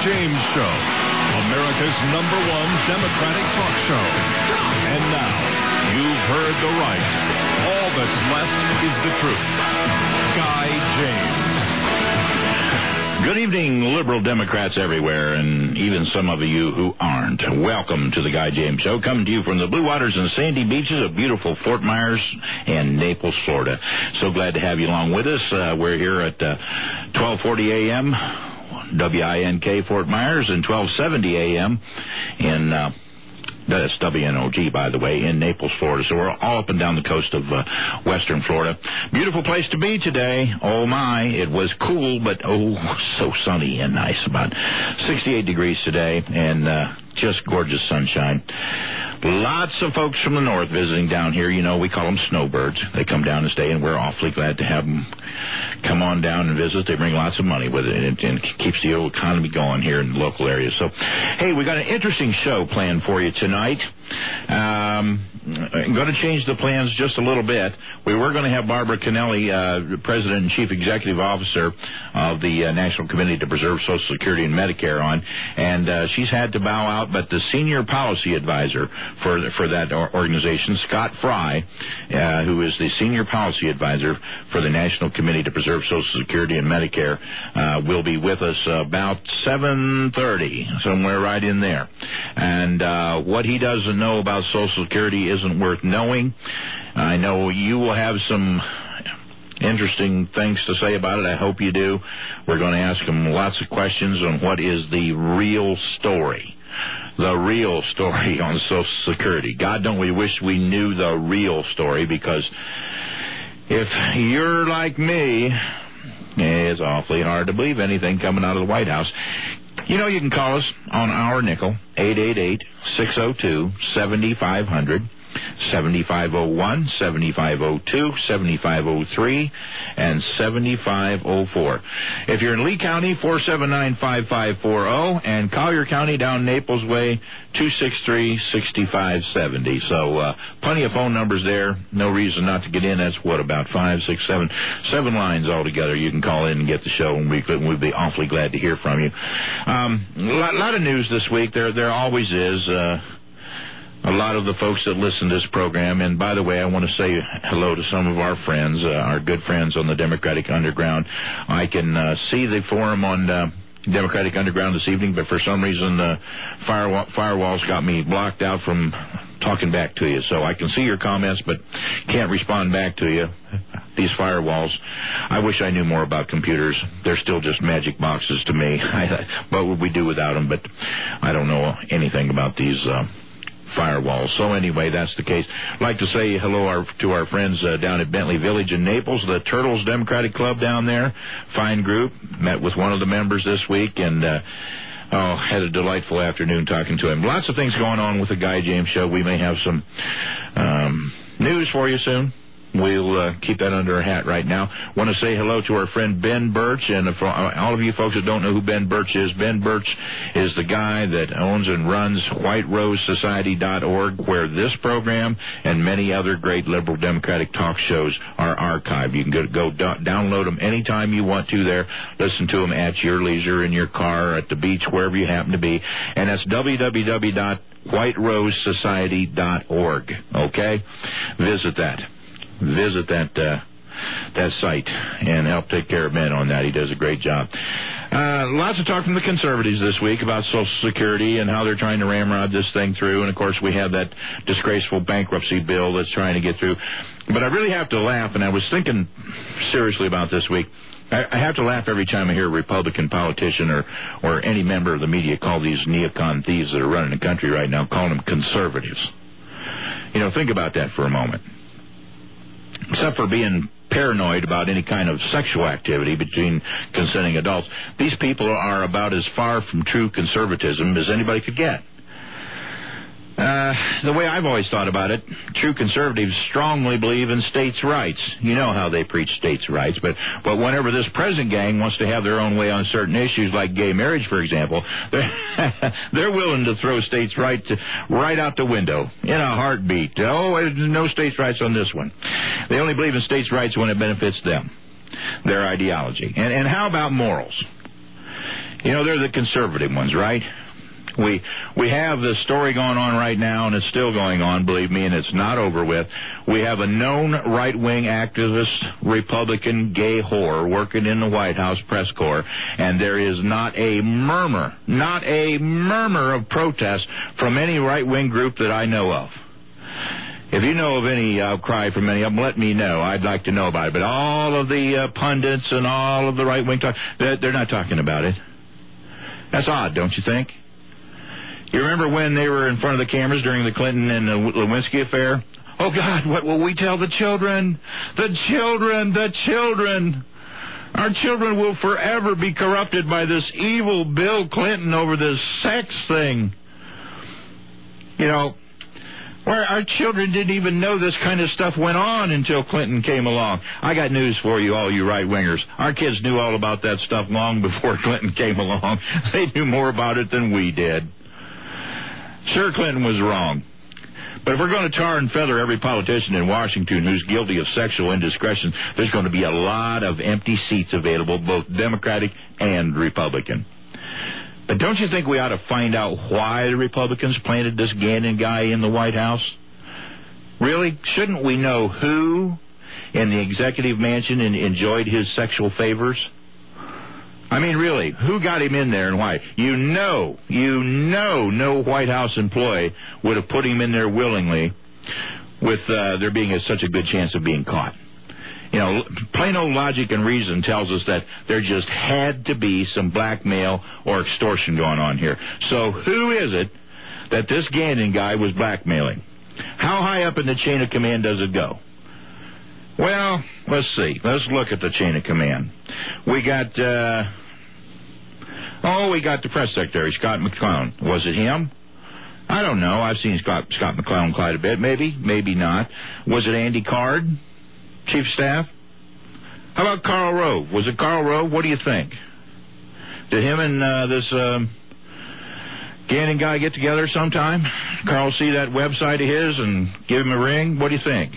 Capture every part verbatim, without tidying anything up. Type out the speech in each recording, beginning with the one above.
James Show, America's number one Democratic talk show. And now, you've heard the right. All that's left is the truth. Guy James. Good evening, liberal Democrats everywhere, and even some of you who aren't. Welcome to the Guy James Show, coming to you from the blue waters and sandy beaches of beautiful Fort Myers and Naples, Florida. So glad to have you along with us. Uh, we're here at uh, twelve forty a.m., W I N K Fort Myers, and twelve seventy a.m. in... Uh, That's W N O G, by the way, in Naples, Florida. So we're all up and down the coast of uh, western Florida. Beautiful place to be today. Oh, my. It was cool, but, oh, so sunny and nice. About sixty-eight degrees today, and uh, just gorgeous sunshine. Lots of folks from the north visiting down here. You know, we call them snowbirds. They come down and stay, and we're awfully glad to have them come on down and visit. They bring lots of money with it, and it keeps the old economy going here in the local area. So, hey, we got an interesting show planned for you tonight. Um, I'm going to change the plans just a little bit. We were going to have Barbara Kennelly, uh, President and Chief Executive Officer of the uh, National Committee to Preserve Social Security and Medicare on, and uh, she's had to bow out, but the Senior Policy Advisor for for that organization, Scott Fry, uh, who is the Senior Policy Advisor for the National Committee to Preserve Social Security and Medicare, uh, will be with us about seven thirty, somewhere right in there. And uh, what he doesn't know about Social Security isn't worth knowing. I know you will have some interesting things to say about it. I hope you do. We're going to ask him lots of questions on what is the real story. The real story on Social Security. God, don't we wish we knew the real story, because if you're like me, it's awfully hard to believe anything coming out of the White House. You know, you can call us on our nickel, eight eight eight, six oh two, seven five zero zero, seventy-five oh one, seventy-five oh two, seventy-five oh three, and seventy-five oh four. If you're in Lee County, four seven nine, five five four zero, and Collier County down Naples Way, two six three, six five seven zero. So uh, plenty of phone numbers there. No reason not to get in. That's, what, about five, six, seven, seven lines altogether. You can call in and get the show, and we, we'd be awfully glad to hear from you. Um, a lot, lot of news this week. There, there always is. Uh, A lot of the folks that listen to this program, and by the way, I want to say hello to some of our friends, uh, our good friends on the Democratic Underground. I can uh, see the forum on uh, Democratic Underground this evening, but for some reason the firewall, firewalls got me blocked out from talking back to you. So I can see your comments, but can't respond back to you. These firewalls. I wish I knew more about computers. They're still just magic boxes to me. What would we do without them? But I don't know anything about these uh firewalls. So anyway, that's the case. I'd like to say hello our, to our friends uh, down at Bentley Village in Naples, the Turtles Democratic Club down there. Fine group. Met with one of the members this week, and uh, oh, had a delightful afternoon talking to him. Lots of things going on with the Guy James Show. We may have some um, news for you soon. We'll uh, keep that under our hat right now. Want to say hello to our friend Ben Birch, and for all of you folks that don't know who Ben Birch is, Ben Birch is the guy that owns and runs white rose society dot org, where this program and many other great liberal democratic talk shows are archived. You can go, go do- download them anytime you want to there. Listen to them at your leisure, in your car, at the beach, wherever you happen to be. And that's w w w dot white rose society dot org. Okay? Visit that. Visit that uh, that site and help take care of Ben on that. He does a great job. Uh, lots of talk from the conservatives this week about Social Security and how they're trying to ramrod this thing through. And, of course, we have that disgraceful bankruptcy bill that's trying to get through. But I really have to laugh, and I was thinking seriously about this week. I, I have to laugh every time I hear a Republican politician or, or any member of the media call these neocon thieves that are running the country right now, calling them conservatives. You know, think about that for a moment. Except for being paranoid about any kind of sexual activity between consenting adults, these people are about as far from true conservatism as anybody could get. Uh, the way I've always thought about it, true conservatives strongly believe in states' rights. You know how they preach states' rights, but, but whenever this present gang wants to have their own way on certain issues, like gay marriage, for example, they're, they're willing to throw states' rights right out the window in a heartbeat. Oh, no states' rights on this one. They only believe in states' rights when it benefits them, their ideology. And, and how about morals? You know, they're the conservative ones, right? We we have this story going on right now, and it's still going on, believe me, and it's not over with. We have a known right-wing activist, Republican gay whore working in the White House press corps, and there is not a murmur, not a murmur of protest from any right-wing group that I know of. If you know of any outcry from any of them, let me know. I'd like to know about it. But all of the uh, pundits and all of the right-wing talk, they're, they're not talking about it. That's odd, don't you think? You remember when they were in front of the cameras during the Clinton and the Lewinsky affair? Oh, God, what will we tell the children? The children, the children. Our children will forever be corrupted by this evil Bill Clinton over this sex thing. You know, where our children didn't even know this kind of stuff went on until Clinton came along. I got news for you, all you right-wingers. Our kids knew all about that stuff long before Clinton came along. They knew more about it than we did. Sure, Clinton was wrong. But if we're going to tar and feather every politician in Washington who's guilty of sexual indiscretion, there's going to be a lot of empty seats available, both Democratic and Republican. But don't you think we ought to find out why the Republicans planted this Gannon guy in the White House? Really? Shouldn't we know who in the executive mansion enjoyed his sexual favors? I mean, really, who got him in there and why? You know, you know no White House employee would have put him in there willingly with uh, there being a, such a good chance of being caught. You know, plain old logic and reason tells us that there just had to be some blackmail or extortion going on here. So who is it that this Gannon guy was blackmailing? How high up in the chain of command does it go? Well, let's see. Let's look at the chain of command. We got, uh, oh, we got the press secretary, Scott McClellan. Was it him? I don't know. I've seen Scott, Scott McClellan quite a bit. Maybe, maybe not. Was it Andy Card, chief of staff? How about Karl Rove? Was it Karl Rove? What do you think? Did him and uh, this um, Gannon guy get together sometime? Karl see that website of his and give him a ring? What do you think?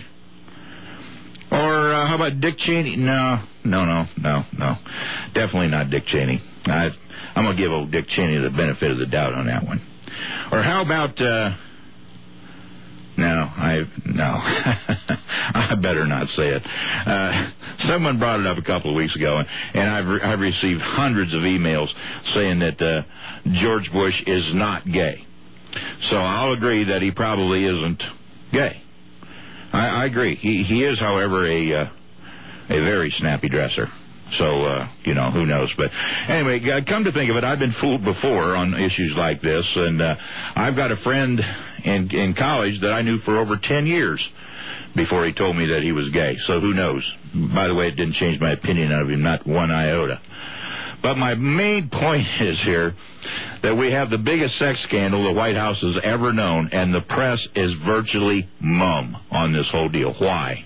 Or uh, how about Dick Cheney? No, no, no, no, no. Definitely not Dick Cheney. I, I'm going to give old Dick Cheney the benefit of the doubt on that one. Or how about... Uh, no, I... No. I better not say it. Uh, someone brought it up a couple of weeks ago, and I've, re- I've received hundreds of emails saying that uh, George Bush is not gay. So I'll agree that he probably isn't gay. I, I agree. He he is, however, a uh, a very snappy dresser. So, uh, you know, who knows. But anyway, come to think of it, I've been fooled before on issues like this. And uh, I've got a friend in, in college that I knew for over ten years before he told me that he was gay. So who knows? By the way, it didn't change my opinion of him, not one iota. But my main point is here that we have the biggest sex scandal the White House has ever known, and the press is virtually mum on this whole deal. Why?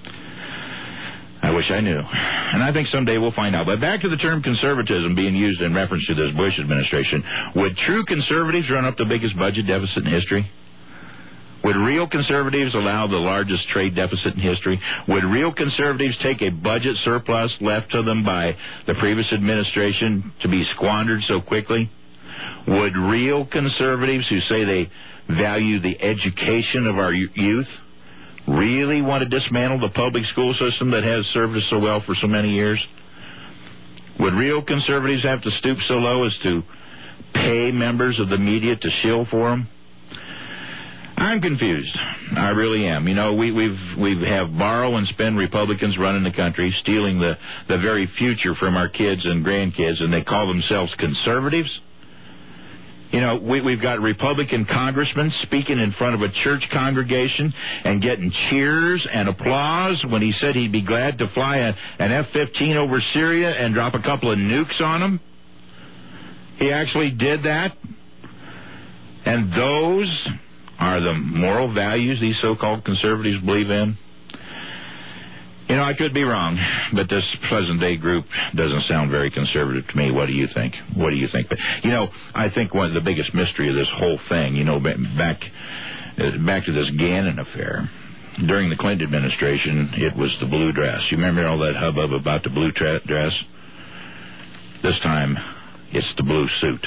I wish I knew. And I think someday we'll find out. But back to the term conservatism being used in reference to this Bush administration. Would true conservatives run up the biggest budget deficit in history? Would real conservatives allow the largest trade deficit in history? Would real conservatives take a budget surplus left to them by the previous administration to be squandered so quickly? Would real conservatives who say they value the education of our youth really want to dismantle the public school system that has served us so well for so many years? Would real conservatives have to stoop so low as to pay members of the media to shill for them? I'm confused. I really am. You know, we we've we have borrow and spend Republicans running the country, stealing the, the very future from our kids and grandkids, and they call themselves conservatives. You know, we, we've got Republican congressmen speaking in front of a church congregation and getting cheers and applause when he said he'd be glad to fly a, an F fifteen over Syria and drop a couple of nukes on them. He actually did that. And those are the moral values these so-called conservatives believe in? You know, I could be wrong, but this present-day group doesn't sound very conservative to me. What do you think? What do you think? But, you know, I think one of the biggest mystery of this whole thing, you know, back back to this Gannon affair, during the Clinton administration, it was the blue dress. You remember all that hubbub about the blue tra- dress? This time, It's the blue suit.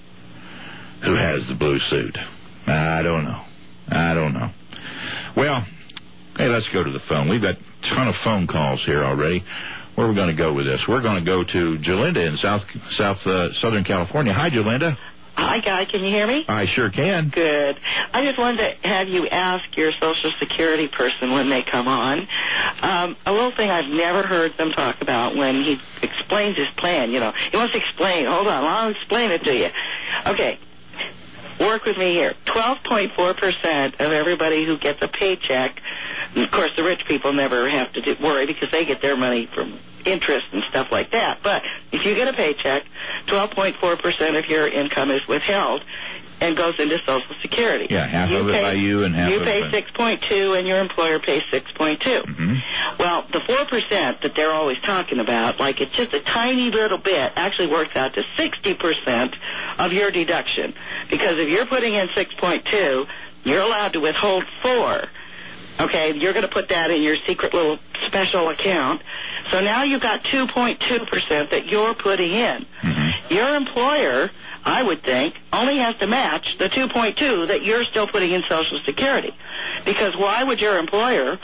Who has the blue suit? I don't know. I don't know. Well, hey, let's go to the phone. We've got a ton of phone calls here already. Where are we going to go with this? We're going to go to Jalinda in South South uh, Southern California. Hi, Jalinda. Hi, Guy. Can you hear me? I sure can. Good. I just wanted to have you ask your Social Security person when they come on um, a little thing I've never heard them talk about when he explains his plan. You know, he wants to explain. Hold on, I'll explain it to you. Okay. Work with me here. twelve point four percent of everybody who gets a paycheck, and of course the rich people never have to do, worry because they get their money from interest and stuff like that. But if you get a paycheck, twelve point four percent of your income is withheld and goes into Social Security. Yeah, half you of it pay, by you and half you of it pay by... six point two and your employer pays six point two. Mm-hmm. Well, the four percent that they're always talking about, like it's just a tiny little bit, actually works out to sixty percent of your deduction. Because if you're putting in six point two, you're allowed to withhold four. Okay, you're going to put that in your secret little special account. So now you've got two point two percent that you're putting in. Mm-hmm. Your employer, I would think, only has to match the two point two that you're still putting in Social Security. Because why would your employer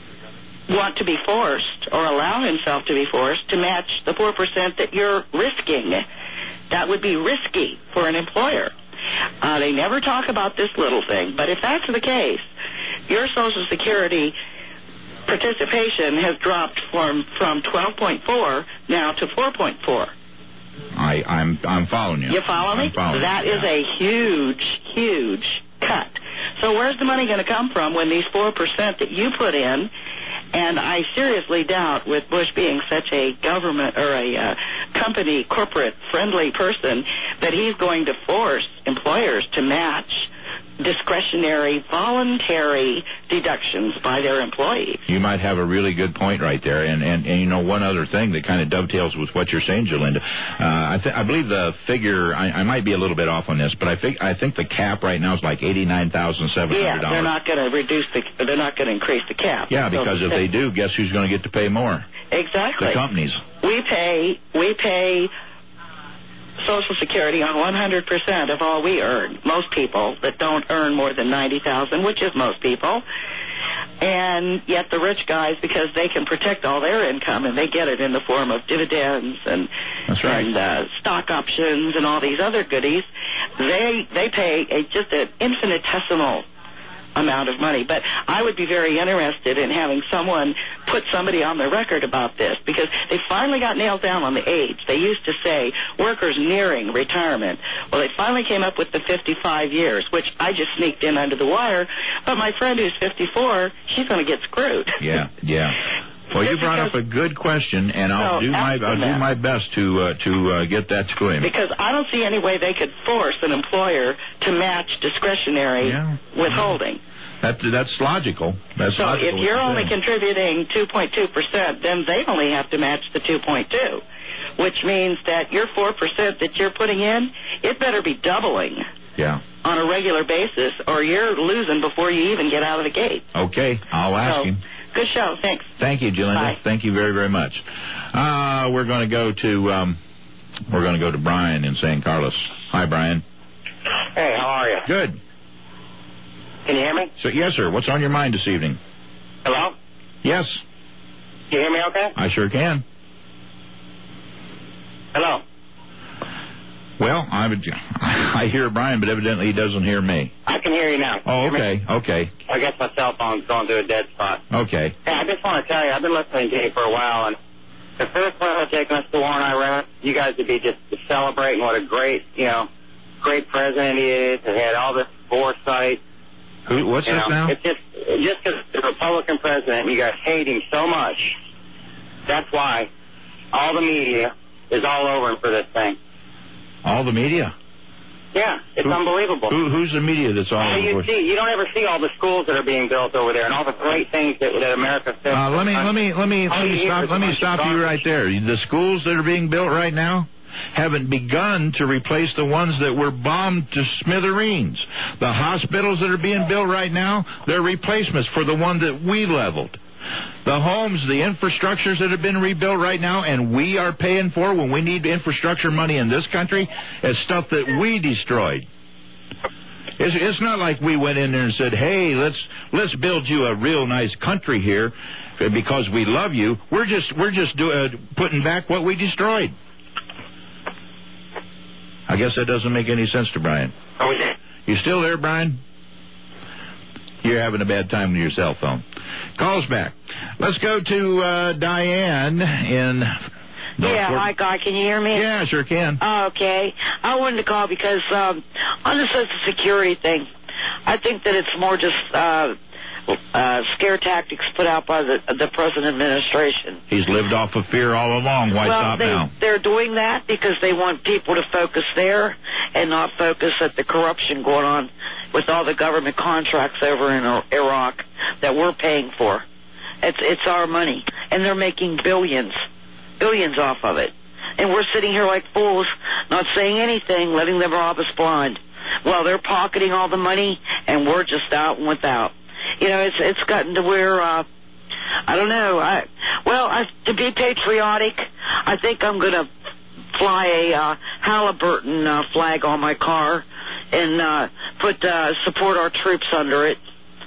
want to be forced or allow himself to be forced to match the four percent that you're risking? That would be risky for an employer. Uh, they never talk about this little thing, but if that's the case, your Social Security participation has dropped from from twelve point four now to four point four. I, I'm I'm following you. You follow me? I'm following That you, is yeah. a huge, huge cut. So where's the money going to come from when these four percent that you put in? And I seriously doubt, with Bush being such a government or a uh, company, corporate-friendly person, that he's going to force employers to match discretionary, voluntary deductions by their employees. You might have a really good point right there. And, and, and you know, one other thing that kind of dovetails with what you're saying, Jalinda, uh, I, th- I believe the figure, I, I might be a little bit off on this, but I think I think the cap right now is like eighty-nine thousand seven hundred dollars. Yeah, they're not going to reduce the, they're not going to increase the cap. Yeah, because so if they do, guess who's going to get to pay more? Exactly. The companies. We pay, we pay Social Security on one hundred percent of all we earn. Most people that don't earn more than ninety thousand dollars, which is most people. And yet the rich guys, because they can protect all their income, and they get it in the form of dividends and, That's right. and uh, stock options and all these other goodies, they they pay a, just an infinitesimal amount of money. But I would be very interested in having someone put somebody on the record about this, because they finally got nailed down on the age. They used to say workers nearing retirement. Well, they finally came up with the fifty-five years, which I just sneaked in under the wire. But my friend who's fifty-four, she's going to get screwed. Yeah, yeah. Well, you brought up a good question, and I'll So, do my I'll do that. my best to uh, to uh, get that to him. Because I don't see any way they could force an employer to match discretionary Yeah. withholding. That that's logical. That's So logical if what you're only saying. contributing two point two percent, then they only have to match the two point two, which means that your four percent that you're putting in, it better be doubling Yeah. on a regular basis, or you're losing before you even get out of the gate. Okay, I'll ask So, him. good show. Thanks. Thank you, Jalinda. Bye. Thank you very, very much. Uh, we're going to go to um, we're going to go to Brian in San Carlos. Hi, Brian. Hey, how are you? Good. Can you hear me? So, yes, sir. What's on your mind this evening? Hello? Yes, Can you hear me okay? I sure can. Hello? Well, I would, I hear Brian, but evidently he doesn't hear me. I can hear you now. Oh, Can you hear me? okay, okay, I guess my cell phone's going through a dead spot. okay. Hey, I just want to tell you, I've been listening to you for a while, and the first one was taking us to war in Iraq, you guys would be just celebrating what a great, you know, great president he is, and he had all this foresight. Who? What's You this know, now? It's just just because the Republican president, you guys hate him so much. That's why all the media is all over him for this thing. All the media. Yeah, it's Who- unbelievable. Who, who's the media that's all Well, you over? see, you don't ever see all the schools that are being built over there and all the great things that, that America says. Uh, let me let me let me All let you me hear stop is a let me bunch of stop you garbage. right there. The schools that are being built right now haven't begun to replace the ones that were bombed to smithereens. The hospitals that are being built right now, they're replacements for the one that we leveled. The homes, the infrastructures that have been rebuilt right now, and we are paying for when we need infrastructure money in this country, is stuff that we destroyed. It's, it's not like we went in there and said, hey, let's let's build you a real nice country here because we love you. We're just we're just do, uh, putting back what we destroyed. I guess that doesn't make any sense to Brian. Oh, yeah. You still there, Brian? You're having a bad time with your cell phone. Call us back. Let's go to uh, Diane in... Yeah, hi, Guy. Can you hear me? Yeah, sure can. Oh, okay. I wanted to call because um, on the Social Security thing, I think that it's more just uh, uh, scare tactics put out by the, the present administration. He's lived off of fear all along. Why well, stop they, now? They're doing that because they want people to focus there and not focus at the corruption going on with all the government contracts over in Iraq that we're paying for. It's, it's our money, and they're making billions. Billions off of it. And we're sitting here like fools, not saying anything, letting them rob us blind. Well, they're pocketing all the money, and we're just out and without. You know, it's it's gotten to where, uh, I don't know. I, well, I, to be patriotic, I think I'm going to fly a uh, Halliburton uh, flag on my car and uh, put uh, support our troops under it.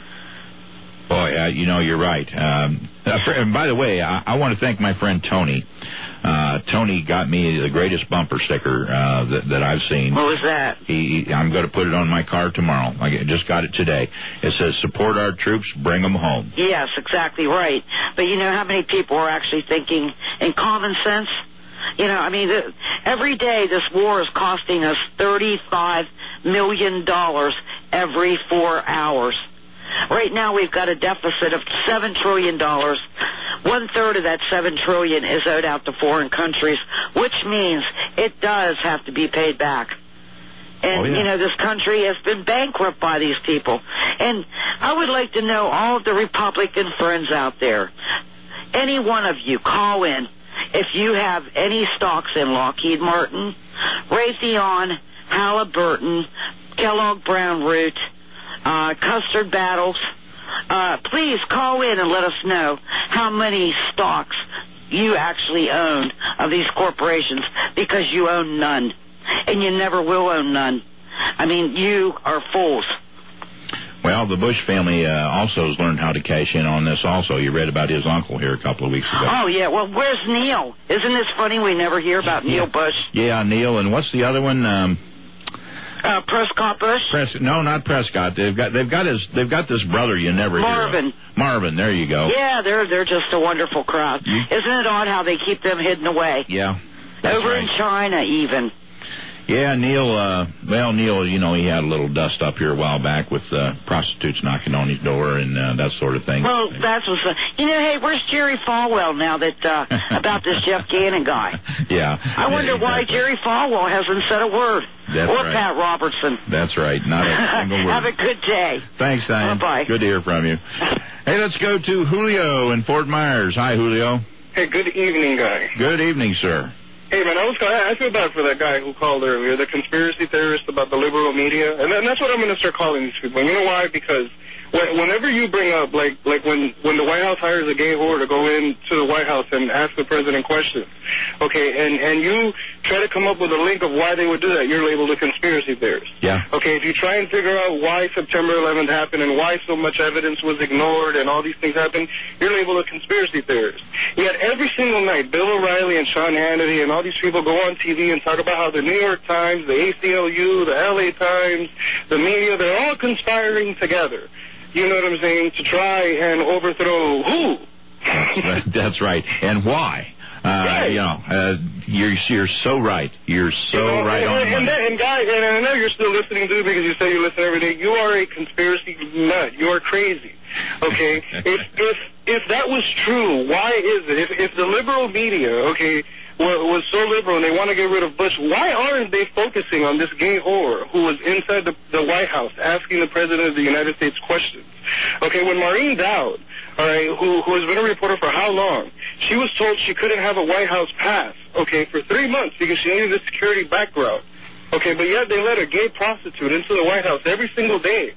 Boy, uh, you know, you're right. Um, and by the way, I, I want to thank my friend Tony. Uh, Tony got me the greatest bumper sticker uh, that, that I've seen. What was that? He, I'm going to put it on my car tomorrow. I just got it today. It says, support our troops, bring them home. Yes, exactly right. But you know how many people are actually thinking in common sense? You know, I mean, the, every day this war is costing us thirty-five million dollars every four hours. Right now we've got a deficit of seven trillion dollars. One-third of that seven trillion dollars is owed out to foreign countries, which means it does have to be paid back. And, oh, yeah. you know, this country has been bankrupt by these people. And I would like to know all of the Republican friends out there, any one of you, call in if you have any stocks in Lockheed Martin, Raytheon, Halliburton, Kellogg Brown Root, uh, Custard Battles. Uh, please call in and let us know how many stocks you actually own of these corporations, because you own none. And you never will own none. I mean, you are fools. Well, the Bush family uh, also has learned how to cash in on this also. You read about his uncle here a couple of weeks ago. Oh, yeah. Well, where's Neil? Isn't this funny? We never hear about yeah. Neil Bush. Yeah, Neil. And what's the other one? Um, uh, Prescott Bush? Pres- no, not Prescott. They've got they've got his they've got this brother you never Marvin. hear of. Marvin. There you go. Yeah, they're they're just a wonderful crowd. You, Isn't it odd how they keep them hidden away? Yeah. That's Over right. in China, even. Yeah, Neil, uh, well, Neil, you know, he had a little dust up here a while back with uh, prostitutes knocking on his door and uh, that sort of thing. Well, that's what's... Uh, you know, hey, where's Jerry Falwell now that, uh, about this Jeff Gannon guy? Yeah. I wonder yeah, exactly. why Jerry Falwell hasn't said a word. That's or right. Pat Robertson. That's right, not a single word. Have a good day. Thanks, Diane. Bye-bye. Good to hear from you. Hey, let's go to Julio in Fort Myers. Hi, Julio. Hey, good evening, guy. Good evening, sir. Hey, man, I was I feel bad for that guy who called earlier, the conspiracy theorist about the liberal media, and, and that's what I'm going to start calling these people. And you know why? Because when, whenever you bring up, like, like when when the White House hires a gay whore to go into the White House and ask the president questions, okay, and and you try to come up with a link of why they would do that, you're labeled a conspiracy theorist. Yeah. Okay, if you try and figure out why September eleventh happened and why so much evidence was ignored and all these things happened, you're labeled a conspiracy theorist. Yet every single night, Bill O'Reilly and Sean Hannity and all these people go on T V and talk about how the New York Times, the A C L U, the L A Times, the media, they're all conspiring together. You know what I'm saying? To try and overthrow who? That's right. And why? Uh, right. You know, uh, you're you're so right. You're so you know, right and, on the and, money. and, and guys, and I know you're still listening to it because you say you listen every day. You are a conspiracy nut. You are crazy. Okay? if if if that was true, why is it? If if the liberal media, okay, was so liberal and they want to get rid of Bush, why aren't they focusing on this gay whore who was inside the, the White House asking the President of the United States questions? Okay, when Maureen Dowd, all right, who, who has been a reporter for how long, she was told she couldn't have a White House pass, okay, for three months because she needed a security background. Okay, but yet they let a gay prostitute into the White House every single day.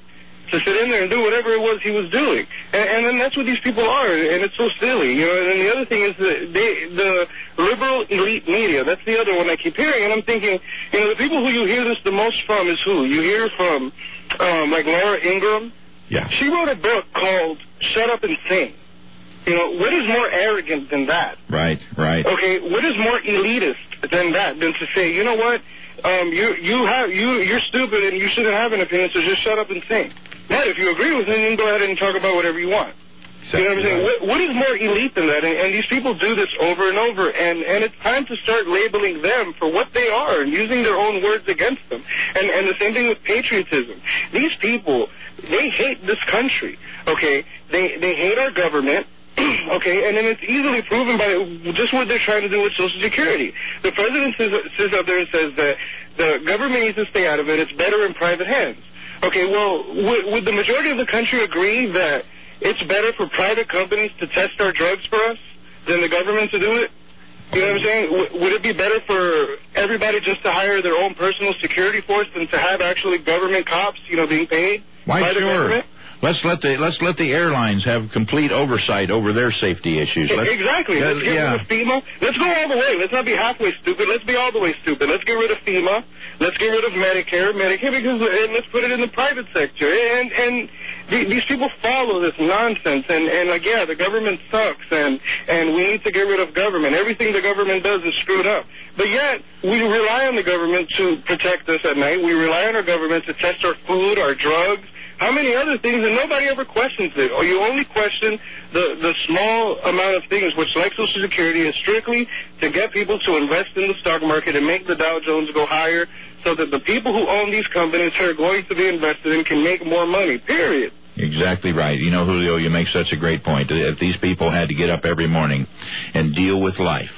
to sit in there and do whatever it was he was doing. And, and then that's what these people are, and it's so silly, you know. And then the other thing is that they, the liberal elite media, that's the other one I keep hearing, and I'm thinking, you know, the people who you hear this the most from is who? You hear from, um, like Laura Ingraham. Yeah. She wrote a book called Shut Up and Sing. You know, what is more arrogant than that? Right, right. Okay, what is more elitist than that, than to say, you know what, um, you you have you you're stupid and you shouldn't have an opinion, so just shut up and sing. But if you agree with me, you can go ahead and talk about whatever you want. Exactly. You know what I'm saying? What, what is more elite than that? And, and these people do this over and over, and, and it's time to start labeling them for what they are and using their own words against them. And, and the same thing with patriotism. These people, they hate this country, okay? They, they hate our government. Okay, and then it's easily proven by just what they're trying to do with Social Security. The president says, says out there and says that the government needs to stay out of it. It's better in private hands. Okay, well, would, would the majority of the country agree that it's better for private companies to test our drugs for us than the government to do it? You know what I'm saying? W- would it be better for everybody just to hire their own personal security force than to have actually government cops, you know, being paid Why, by the sure. government? Let's let the let's let the airlines have complete oversight over their safety issues. Let's, exactly. Let's get yeah. rid of FEMA. Let's go all the way. Let's not be halfway stupid. Let's be all the way stupid. Let's get rid of FEMA. Let's get rid of Medicare, Medicare, because and let's put it in the private sector. And and these people follow this nonsense. And and like yeah, the government sucks, and and we need to get rid of government. Everything the government does is screwed up. But yet we rely on the government to protect us at night. We rely on our government to test our food, our drugs. How many other things, and nobody ever questions it. Or you only question the, the small amount of things, which, like Social Security, is strictly to get people to invest in the stock market and make the Dow Jones go higher so that the people who own these companies who are going to be invested in can make more money, period. Exactly right. You know, Julio, you make such a great point. If these people had to get up every morning and deal with life,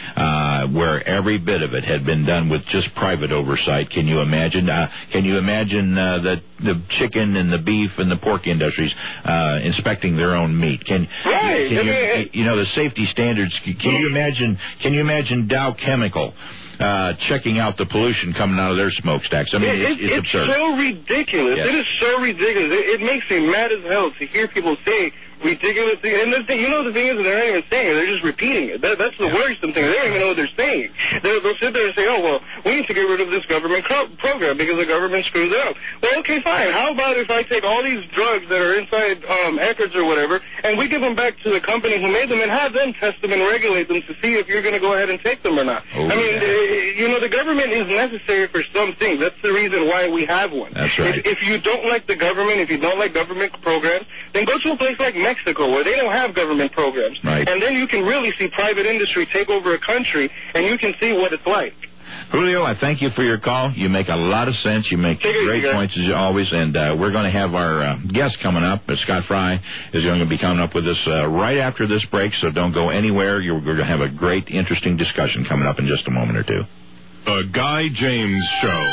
uh, where every bit of it had been done with just private oversight, can you imagine? Uh, can you imagine uh, the the chicken and the beef and the pork industries uh, inspecting their own meat? Can, right. can you, you know the safety standards? Can you imagine? Can you imagine Dow Chemical? Uh, checking out the pollution coming out of their smokestacks. I mean, it, it's, it's, it's absurd. It's so ridiculous. Yes. It is so ridiculous. It, it makes me mad as hell to hear people say ridiculous things. And the thing, you know the thing is, they're not even saying it. They're just repeating it. That, that's the yeah. worrisome thing. They don't even know what they're saying. They'll, they'll sit there and say, oh, well, we need to get rid of this government co- program because the government screws up. Well, okay, fine. How about if I take all these drugs that are inside um, Eckerd's or whatever, and we give them back to the company who made them and have them test them and regulate them to see if you're going to go ahead and take them or not. Oh, I mean, yeah. uh, you know, the government is necessary for some things. That's the reason why we have one. That's right. If, if you don't like the government, if you don't like government programs, then go to a place like Mexico where they don't have government programs. Right. And then you can really see private industry take over a country, and you can see what it's like. Julio, I thank you for your call. You make a lot of sense. You make Take great it, points as always. And uh, we're going to have our uh, guest coming up. Uh, Scott Fry is going to be coming up with us uh, right after this break, so don't go anywhere. You're, we're going to have a great, interesting discussion coming up in just a moment or two. The Guy James Show.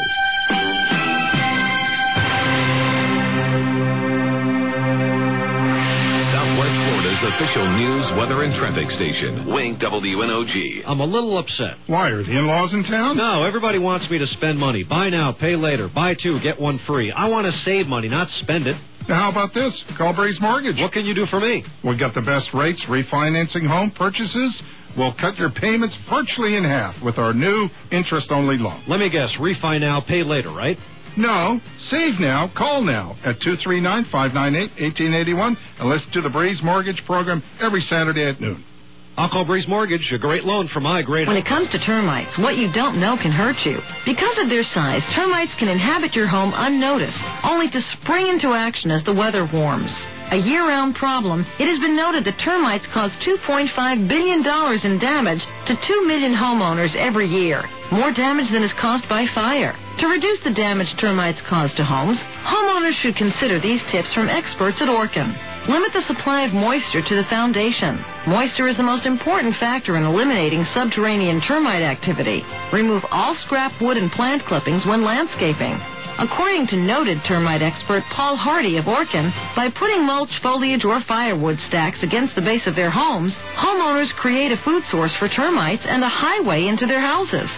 Official news, weather, and traffic station. Wing W N O G. I'm a little upset. Why, are the in-laws in town? No, everybody wants me to spend money. Buy now, pay later. Buy two, get one free. I want to save money, not spend it. Now, how about this? Call Breeze Mortgage. What can you do for me? We got the best rates refinancing home purchases. We'll cut your payments virtually in half with our new interest-only loan. Let me guess, refi now, pay later, right? No, save now, call now at two three nine, five nine eight, one eight eight one and listen to the Breeze Mortgage program every Saturday at noon. I'll call Breeze Mortgage, a great loan for my great... When it comes to termites, what you don't know can hurt you. Because of their size, termites can inhabit your home unnoticed, only to spring into action as the weather warms. A year-round problem, it has been noted that termites cause two point five billion dollars in damage to two million homeowners every year, more damage than is caused by fire. To reduce the damage termites cause to homes, homeowners should consider these tips from experts at Orkin. Limit the supply of moisture to the foundation. Moisture is the most important factor in eliminating subterranean termite activity. Remove all scrap wood and plant clippings when landscaping. According to noted termite expert Paul Hardy of Orkin, by putting mulch, foliage, or firewood stacks against the base of their homes, homeowners create a food source for termites and a highway into their houses.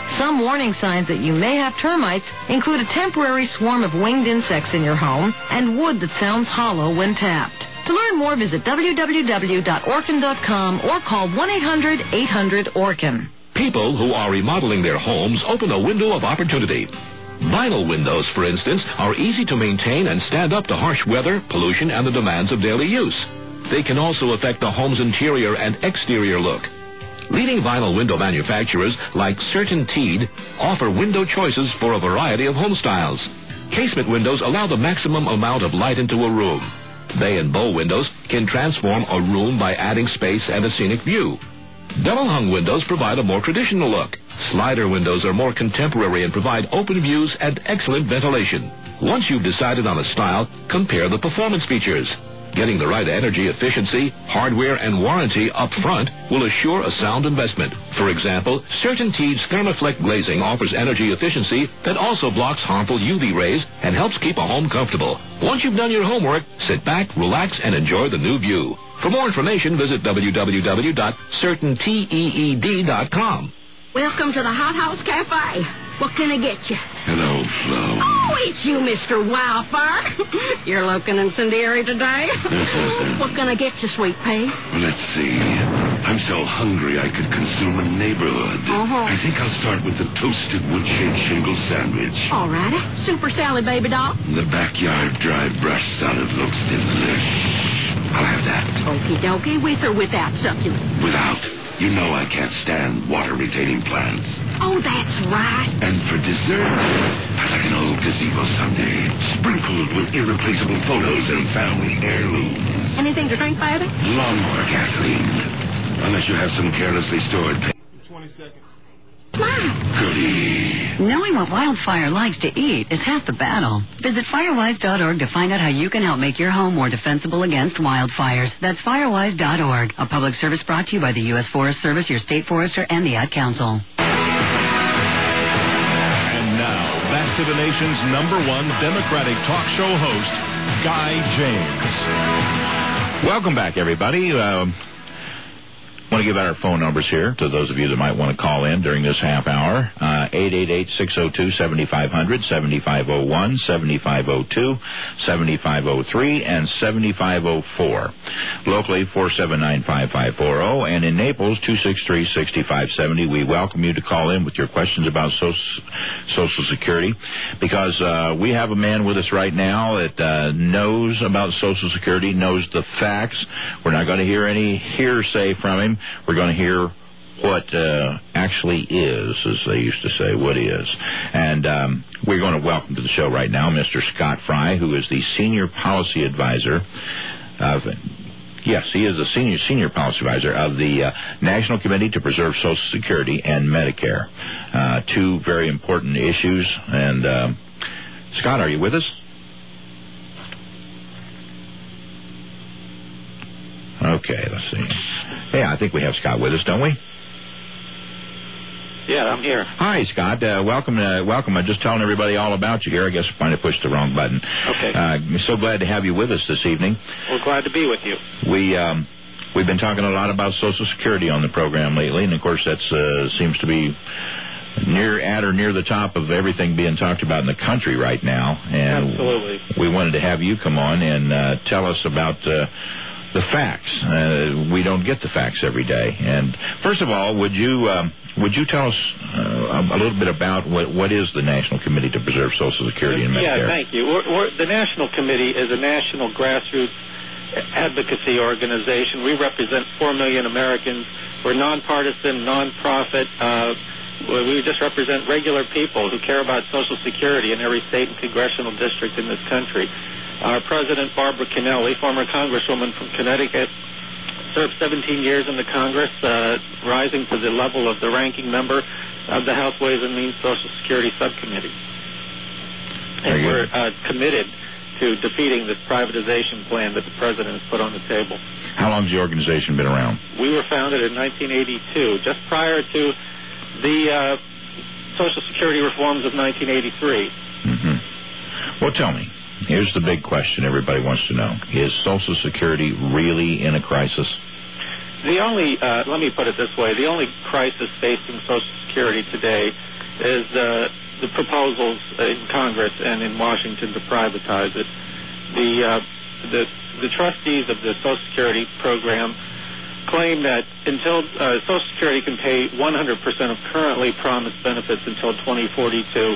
Some warning signs that you may have termites include a temporary swarm of winged insects in your home and wood that sounds hollow when tapped. To learn more, visit w w w dot orkin dot com or call one eight hundred eight hundred orkin. People who are remodeling their homes open a window of opportunity. Vinyl windows, for instance, are easy to maintain and stand up to harsh weather, pollution, and the demands of daily use. They can also affect the home's interior and exterior look. Leading vinyl window manufacturers like CertainTeed offer window choices for a variety of home styles. Casement windows allow the maximum amount of light into a room. Bay and bow windows can transform a room by adding space and a scenic view. Double-hung windows provide a more traditional look. Slider windows are more contemporary and provide open views and excellent ventilation. Once you've decided on a style, compare the performance features. Getting the right energy efficiency, hardware, and warranty up front will assure a sound investment. For example, CertainTeed's Thermoflex glazing offers energy efficiency that also blocks harmful U V rays and helps keep a home comfortable. Once you've done your homework, sit back, relax, and enjoy the new view. For more information, visit w w w dot certain teed dot com. Welcome to the Hot House Cafe. What can I get you? Hello, Flo. Oh, it's you, Mister Wildfire. You're looking incendiary today. What can I get you, sweet pea? Let's see. I'm so hungry I could consume a neighborhood. Uh-huh. I think I'll start with the toasted wood-shaped shingle sandwich. All righty. Super Sally, baby doll. The backyard dry brush salad looks delish. I'll have that. Okie dokie, with or without succulent? Without. You know I can't stand water-retaining plants. Oh, that's right. And for dessert, I like an old gazebo sundae, sprinkled with irreplaceable photos and family heirlooms. Anything to drink, baby? Lawnmower gasoline. Unless you have some carelessly stored... twenty seconds. Smile. Goody. Knowing what Wildfire likes to eat is half the battle. Visit firewise dot org to find out how you can help make your home more defensible against wildfires. That's firewise dot org. A public service brought to you by the U S Forest Service, your state forester, and the Ad Council. And now, back to the nation's number one Democratic talk show host, Guy James. Welcome back, everybody. Uh, I want to give out our phone numbers here to those of you that might want to call in during this half hour. Uh, eight eight eight, six oh two, seven five zero zero, seven five oh one, seven five oh two, seven five oh three, and seven five oh four. Locally, four seven nine, five five four oh, and in Naples, two six three, six five seven oh. We welcome you to call in with your questions about Social, Social Security, because uh, we have a man with us right now that uh, knows about Social Security, knows the facts. We're not going to hear any hearsay from him. We're going to hear what uh, actually is, as they used to say, what is. And um, we're going to welcome to the show right now Mister Scott Fry, who is the Senior Policy Advisor of... Yes, he is the senior senior policy advisor of the uh, National Committee to Preserve Social Security and Medicare. Uh, two very important issues. And, uh, Scott, are you with us? Okay, let's see. Yeah, I think we have Scott with us, don't we? Yeah, I'm here. Hi, Scott. Uh, welcome. Uh, welcome. I'm just telling everybody all about you here. I guess I might have pushed the wrong button. Okay. Uh, I'm so glad to have you with us this evening. We're glad to be with you. We, um, we've been talking a lot about Social Security on the program lately, and, of course, that uh, seems to be near at or near the top of everything being talked about in the country right now. And absolutely. We wanted to have you come on and uh, tell us about... Uh, The facts. Uh, we don't get the facts every day. And first of all, would you um, would you tell us uh, a little bit about what what is the National Committee to Preserve Social Security and Medicare? Yeah, thank you. We're, we're, the National Committee is a national grassroots advocacy organization. We represent four million Americans. We're nonpartisan, nonprofit. Uh, we just represent regular people who care about Social Security in every state and congressional district in this country. Our president, Barbara Kennelly, former congresswoman from Connecticut, served seventeen years in the Congress, uh, rising to the level of the ranking member of the House Ways and Means Social Security Subcommittee. And we're uh, committed to defeating this privatization plan that the president has put on the table. How long has the organization been around? We were founded in nineteen eighty-two, just prior to the uh, Social Security reforms of nineteen eighty-three. Mm-hmm. Well, tell me. Here's the big question everybody wants to know. Is Social Security really in a crisis? The only, uh, let me put it this way, the only crisis facing Social Security today is the the proposals in Congress and in Washington to privatize it. The uh, the the trustees of the Social Security program claim that until uh, Social Security can pay one hundred percent of currently promised benefits until twenty forty-two.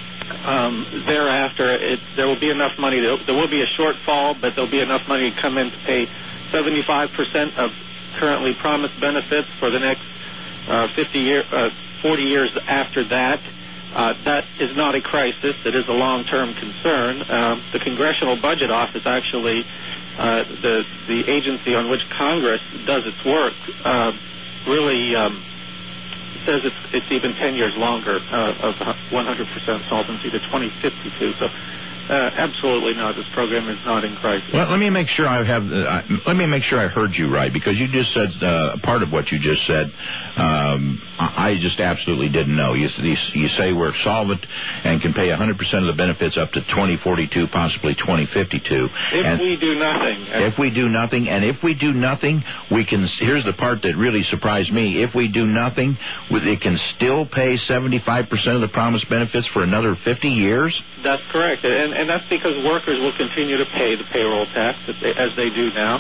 Um, thereafter, it, there will be enough money. To, there will be a shortfall, but there'll be enough money to come in to pay seventy-five percent of currently promised benefits for the next uh, fifty year, uh, forty years after that. Uh, that is not a crisis. It is a long-term concern. Um, the Congressional Budget Office, actually, uh, the the agency on which Congress does its work, uh, really um, says it's, it's even ten years longer uh, of one hundred percent solvency to twenty fifty-two. So, uh, absolutely not. This program is not in crisis. Well, let me make sure I have. Uh, let me make sure I heard you right, because you just said uh, part of what you just said. Um, I just absolutely didn't know. You, you say we're solvent and can pay one hundred percent of the benefits up to twenty forty-two, possibly twenty fifty-two. If and we do nothing. If we do nothing, and if we do nothing, we can. Here's the part that really surprised me. If we do nothing, it can still pay seventy-five percent of the promised benefits for another fifty years? That's correct, and, and that's because workers will continue to pay the payroll tax as they, as they do now.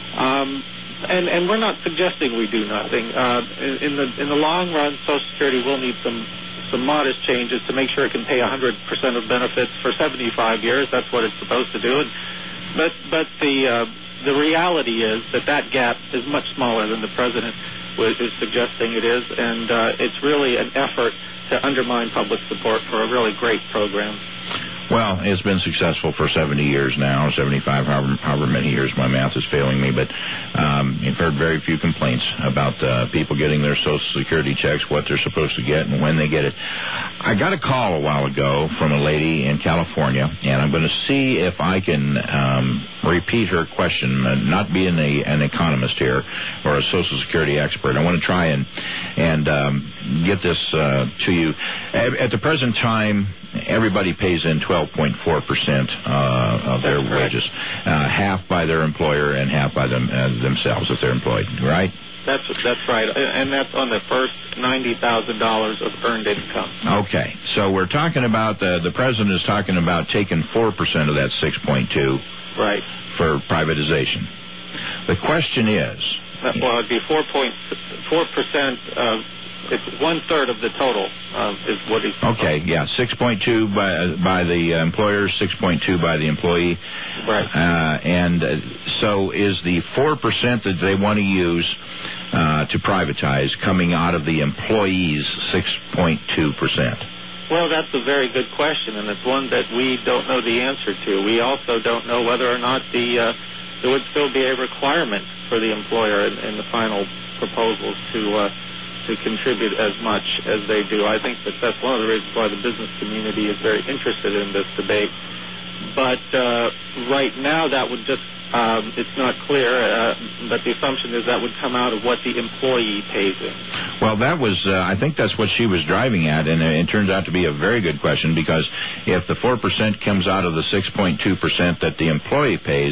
Um, and, and we're not suggesting we do nothing. Uh, in, in the in the long run, Social Security will need some some modest changes to make sure it can pay one hundred percent of benefits for seventy-five years. That's what it's supposed to do. And, but but the uh, the reality is that that gap is much smaller than the president is suggesting it is, and uh, it's really an effort to undermine public support for a really great program. Well, it's been successful for seventy years now, seventy-five, however, however many years. My math is failing me, but um, you've heard very few complaints about uh, people getting their Social Security checks, what they're supposed to get, and when they get it. I got a call a while ago from a lady in California, and I'm going to see if I can um, repeat her question, uh, not being a, an economist here or a Social Security expert. I want to try and, and um, get this uh, to you. At, at the present time, everybody pays in twelve point four percent uh, of their wages, uh, half by their employer and half by them uh, themselves if they're employed, right? That's that's right, and that's on the first ninety thousand dollars of earned income. Okay, so we're talking about, the, the president is talking about taking four percent of that six point two right. for privatization. The question is... Well, it'd be four point four percent of... It's one-third of the total uh, is what he's... Okay, yeah, six point two by by the employer, six point two by the employee. Right. Uh, and uh, so is the four percent that they want to use uh, to privatize coming out of the employee's six point two percent? Well, that's a very good question, and it's one that we don't know the answer to. We also don't know whether or not the uh, there would still be a requirement for the employer in, in the final proposals to... Uh, to contribute as much as they do. I think that that's one of the reasons why the business community is very interested in this debate. But uh, right now, that would just, um, it's not clear, uh, but the assumption is that would come out of what the employee pays in. Well, that was, uh, I think that's what she was driving at, and it turns out to be a very good question, because if the four percent comes out of the six point two percent that the employee pays,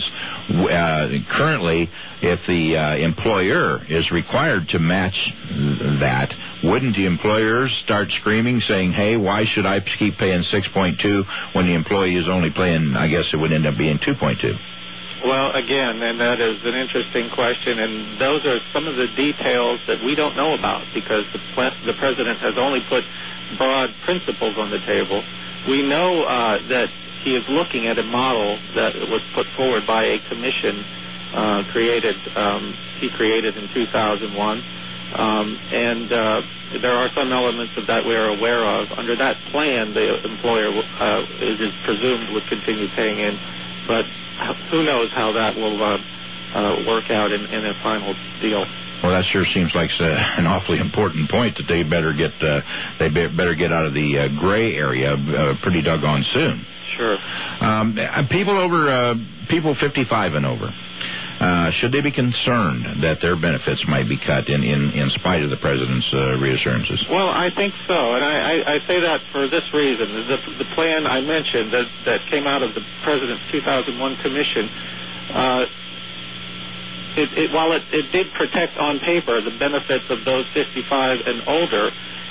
uh, currently, if the uh, employer is required to match that, wouldn't the employers start screaming, saying, hey, why should I keep paying six point two when the employee is only paying, I guess it would end up being two point two? Well, again, and that is an interesting question, and those are some of the details that we don't know about, because the, the president has only put broad principles on the table. We know uh, that he is looking at a model that was put forward by a commission uh, created, um, he created in two thousand one, um, and uh, there are some elements of that we are aware of. Under that plan, the employer, uh, it is presumed, would continue paying in, but who knows how that will uh, uh, work out in, in a final deal. Well, that sure seems like uh, an awfully important point, that they better get uh, they be- better get out of the uh, gray area uh, pretty doggone soon. Sure. Um, people over uh, people fifty-five and over, uh, should they be concerned that their benefits might be cut in, in, in spite of the president's uh, reassurances? Well, I think so, and I, I, I say that for this reason. The, the plan I mentioned that, that came out of the president's two thousand one commission, uh, it, it, while it, it did protect on paper the benefits of those fifty-five and older,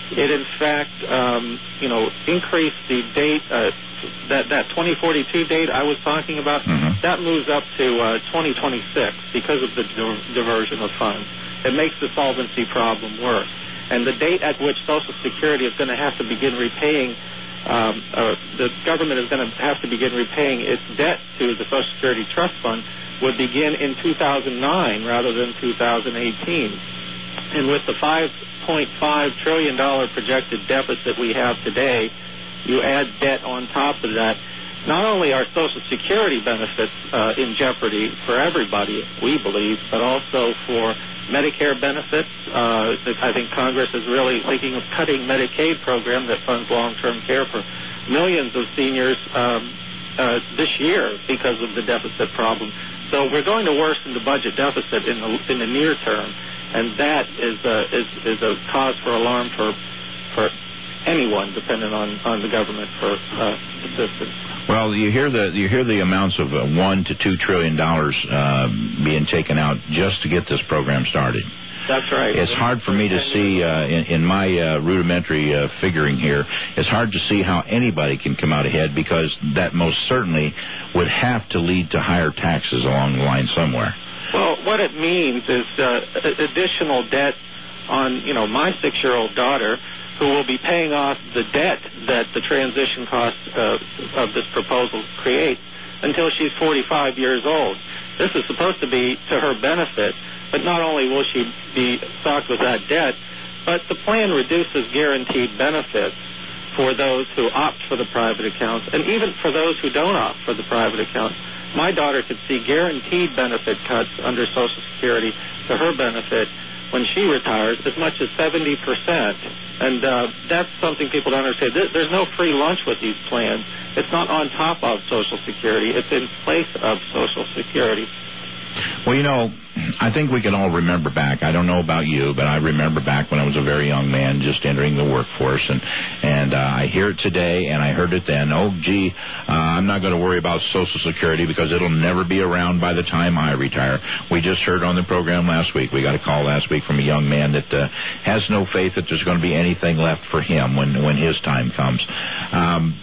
It, in fact, um, you know, increased the date, uh, that, that twenty forty-two date I was talking about, mm-hmm. that moves up to uh, twenty twenty-six because of the di- diversion of funds. It makes the solvency problem worse. And the date at which Social Security is going to have to begin repaying, um, uh, the government is going to have to begin repaying its debt to the Social Security Trust Fund would begin in two thousand nine rather than two thousand eighteen. And with the five point five trillion dollars projected deficit we have today, you add debt on top of that. Not only are Social Security benefits uh, in jeopardy for everybody, we believe, but also for Medicare benefits. Uh, I think Congress is really thinking of cutting Medicaid program that funds long-term care for millions of seniors um, uh, this year because of the deficit problem. So we're going to worsen the budget deficit in the, in the near term, and that is a, is, is a cause for alarm for for anyone dependent on, on the government for uh, assistance. Well, you hear the you hear the amounts of uh, one to two trillion dollars uh, being taken out just to get this program started. That's right. It's hard for me to see uh, in, in my uh, rudimentary uh, figuring here. It's hard to see how anybody can come out ahead because that most certainly would have to lead to higher taxes along the line somewhere. Well, what it means is uh, additional debt on, you know, my six-year-old daughter, who will be paying off the debt that the transition cost uh, of this proposal creates until she's forty-five years old. This is supposed to be to her benefit, but not only will she be socked with that debt, but the plan reduces guaranteed benefits for those who opt for the private accounts, and even for those who don't opt for the private accounts. My daughter could see guaranteed benefit cuts under Social Security to her benefit when she retires as much as seventy percent. And uh, that's something people don't understand. There's no free lunch with these plans. It's not on top of Social Security. It's in place of Social Security. Well, you know, I think we can all remember back. I don't know about you, but I remember back when I was a very young man just entering the workforce, and and uh, I hear it today, and I heard it then. Oh, gee, uh, I'm not going to worry about Social Security because it'll never be around by the time I retire. We just heard on the program last week, we got a call last week from a young man that uh, has no faith that there's going to be anything left for him when, when his time comes. Um,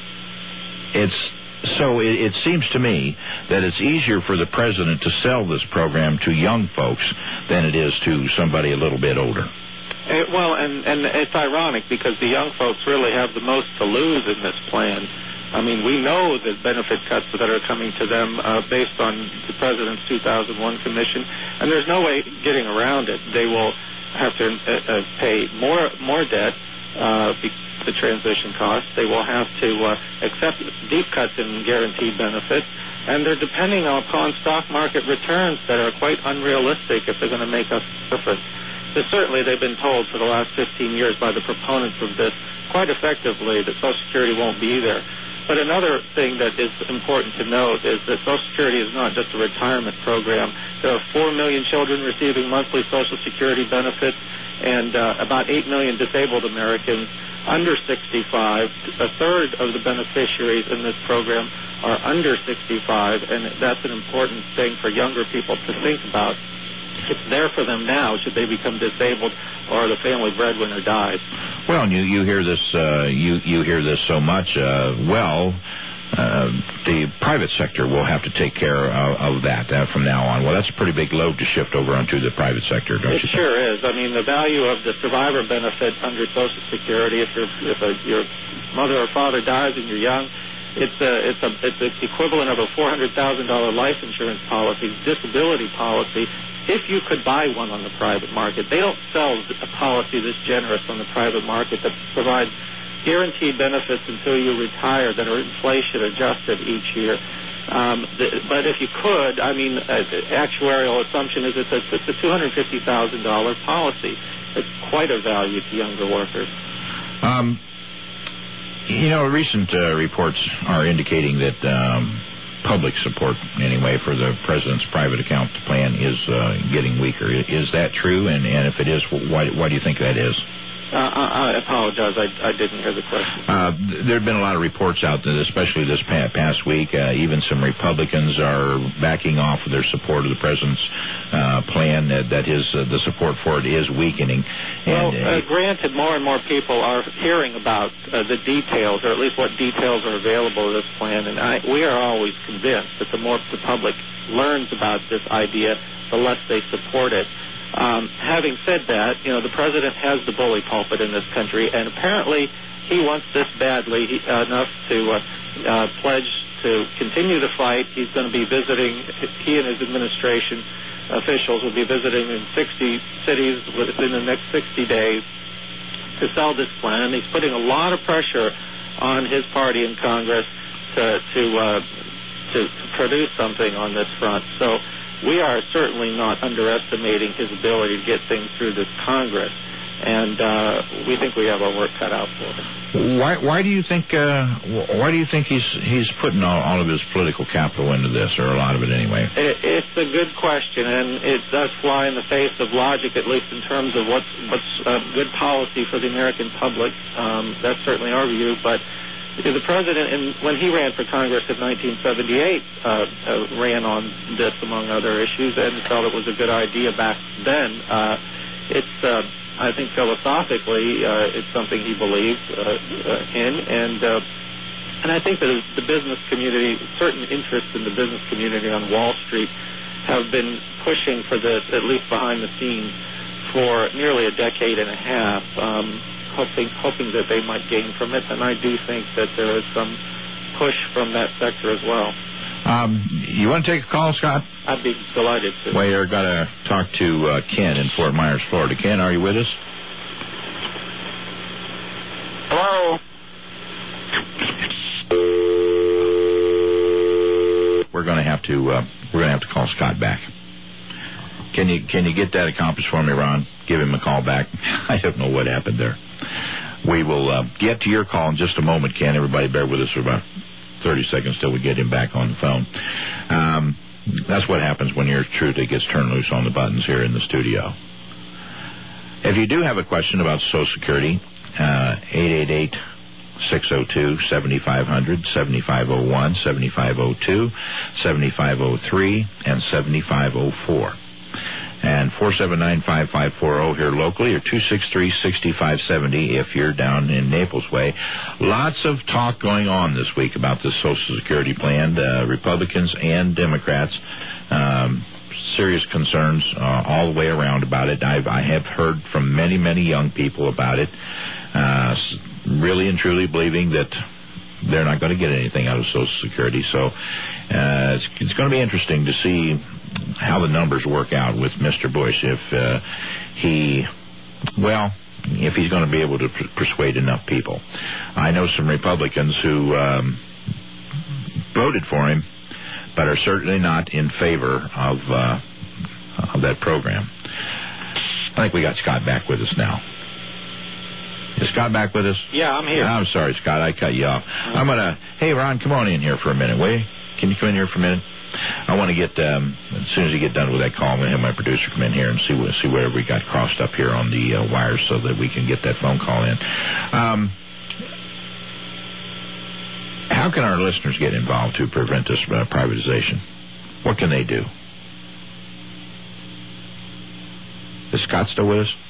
it's... So it, it seems to me that it's easier for the president to sell this program to young folks than it is to somebody a little bit older. It, well, and, and it's ironic because the young folks really have the most to lose in this plan. I mean, we know the benefit cuts that are coming to them uh, based on the president's two thousand one commission, and there's no way getting around it. They will have to uh, uh, pay more more debt. Uh, the transition costs. They will have to uh, accept deep cuts in guaranteed benefits, and they're depending upon stock market returns that are quite unrealistic if they're going to make us different. So certainly they've been told for the last fifteen years by the proponents of this quite effectively that Social Security won't be there. But another thing that is important to note is that Social Security is not just a retirement program. There are four million children receiving monthly Social Security benefits and uh, about eight million disabled Americans under sixty-five. A third of the beneficiaries in this program are under sixty-five, and that's an important thing for younger people to think about. It's there for them now should they become disabled or the family breadwinner dies. Well, and you, you hear this uh, you, you hear this so much. Uh, well, uh, the private sector will have to take care of, of that uh, from now on. Well, that's a pretty big load to shift over onto the private sector, don't it you think? It sure is. I mean, the value of the survivor benefit under Social Security, if, you're, if a, your mother or father dies and you're young, it's a, it's a, it's the equivalent of a four hundred thousand dollars life insurance policy, disability policy, if you could buy one on the private market. They don't sell a policy this generous on the private market that provides guaranteed benefits until you retire that are inflation adjusted each year. Um, the, but if you could, I mean, uh, the actuarial assumption is it's a, it's a two hundred fifty thousand dollars policy. It's quite a value to younger workers. Um, you know, recent uh, reports are indicating that um, public support, anyway, for the president's private account plan is uh, getting weaker. Is that true? And, and if it is, why, why do you think that is? Uh, I apologize. I, I didn't hear the question. Uh, there have been a lot of reports out there, especially this past week. Uh, even some Republicans are backing off of their support of the president's uh, plan. That, that his uh, the support for it is weakening. Well, And, uh, granted, more and more people are hearing about uh, the details, or at least what details are available of this plan. And I, we are always convinced that the more the public learns about this idea, the less they support it. Um, having said that, you know, the president has the bully pulpit in this country, and apparently he wants this badly he, uh, enough to uh, uh, pledge to continue the fight. He's going to be visiting, he and his administration officials will be visiting in sixty cities within the next sixty days to sell this plan. He's putting a lot of pressure on his party in Congress to to, uh, to, to produce something on this front. So we are certainly not underestimating his ability to get things through this Congress, and uh, we think we have our work cut out for him. Why? Why do you think? Uh, why do you think he's he's putting all, all of his political capital into this, or a lot of it anyway? It, it's a good question, and it does fly in the face of logic, at least in terms of what's what's uh, good policy for the American public. Um, that's certainly our view, but. Because the president, in, when he ran for Congress in nineteen seventy-eight, uh, uh, ran on this, among other issues, and felt it was a good idea back then. Uh, it's, uh, I think, philosophically, uh, it's something he believes uh, uh, in, and uh, and I think that the business community, certain interests in the business community on Wall Street, have been pushing for this, at least behind the scenes, for nearly a decade and a half. Um, Hoping, hoping that they might gain from it, and I do think that there is some push from that sector as well. Um, you want to take a call, Scott? I'd be delighted to. Well, you're going to talk to uh, Ken in Fort Myers, Florida. Ken, are you with us? Hello. We're going to have to uh, we're going to have to call Scott back. Can you can you get that accomplished for me, Ron? Give him a call back. I don't know what happened there. We will uh, get to your call in just a moment, Ken. Everybody bear with us for about thirty seconds till we get him back on the phone. Um, that's what happens when your truth it gets turned loose on the buttons here in the studio. If you do have a question about Social Security, uh, eight eight eight, six oh two, seven five zero zero, seven five oh one, seven five oh two, seven five oh three, and seven five oh four. And four seven nine, five five four zero here locally, or two six three, six five seven zero if you're down in Naples Way. Lots of talk going on this week about the Social Security plan, uh, Republicans and Democrats. Um, serious concerns uh, all the way around about it. I've, I have heard from many, many young people about it, uh, really and truly believing that they're not going to get anything out of Social Security. So uh, it's, it's going to be interesting to see how the numbers work out with Mister Bush, if uh, he, well, if he's going to be able to pr- persuade enough people. I know some Republicans who um, voted for him, but are certainly not in favor of, uh, of that program. I think we got Scott back with us now. Is Scott back with us? Yeah, I'm here. I'm sorry, Scott, I cut you off. Mm-hmm. I'm going to, hey, Ron, come on in here for a minute, will you? Can you come in here for a minute? I want to get, um, as soon as you get done with that call, I'm going to have my producer come in here and see what, see where we got crossed up here on the uh, wires so that we can get that phone call in. Um, how can our listeners get involved to prevent this uh, privatization? What can they do? Is Scott still with us?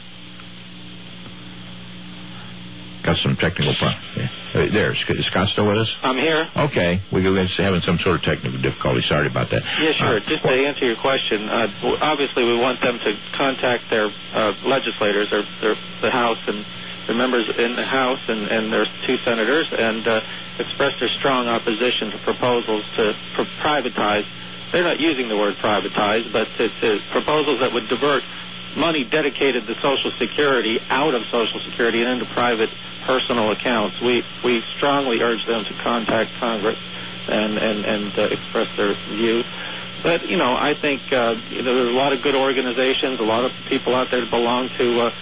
Got some technical problems. Yeah. Uh, there, is Scott still with us? I'm here. Okay. We're having some sort of technical difficulty. Sorry about that. Yeah, sure. Uh, Just to answer your question, uh, obviously we want them to contact their uh, legislators, their, their, the House and the members in the House and, and their two senators, and uh, express their strong opposition to proposals to pr- privatize. They're not using the word privatize, but to, to proposals that would divert money dedicated to Social Security out of Social Security and into private personal accounts. We we strongly urge them to contact Congress and and and uh, express their views. But you know, I think uh, you know, there's a lot of good organizations, a lot of people out there that belong to uh,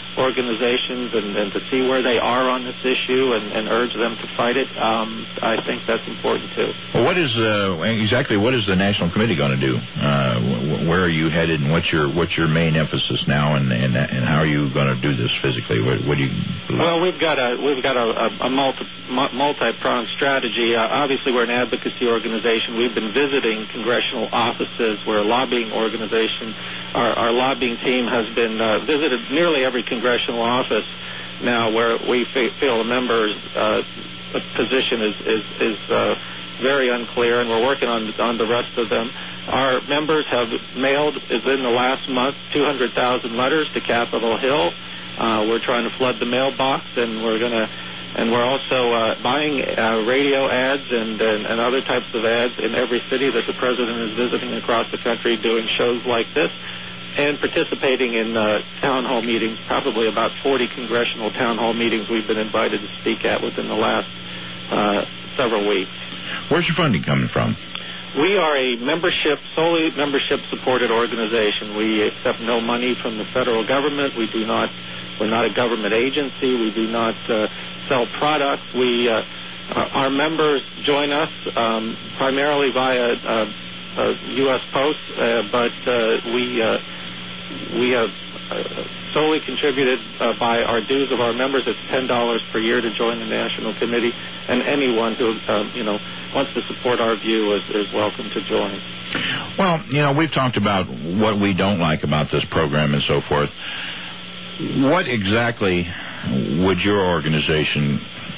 organizations and, and to see where they are on this issue and, and urge them to fight it, um, I think that's important too. Well, what is uh, exactly what is the National Committee going to do? Uh, where are you headed, and what's your what's your main emphasis now, and and, and how are you going to do this physically? What, what do you? Well, we've got a we've got a, a multi multi-pronged strategy. Uh, obviously, we're an advocacy organization. We've been visiting congressional offices. We're a lobbying organization. Our, our lobbying team has been uh, visited nearly every congressional office now where we f- feel a member's uh, position is is, is uh, very unclear, and we're working on on the rest of them. Our members have mailed, is in the last month, two hundred thousand letters to Capitol Hill. Uh, we're trying to flood the mailbox, and we're going to, and we're also uh, buying uh, radio ads and, and and other types of ads in every city that the president is visiting across the country, doing shows like this, and participating in uh, town hall meetings. Probably about forty congressional town hall meetings we've been invited to speak at within the last uh, several weeks. Where's your funding coming from? We are a membership, solely membership-supported organization. We accept no money from the federal government. We do not, we're not a government agency. We do not uh, sell products. We, uh, our members join us um, primarily via uh, uh, U S Post, uh, but uh, we uh, we have uh, solely contributed uh, by our dues of our members. It's ten dollars per year to join the National Committee, and anyone who uh, you know wants to support our view is, is welcome to join. Well, you know, we've talked about what we don't like about this program and so forth. What exactly would your organization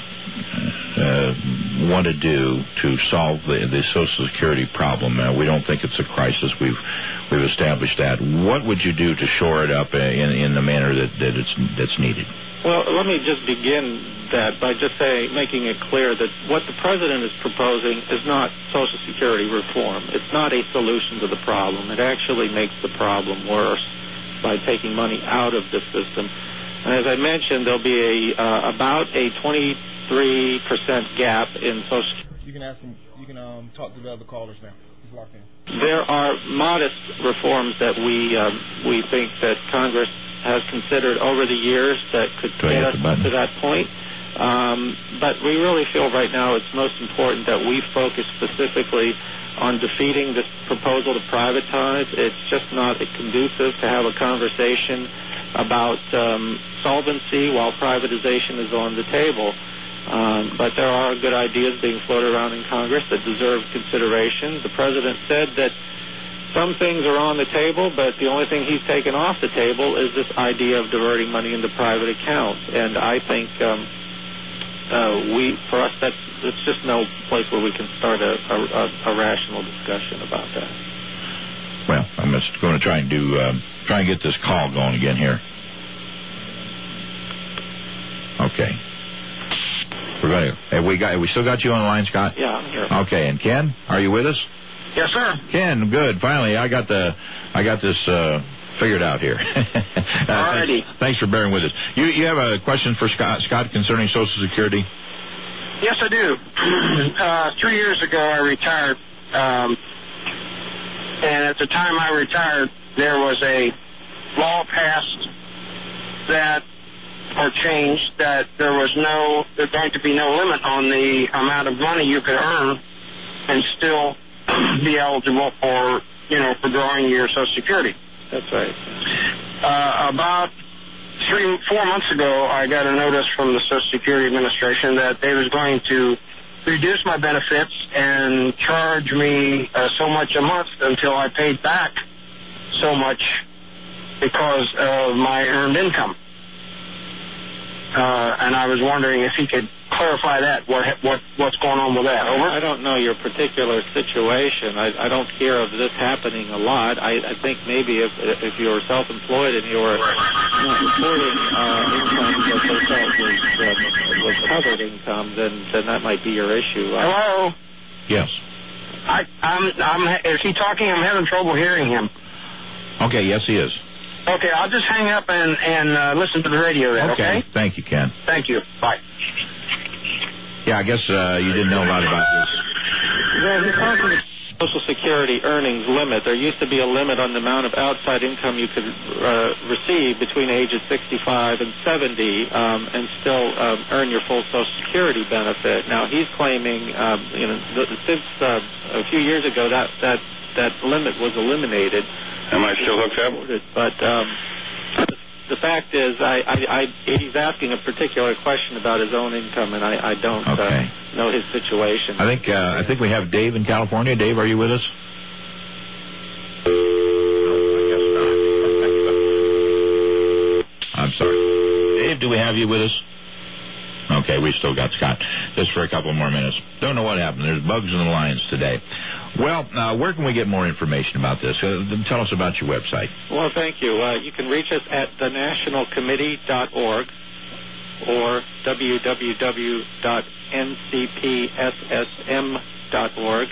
uh, want to do to solve the, the Social Security problem? Uh, we don't think it's a crisis. We've we've established that. What would you do to shore it up uh, in in the manner that, that it's that's needed? Well, let me just begin that by just saying, making it clear that what the president is proposing is not Social Security reform. It's not a solution to the problem. It actually makes the problem worse by taking money out of the system. And as I mentioned, there'll be a uh, about a twenty-three percent gap in Social Security. You can ask him. You can um, talk to the other callers now. He's locked in. There are modest reforms that we um, we think that Congress has considered over the years that could get us to that point. Um, but we really feel right now it's most important that we focus specifically on defeating this proposal to privatize. It's just not conducive to have a conversation about um, solvency while privatization is on the table. Um, but there are good ideas being floated around in Congress that deserve consideration. The president said that some things are on the table, but the only thing he's taken off the table is this idea of diverting money into private accounts. And I think um, uh, we, for us, that's it's just no place where we can start a, a, a rational discussion about that. Well, I'm just going to try and do uh, try and get this call going again here. Okay. We're going to. Have we got? Have we still got you on the line, Scott? Yeah, I'm here. Okay. And Ken, are you with us? Yes, sir. Ken, good. Finally, I got the, I got this uh, figured out here. uh, Alrighty. Thanks, thanks for bearing with us. You, you have a question for Scott, Scott concerning Social Security? Yes, I do. uh, three years ago, I retired, um, and at the time I retired, there was a law passed that, or changed, that there was no, there's going to be no limit on the amount of money you could earn and still be eligible for, you know, for drawing your Social Security. That's right. Uh, about three, four months ago, I got a notice from the Social Security Administration that they was going to reduce my benefits and charge me uh, so much a month until I paid back so much because of my earned income. Uh, and I was wondering if he could clarify that, what what what's going on with that. Over. I don't know your particular situation. I, I don't hear of this happening a lot. I, I think maybe if if you were self-employed and you were not reporting uh, income that they felt was, uh, was covered income, then, then that might be your issue. Hello? Yes. I, I'm, I'm, is he talking? I'm having trouble hearing him. Okay, yes, he is. Okay, I'll just hang up and, and uh, listen to the radio then, okay? Okay, thank you, Ken. Thank you. Bye. Yeah, I guess uh, you didn't know a lot about this. Well, you're talking Social Security earnings limit. There used to be a limit on the amount of outside income you could uh, receive between ages sixty-five and seventy um, and still um, earn your full Social Security benefit. Now, he's claiming, um, you know, th- since uh, a few years ago, that, that, that limit was eliminated. Am I still hooked up? But um, the fact is, I, I, I, he's asking a particular question about his own income, and I, I don't okay. uh, know his situation. I think uh, I think we have Dave in California. Dave, are you with us? I'm sorry. Dave, do we have you with us? Okay, we still got Scott. Just for a couple more minutes. Don't know what happened. There's bugs in the lines today. Well, uh, where can we get more information about this? Uh, tell us about your website. Well, thank you. Uh, you can reach us at the national committee dot org or w w w dot n c p s s m dot org.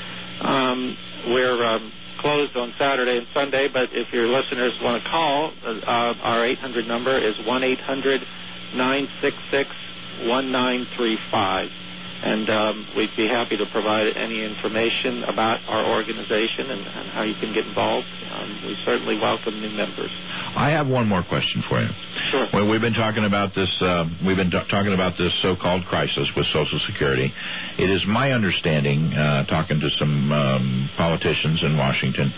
Um, we're um, closed on Saturday and Sunday, but if your listeners want to call, uh, our eight hundred number is one eight hundred nine six six one nine three five. And um, we'd be happy to provide any information about our organization and, and how you can get involved. Um, we certainly welcome new members. I have one more question for you. Sure. Well, we've been talking about this. Uh, we've been t- talking about this so-called crisis with Social Security. It is my understanding, uh, talking to some um, politicians in Washington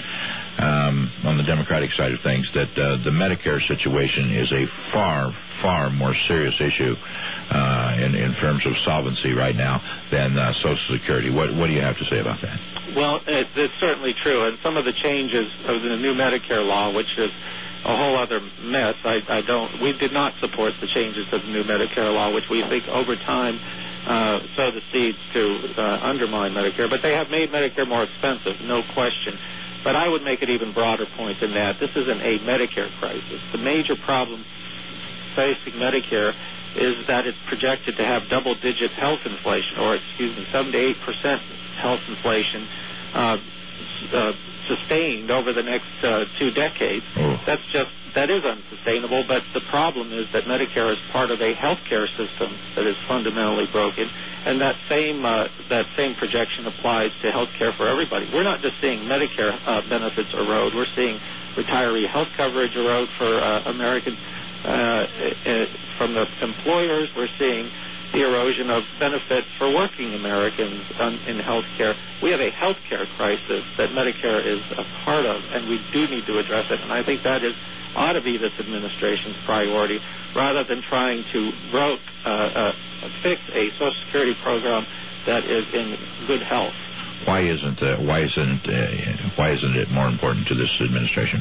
um, on the Democratic side of things, that uh, the Medicare situation is a far, far more serious issue uh, in, in terms of solvency right now than uh, Social Security. What, what do you have to say about that? Well, it, it's certainly true. And some of the changes of the new Medicare law, which is a whole other mess, I, I don't. We did not support the changes of the new Medicare law, which we think over time uh, sow the seeds to uh, undermine Medicare. But they have made Medicare more expensive, no question. But I would make it even broader point than that. This isn't a Medicare crisis. The major problem facing Medicare is that it's projected to have double-digit health inflation, or excuse me, seven to eight percent health inflation uh, uh, sustained over the next uh, two decades. Oh. That's just that is unsustainable. But the problem is that Medicare is part of a health care system that is fundamentally broken, and that same uh, that same projection applies to health care for everybody. We're not just seeing Medicare uh, benefits erode. We're seeing retiree health coverage erode for uh, Americans. Uh, uh, from the employers, we're seeing the erosion of benefits for working Americans um, in health care. We have a health care crisis that Medicare is a part of, and we do need to address it. And I think that is ought to be this administration's priority, rather than trying to broke, uh, uh, fix a Social Security program that is in good health. Why isn't uh, why isn't uh, why isn't it more important to this administration?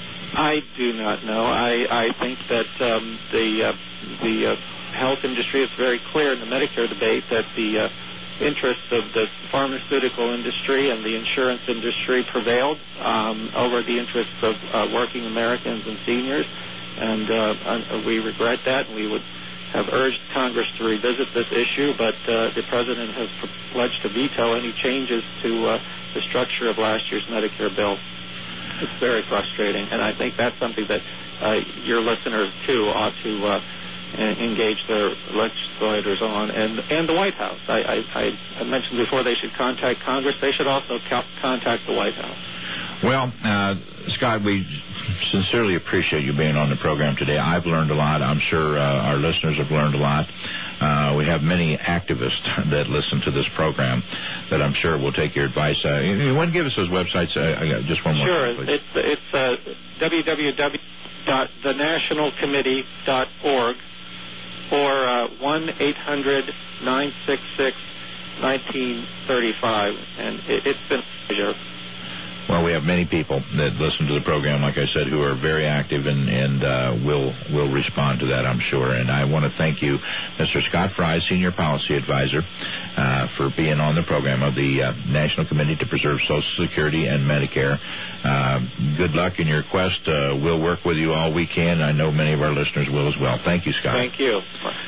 I do not know. I, I think that um, the uh, the uh, health industry, it's very clear in the Medicare debate that the uh, interests of the pharmaceutical industry and the insurance industry prevailed um, over the interests of uh, working Americans and seniors, and uh, we regret that, and we would have urged Congress to revisit this issue, but uh, the President has pledged to veto any changes to uh, the structure of last year's Medicare bill. It's very frustrating, and I think that's something that uh, your listeners, too, ought to uh, engage their legislators on, and, and the White House. I, I, I mentioned before they should contact Congress. They should also co- contact the White House. Well, uh, Scott, we sincerely appreciate you being on the program today. I've learned a lot. I'm sure uh, our listeners have learned a lot. Uh, we have many activists that listen to this program that I'm sure will take your advice. Uh, you want to give us those websites? Uh, I got just one more. Sure. Time, it's it's uh, w w w dot the national committee dot org or uh, one eight hundred nine six six nineteen thirty-five, and it, it's been a pleasure. Well, we have many people that listen to the program, like I said, who are very active and, and uh, will will respond to that, I'm sure. And I want to thank you, Mister Scott Fry, Senior Policy Advisor, uh, for being on the program of the uh, National Committee to Preserve Social Security and Medicare. Uh, good luck in your quest. Uh, we'll work with you all we can. I know many of our listeners will as well. Thank you, Scott. Thank you.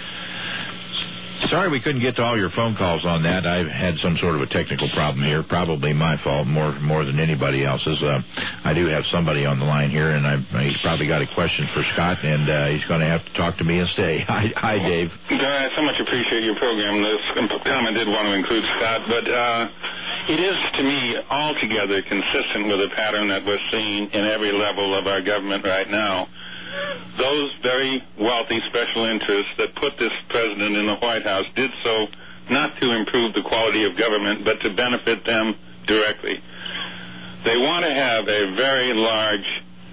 Sorry we couldn't get to all your phone calls on that. I've had some sort of a technical problem here, probably my fault more more than anybody else's. Uh, I do have somebody on the line here, and I, he's probably got a question for Scott, and uh, he's going to have to talk to me and stay. Hi, hi Dave. I so much appreciate your program. This time I did want to include Scott, but uh, It is, to me, altogether consistent with a pattern that we're seeing in every level of our government right now. Those very wealthy special interests that put this president in the White House did so not to improve the quality of government, but to benefit them directly. They want to have a very large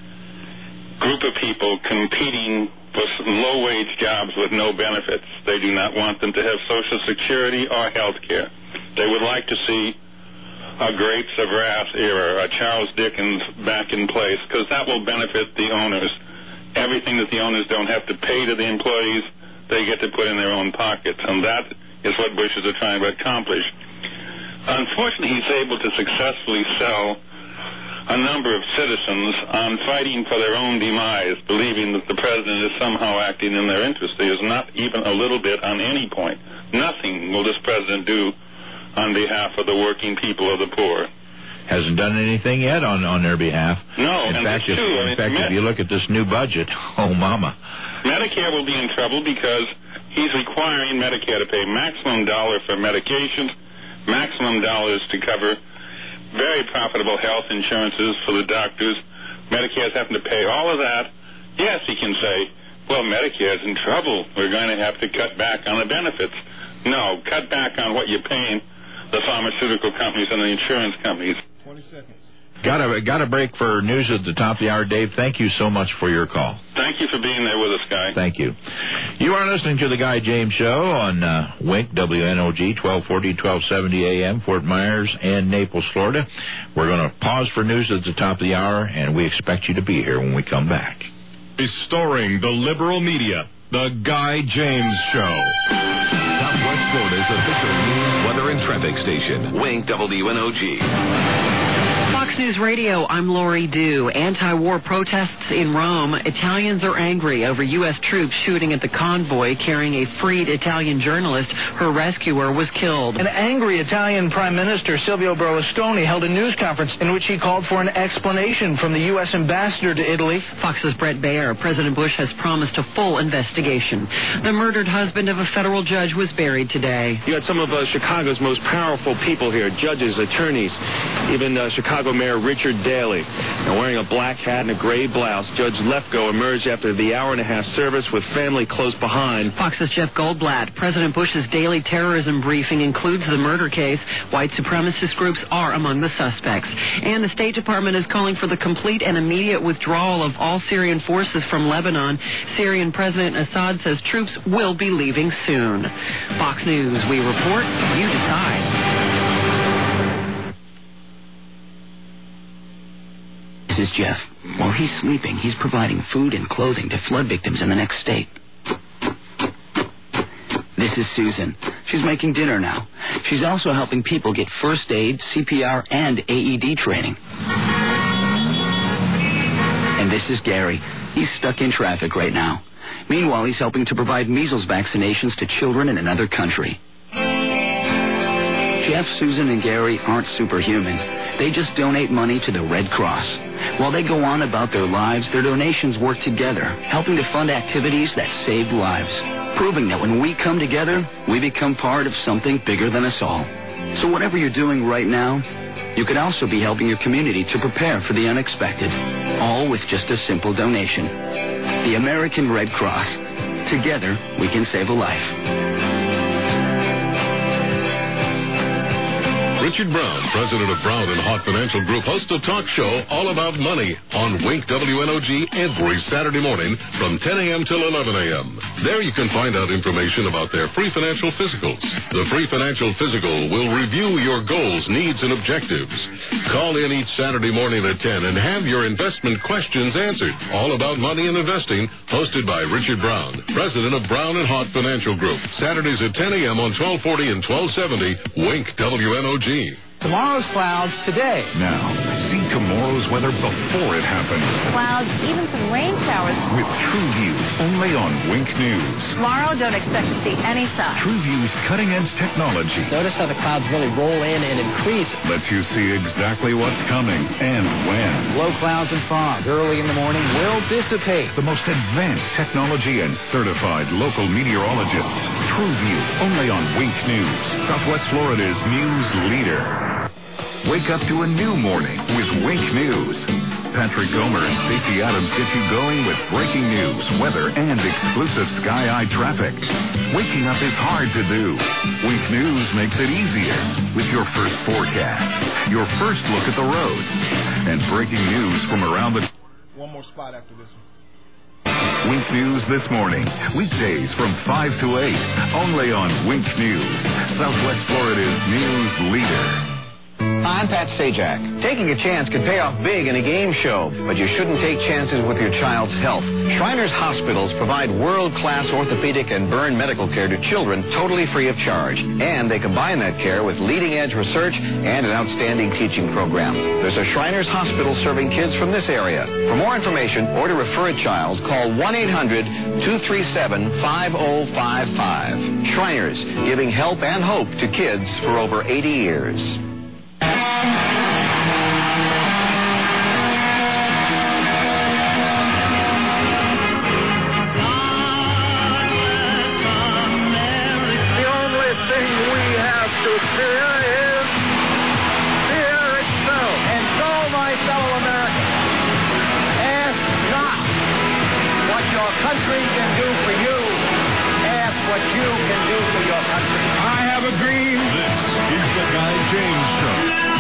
group of people competing for low-wage jobs with no benefits. They do not want them to have Social Security or health care. They would like to see a Grapes of Wrath era, a Charles Dickens back in place, because that will benefit the owners. Everything that the owners don't have to pay to the employees, they get to put in their own pockets, and that is what Bushes are trying to accomplish. Unfortunately, he's able to successfully sell a number of citizens on fighting for their own demise, believing that the president is somehow acting in their interest. There is not even a little bit on any point. Nothing will this president do on behalf of the working people of the poor. Hasn't done anything yet on, on their behalf. No, in and fact, if, too, I mean, in fact, Med- if you look at this new budget, oh, mama. Medicare will be in trouble because he's requiring Medicare to pay maximum dollar for medications, maximum dollars to cover very profitable health insurances for the doctors. Medicare's having to pay all of that. Yes, he can say, well, Medicare's in trouble. We're going to have to cut back on the benefits. No, cut back on what you're paying the pharmaceutical companies and the insurance companies. twenty seconds. Got a, got a break for news at the top of the hour. Dave, thank you so much for your call. Thank you for being there with us, Guy. Thank you. You are listening to the Guy James Show on uh, Wink, W N O G, twelve forty, twelve seventy A M, Fort Myers and Naples, Florida. We're going to pause for news at the top of the hour, and we expect you to be here when we come back. Restoring the liberal media, the Guy James Show. Southwest Florida's official news, weather, and traffic station. Wink, W N O G. Fox News Radio, I'm Lori Dew. Anti-war protests in Rome. Italians are angry over U S troops shooting at the convoy carrying a freed Italian journalist. Her rescuer was killed. An angry Italian Prime Minister Silvio Berlusconi held a news conference in which he called for an explanation from the U S ambassador to Italy. Fox's Brett Baer. President Bush has promised a full investigation. The murdered husband of a federal judge was buried today. You had some of uh, Chicago's most powerful people here, judges, attorneys, even uh, Chicago Mayor Richard Daley. Now, wearing a black hat and a gray blouse, Judge Lefkoe emerged after the hour and a half service with family close behind. Fox's Jeff Goldblatt. President Bush's daily terrorism briefing includes the murder case. White supremacist groups are among the suspects. And the State Department is calling for the complete and immediate withdrawal of all Syrian forces from Lebanon. Syrian President Assad says troops will be leaving soon. Fox News, we report, you decide. This is Jeff. While he's sleeping, he's providing food and clothing to flood victims in the next state. This is Susan. She's making dinner now. She's also helping people get first aid, C P R, and A E D training. And this is Gary. He's stuck in traffic right now. Meanwhile, he's helping to provide measles vaccinations to children in another country. Jeff, Susan, and Gary aren't superhuman. They just donate money to the Red Cross. While they go on about their lives, their donations work together, helping to fund activities that saved lives, proving that when we come together, we become part of something bigger than us all. So whatever you're doing right now, you could also be helping your community to prepare for the unexpected, all with just a simple donation. The American Red Cross. Together, we can save a life. Richard Brown, president of Brown and Hart Financial Group, hosts a talk show all about money on Wink W N O G every Saturday morning from ten a.m. till eleven a.m. There you can find out information about their free financial physicals. The free financial physical will review your goals, needs, and objectives. Call in each Saturday morning at ten and have your investment questions answered. All about money and investing, hosted by Richard Brown, president of Brown and Hart Financial Group. Saturdays at ten a.m. on twelve forty and twelve seventy, Wink W N O G. Tomorrow's clouds today. Now, see tomorrow's weather before it happens. Clouds, even some rain showers. With True View, only on Wink News. Tomorrow, don't expect to see any sun. True View's cutting-edge technology. Notice how the clouds really roll in and increase. Lets you see exactly what's coming and when. Low clouds and fog early in the morning will dissipate. The most advanced technology and certified local meteorologists. True View, only on Wink News, Southwest Florida's news leader. Wake up to a new morning with Wink News. Patrick Gomer and Stacey Adams get you going with breaking news, weather, and exclusive Sky Eye traffic. Waking up is hard to do. Wink News makes it easier with your first forecast, your first look at the roads, and breaking news from around the... One more spot after this one. Wink News this morning, weekdays from five to eight, only on Wink News, Southwest Florida's news leader. I'm Pat Sajak. Taking a chance can pay off big in a game show, but you shouldn't take chances with your child's health. Shriners Hospitals provide world-class orthopedic and burn medical care to children totally free of charge. And they combine that care with leading-edge research and an outstanding teaching program. There's a Shriners Hospital serving kids from this area. For more information or to refer a child, call one eight hundred two three seven five oh five five. Shriners, giving help and hope to kids for over eighty years. Country can do for you. Ask what you can do for your country. I have a dream. This is the Guy James Show.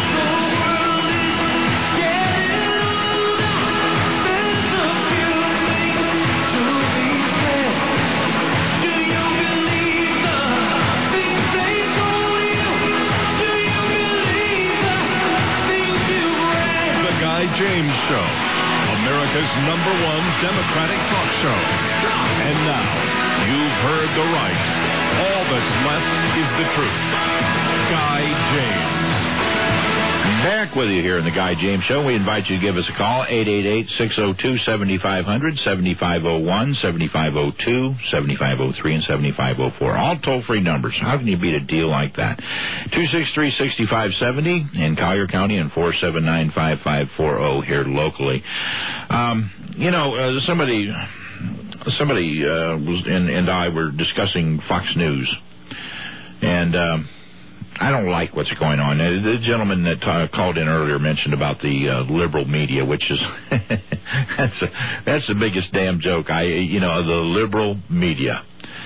The Guy James Show, America's number one Democratic talk show. And now, you've heard the right. All that's left is the truth. Guy James. Back with you here in the Guy James Show. We invite you to give us a call, eight eight eight, six oh two, seven five zero zero, seven five oh one, seven five oh two, seven five oh three, and seven five oh four. All toll-free numbers. How can you beat a deal like that? two six three, six five seven oh in Collier County and four seven nine, five five four oh here locally. Um, you know, uh, somebody... Somebody uh, was and, and I were discussing Fox News, and uh, I don't like what's going on. Uh, the gentleman that uh, called in earlier mentioned about the uh, liberal media, which is that's a, that's the biggest damn joke. I you know the liberal media.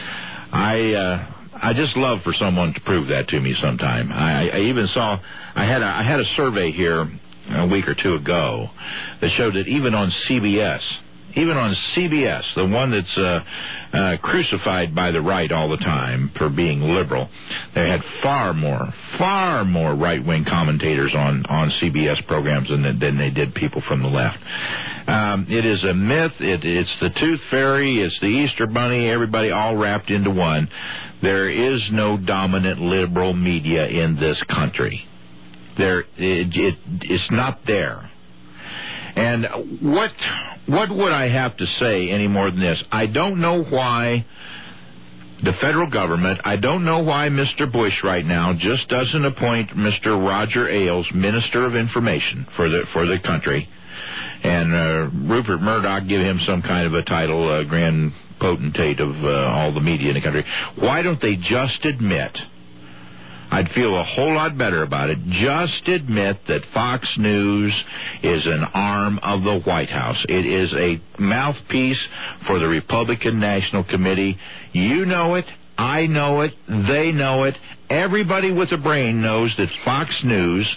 I uh, I just love for someone to prove that to me sometime. I, I even saw I had a, I had a survey here a week or two ago that showed that even on C B S. Even on C B S, the one that's uh, uh, crucified by the right all the time for being liberal, they had far more, far more right-wing commentators on, on C B S programs than, than they did people from the left. Um, it is a myth. It, it's the Tooth Fairy. It's the Easter Bunny. Everybody all wrapped into one. There is no dominant liberal media in this country. There, it, it, it's not there. And what what would I have to say any more than this? I don't know why the federal government, I don't know why Mister Bush right now just doesn't appoint Mister Roger Ailes Minister of Information for the for the country, and uh, Rupert Murdoch give him some kind of a title, uh, Grand Potentate of uh, all the media in the country. Why don't they just admit? I'd feel a whole lot better about it. Just admit that Fox News is an arm of the White House. It is a mouthpiece for the Republican National Committee. You know it. I know it. They know it. Everybody with a brain knows that Fox News,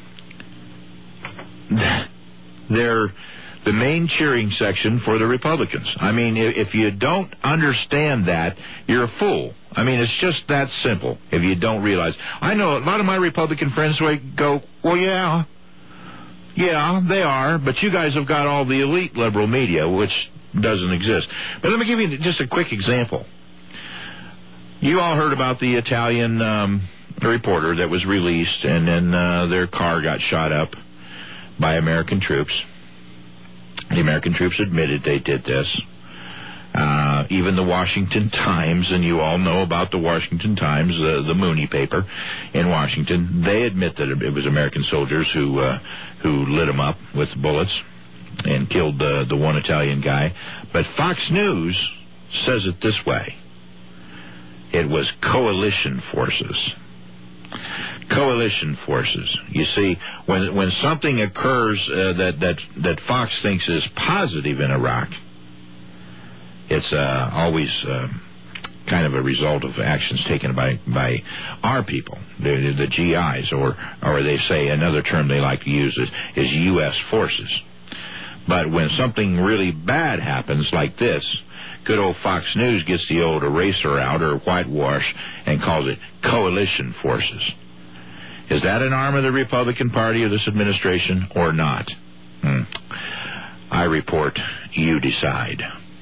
they're the main cheering section for the Republicans. I mean, if you don't understand that, you're a fool. I mean, it's just that simple if you don't realize. I know a lot of my Republican friends go, well, yeah, yeah, they are, but you guys have got all the elite liberal media, which doesn't exist. But let me give you just a quick example. You all heard about the Italian um, reporter that was released, and then uh, their car got shot up by American troops. The American troops admitted they did this. Uh, even the Washington Times, and you all know about the Washington Times, uh, the Mooney paper in Washington, they admit that it was American soldiers who uh, who lit them up with bullets and killed uh, the one Italian guy. But Fox News says it this way. It was coalition forces. coalition forces. You see, when when something occurs uh, that, that, that Fox thinks is positive in Iraq, it's uh, always uh, kind of a result of actions taken by, by our people, the, the G Is, or, or they say another term they like to use is, is U S forces. But when something really bad happens like this, good old Fox News gets the old eraser out or whitewash and calls it coalition forces. Is that an arm of the Republican Party or this administration or not? Hmm. I report, you decide.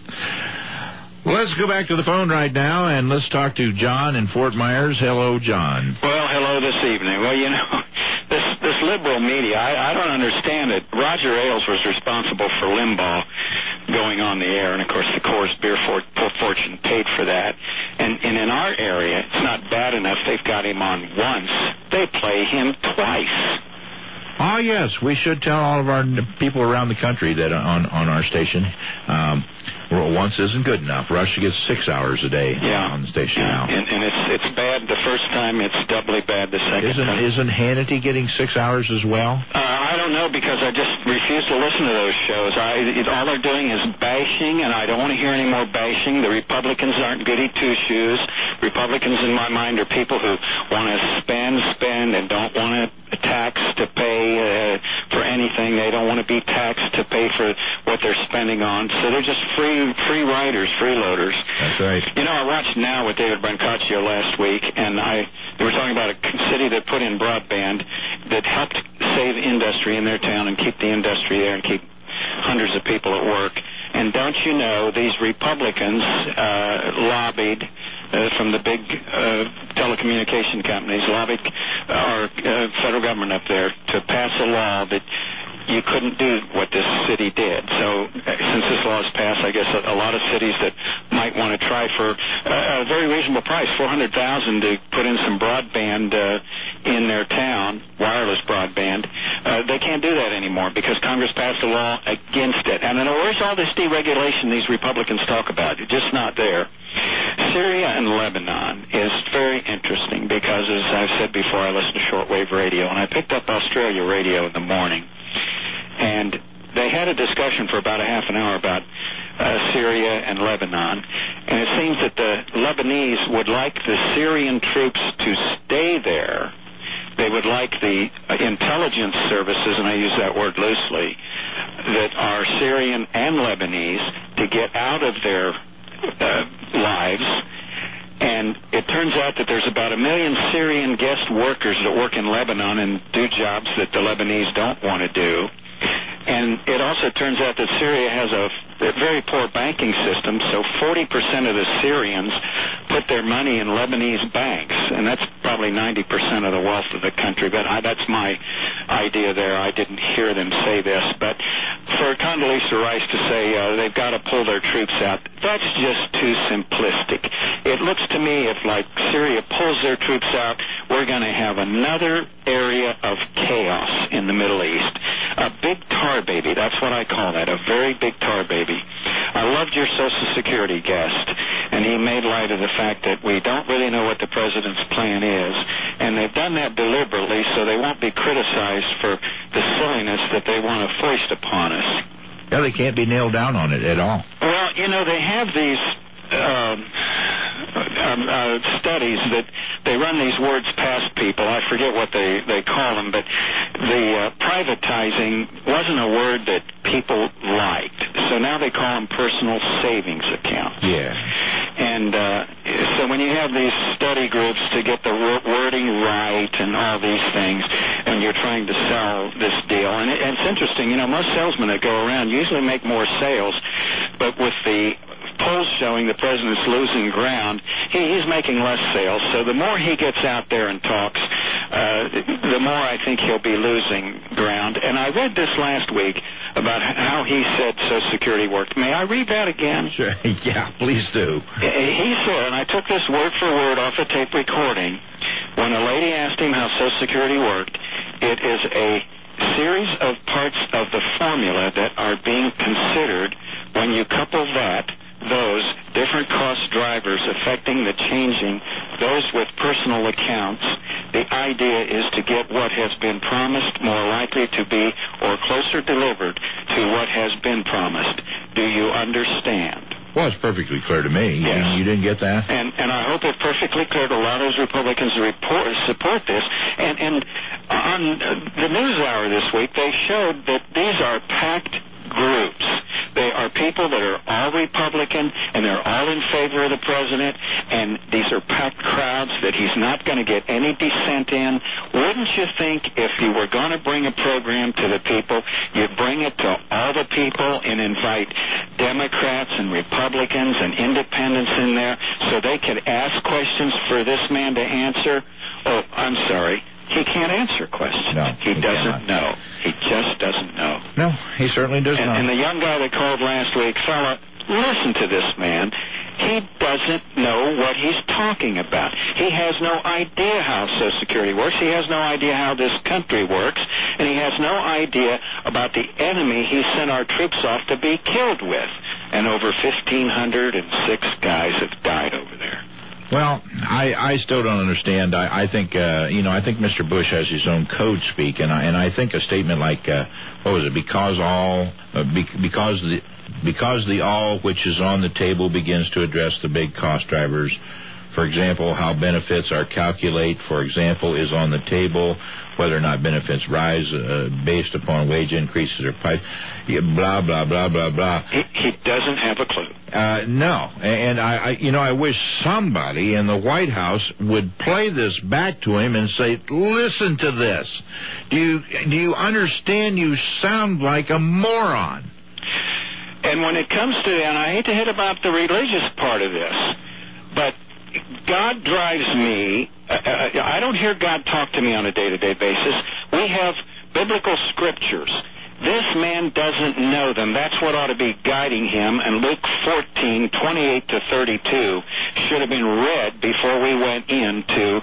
Let's go back to the phone right now, and let's talk to John in Fort Myers. Hello, John. Well, hello this evening. Well, you know, this this liberal media, I, I don't understand it. Roger Ailes was responsible for Limbaugh going on the air, and, of course, the Coors Beer for, for Fortune paid for that. And, and in our area, it's not bad enough they've got him on once. They play him twice. Oh, yes, we should tell all of our people around the country that on, on our station, um, once isn't good enough. Russia gets six hours a day yeah. on the station yeah. now. And, and it's it's bad the first time. It's doubly bad the second isn't, time. Isn't Hannity getting six hours as well? Uh, I don't know, because I just refuse to listen to those shows. I, it, all they're doing is bashing, and I don't want to hear any more bashing. The Republicans aren't goody two-shoes. Republicans, in my mind, are people who want to spend, spend, and don't want to tax to pay uh, for anything. They don't want to be taxed to pay for what they're spending on. So they're just free free riders, freeloaders. That's right. You know, I watched Now with David Brancaccio last week, and I they were talking about a city that put in broadband that helped save industry in their town and keep the industry there and keep hundreds of people at work. And don't you know, these Republicans uh, lobbied uh, from the big uh, telecommunication companies, lobbied our uh, federal government up there to pass a law that you couldn't do what this city did. So uh, since this law is passed, I guess a, a lot of cities that might want to try for uh, a very reasonable price, four hundred thousand dollars to put in some broadband uh, in their town, wireless broadband, uh, they can't do that anymore because Congress passed a law against it. And then where's all this deregulation these Republicans talk about? It's just not there. Syria and Lebanon is very interesting because, as I've said before, I listen to shortwave radio, and I picked up Australia radio in the morning. And they had a discussion for about a half an hour about uh, Syria and Lebanon. And it seems that the Lebanese would like the Syrian troops to stay there. They would like the uh, intelligence services, and I use that word loosely, that are Syrian and Lebanese to get out of their uh, lives. And it turns out that there's about a million Syrian guest workers that work in Lebanon and do jobs that the Lebanese don't want to do. And it also turns out that Syria has a very poor banking system, so forty percent of the Syrians put their money in Lebanese banks, and that's probably ninety percent of the wealth of the country. But I, that's my idea there. I didn't hear them say this. But for Condoleezza Rice to say uh, they've got to pull their troops out, that's just too simplistic. It looks to me if, like, Syria pulls their troops out, we're going to have another area of chaos in the Middle East. A big tar baby, that's what I call that, a very big tar baby. I loved your Social Security guest, and he made light of the fact that we don't really know what the president's plan is, and they've done that deliberately so they won't be criticized for the silliness that they want to foist upon us. Yeah, they can't be nailed down on it at all. Well, you know, they have these uh, um, uh, studies that they run these words past people. I forget what they, they call them, but the uh, privatizing wasn't a word that people liked. So now they call them personal savings accounts. Yeah. And uh, so when you have these study groups to get the wording right and all these things, and you're trying to sell this deal, and, it, and it's interesting, you know, most salesmen that go around usually make more sales, but with the polls showing the president's losing ground, he, he's making less sales. So the more he gets out there and talks, uh, the more I think he'll be losing ground. And I read this last week about how he said Social Security worked. May I read that again? Sure. Yeah, please do. He said, and I took this word for word off a tape recording, when a lady asked him how Social Security worked, it is a series of parts of the formula that are being considered when you couple that those different cost drivers affecting the changing, those with personal accounts The idea is to get what has been promised more likely to be or closer delivered to what has been promised. Do you understand? Well, it's perfectly clear to me. Yes. You, you didn't get that? And and I hope it's perfectly clear to a lot of those Republicans who report, support this. And, and on the NewsHour this week, they showed that these are packed groups. They are people that are all Republican, and they're all in favor of the president, and these are packed crowds that he's not going to get any dissent in. Wouldn't you think if you were going to bring a program to the people, you'd bring it to all the people and invite Democrats and Republicans and independents in there so they could ask questions for this man to answer? Oh, I'm sorry. He can't answer questions. No, he, he doesn't cannot. know. He just doesn't know. No, he certainly does and, not. And the young guy that called last week, fella, listen to this man. He doesn't know what he's talking about. He has no idea how Social Security works. He has no idea how this country works. And he has no idea about the enemy he sent our troops off to be killed with. And over fifteen hundred six guys have died over there. Well, I, I still don't understand. I, I think, uh, you know, I think Mister Bush has his own code speak, and I, and I think a statement like, uh, what was it, because all, uh, be, because the, because the all which is on the table begins to address the big cost drivers. For example, how benefits are calculated, for example, is on the table, whether or not benefits rise uh, based upon wage increases or price, yeah, blah, blah, blah, blah, blah. He, he doesn't have a clue. Uh, no, and I, I, you know, I wish somebody in the White House would play this back to him and say, listen to this. Do you, do you understand you sound like a moron? And when it comes to, and I hate to hit about the religious part of this, but God drives me. Uh, I don't hear God talk to me on a day-to-day basis. We have biblical scriptures. This man doesn't know them. That's what ought to be guiding him. And Luke fourteen, twenty-eight to thirty-two should have been read before we went into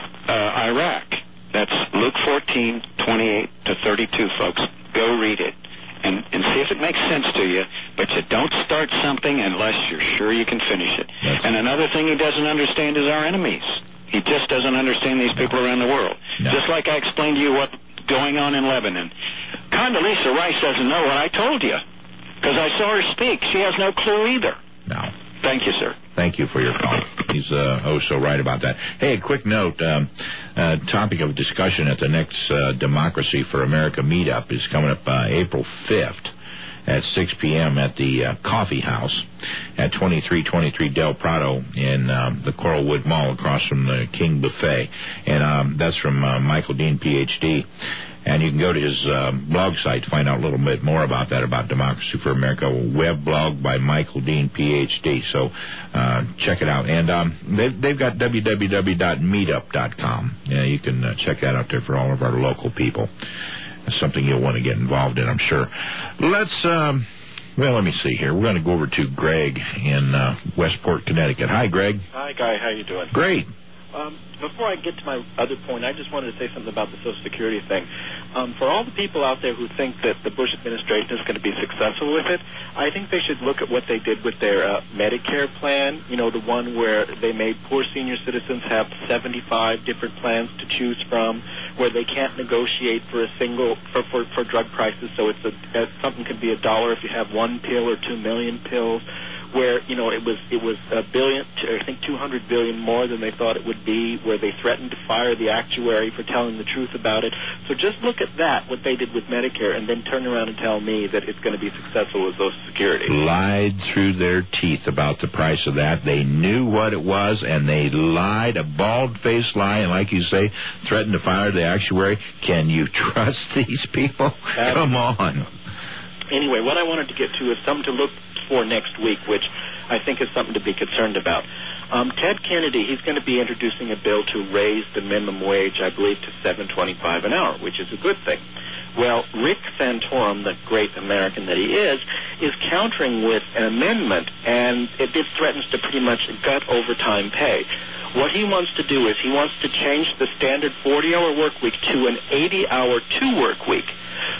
uh, Iraq. That's Luke fourteen, twenty-eight to thirty-two, folks. Go read it and, and see if it makes sense to you. But you don't start something unless you're sure you can finish it. Yes. And another thing he doesn't understand is our enemies. He just doesn't understand these people around the world. No. Just like I explained to you what's going on in Lebanon. Condoleezza Rice doesn't know what I told you because I saw her speak. She has no clue either. No. Thank you, sir. Thank you for your call. He's uh, oh so right about that. Hey, a quick note. Um, uh, topic of discussion at the next uh, Democracy for America meetup is coming up uh, April fifth. At six p.m. at the uh, Coffee House at twenty-three twenty-three Del Prado in um, the Coralwood Mall across from the King Buffet. And um, that's from uh, Michael Dean, P H D. And you can go to his uh, blog site to find out a little bit more about that, about Democracy for America, a web blog by Michael Dean, P H D. So uh, check it out. And um, they've, they've got w w w dot meetup dot com. Yeah, you can uh, check that out there for all of our local people. Something you'll want to get involved in, I'm sure. Let's, um, well, let me see here. We're going to go over to Greg in uh, Westport, Connecticut. Hi, Greg. Hi, Guy. How you doing? Great. Um, before I get to my other point, I just wanted to say something about the Social Security thing. Um, for all the people out there who think that the Bush administration is going to be successful with it, I think they should look at what they did with their uh, Medicare plan, you know, the one where they made poor senior citizens have seventy-five different plans to choose from, where they can't negotiate for a single, for, for, for drug prices, so it's a, uh, something could be a dollar if you have one pill or two million pills, where, you know, it was it was a billion, I think two hundred billion more than they thought it would be, where they threatened to fire the actuary for telling the truth about it. So just look at that, what they did with Medicare, and then turn around and tell me that it's going to be successful with Social Security. Lied through their teeth about the price of that. They knew what it was, and they lied, a bald-faced lie, and like you say, threatened to fire the actuary. Can you trust these people? That, Come on. Anyway, what I wanted to get to is something to look for next week, which I think is something to be concerned about. Um, Ted Kennedy, he's going to be introducing a bill to raise the minimum wage, I believe, to seven twenty-five an hour, which is a good thing. Well, Rick Santorum, the great American that he is, is countering with an amendment, and it, it threatens to pretty much gut overtime pay. What he wants to do is he wants to change the standard forty-hour work week to an eighty-hour two-work week.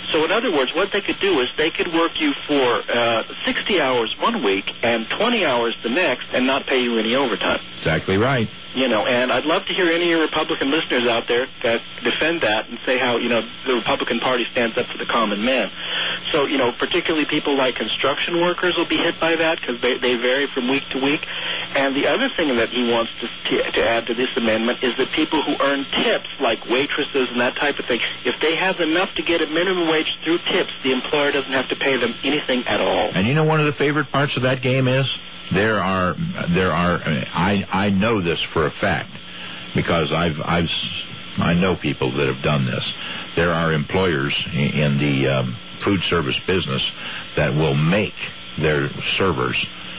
So in other words, what they could do is they could work you for uh, sixty hours one week and twenty hours the next and not pay you any overtime. Exactly right. You know, and I'd love to hear any of your Republican listeners out there that defend that and say how, you know, the Republican Party stands up for the common man. So, you know, particularly people like construction workers will be hit by that because they, they vary from week to week. And the other thing that he wants to, to add to this amendment is that people who earn tips, like waitresses and that type of thing, if they have enough to get a minimum wage through tips, the employer doesn't have to pay them anything at all. And you know one of the favorite parts of that game is? There are, there are. I I know this for a fact because I've I've I know people that have done this. There are employers in the um, food service business that will make their servers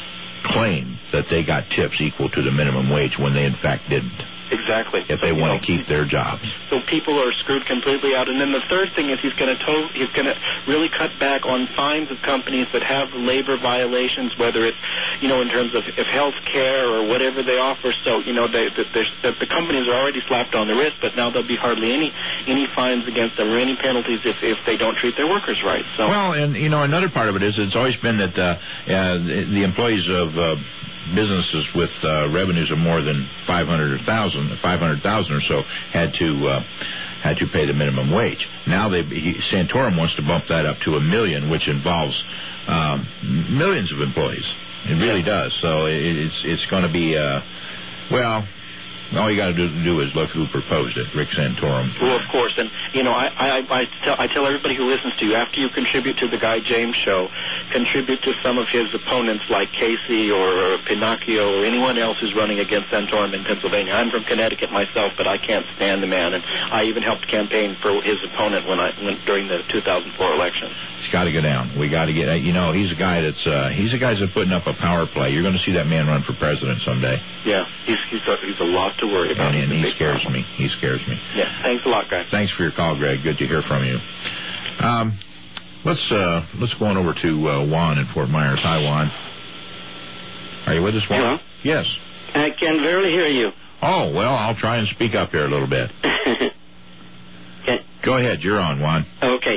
claim that they got tips equal to the minimum wage when they in fact didn't. Exactly. If they want to keep their jobs. So people are screwed completely out. And then the third thing is he's going to to- he's going to really cut back on fines of companies that have labor violations, whether it's, you know, in terms of, of health care or whatever they offer. So, you know, they, the, the, the companies are already slapped on the wrist, but now there'll be hardly any any fines against them or any penalties if, if they don't treat their workers right. So well, and, you know, another part of it is it's always been that uh, uh, the employees of uh, businesses with uh, revenues of more than five hundred thousand, five hundred thousand or so had to uh, had to pay the minimum wage. Now they he, Santorum wants to bump that up to a million, which involves um, millions of employees. It really does. So it, it's it's going to be uh, well. All you got to do, do is look who proposed it, Rick Santorum. Well, of course, and you know, I I, I, tell, I tell everybody who listens to you, after you contribute to the Guy James Show, contribute to some of his opponents like Casey or Pinocchio or anyone else who's running against Santorum in Pennsylvania. I'm from Connecticut myself, but I can't stand the man, and I even helped campaign for his opponent when I went during the two thousand four election. It's got to go down. We got to get. You know, he's a guy that's uh, he's a guy that's putting up a power play. You're going to see that man run for president someday. Yeah, he's he's a, he's a lot to worry about. And, and he scares me. He scares me. Yeah, thanks a lot, guys. Thanks for your call, Greg. Good to hear from you. Um, let's uh, let's go on over to uh, Juan in Fort Myers. Hi, Juan. Are you with us, Juan? Hello? Yes. I can barely hear you. Oh, well, I'll try and speak up here a little bit. Okay. Go ahead. You're on, Juan. Okay.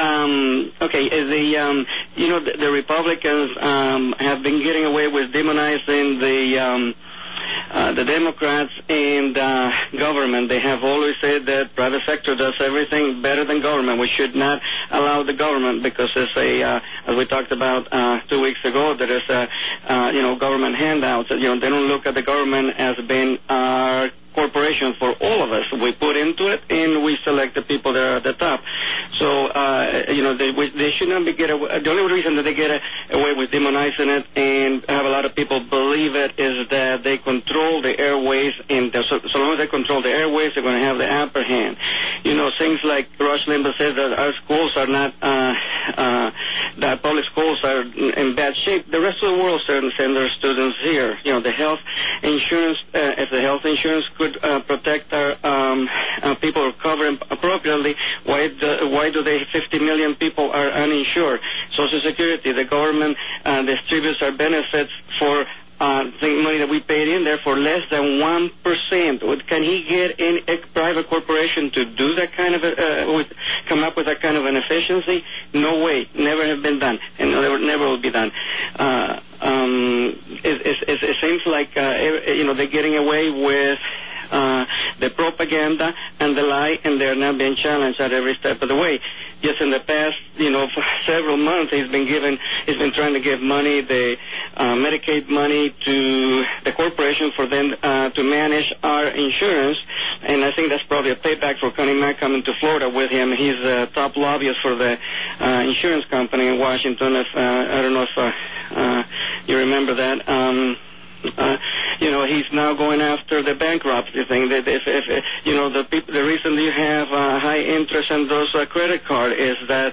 Um, okay. The um, you know the, the Republicans um, have been getting away with demonizing the um, uh, the Democrats and uh, government. They have always said that private sector does everything better than government. We should not allow the government because there's a, uh, as we talked about uh, two weeks ago, there is a, uh, you know, government handouts. You know, they don't look at the government as being uh, corporation for all of us. We put into it, and we select the people that are at the top. So, uh, you know, they, they should not be get away. The only reason that they get away with demonizing it and have a lot of people believe it is that they control the airways, and so, so long as they control the airways, they're going to have the upper hand. You know, things like Rush Limbaugh says that our schools are not, uh, uh, that public schools are in bad shape. The rest of the world send their students here. You know, the health insurance, uh, if the health insurance could uh, protect our um, uh, people are covered appropriately, why do, why do they fifty million people are uninsured? Social Security, the government uh, distributes our benefits for uh, the money that we paid in there for less than one percent. Can he get any a private corporation to do that kind of, uh, with, come up with that kind of an efficiency? No way. Never have been done, and never, never will be done. Uh, um, it, it, it, it seems like, uh, you know, they're getting away with Uh, the propaganda and the lie, and they're not being challenged at every step of the way. Just in the past, you know, for several months, he's been given, he's been trying to give money, the uh, Medicaid money to the corporation for them uh, to manage our insurance, and I think that's probably a payback for Connie Mack coming to Florida with him. He's a top lobbyist for the uh, insurance company in Washington. If uh, I don't know if uh, uh, you remember that. Um, Uh, you know, he's now going after the bankruptcy thing. That if, if, if you know, the people, the reason you have uh, high interest on those uh, credit card is that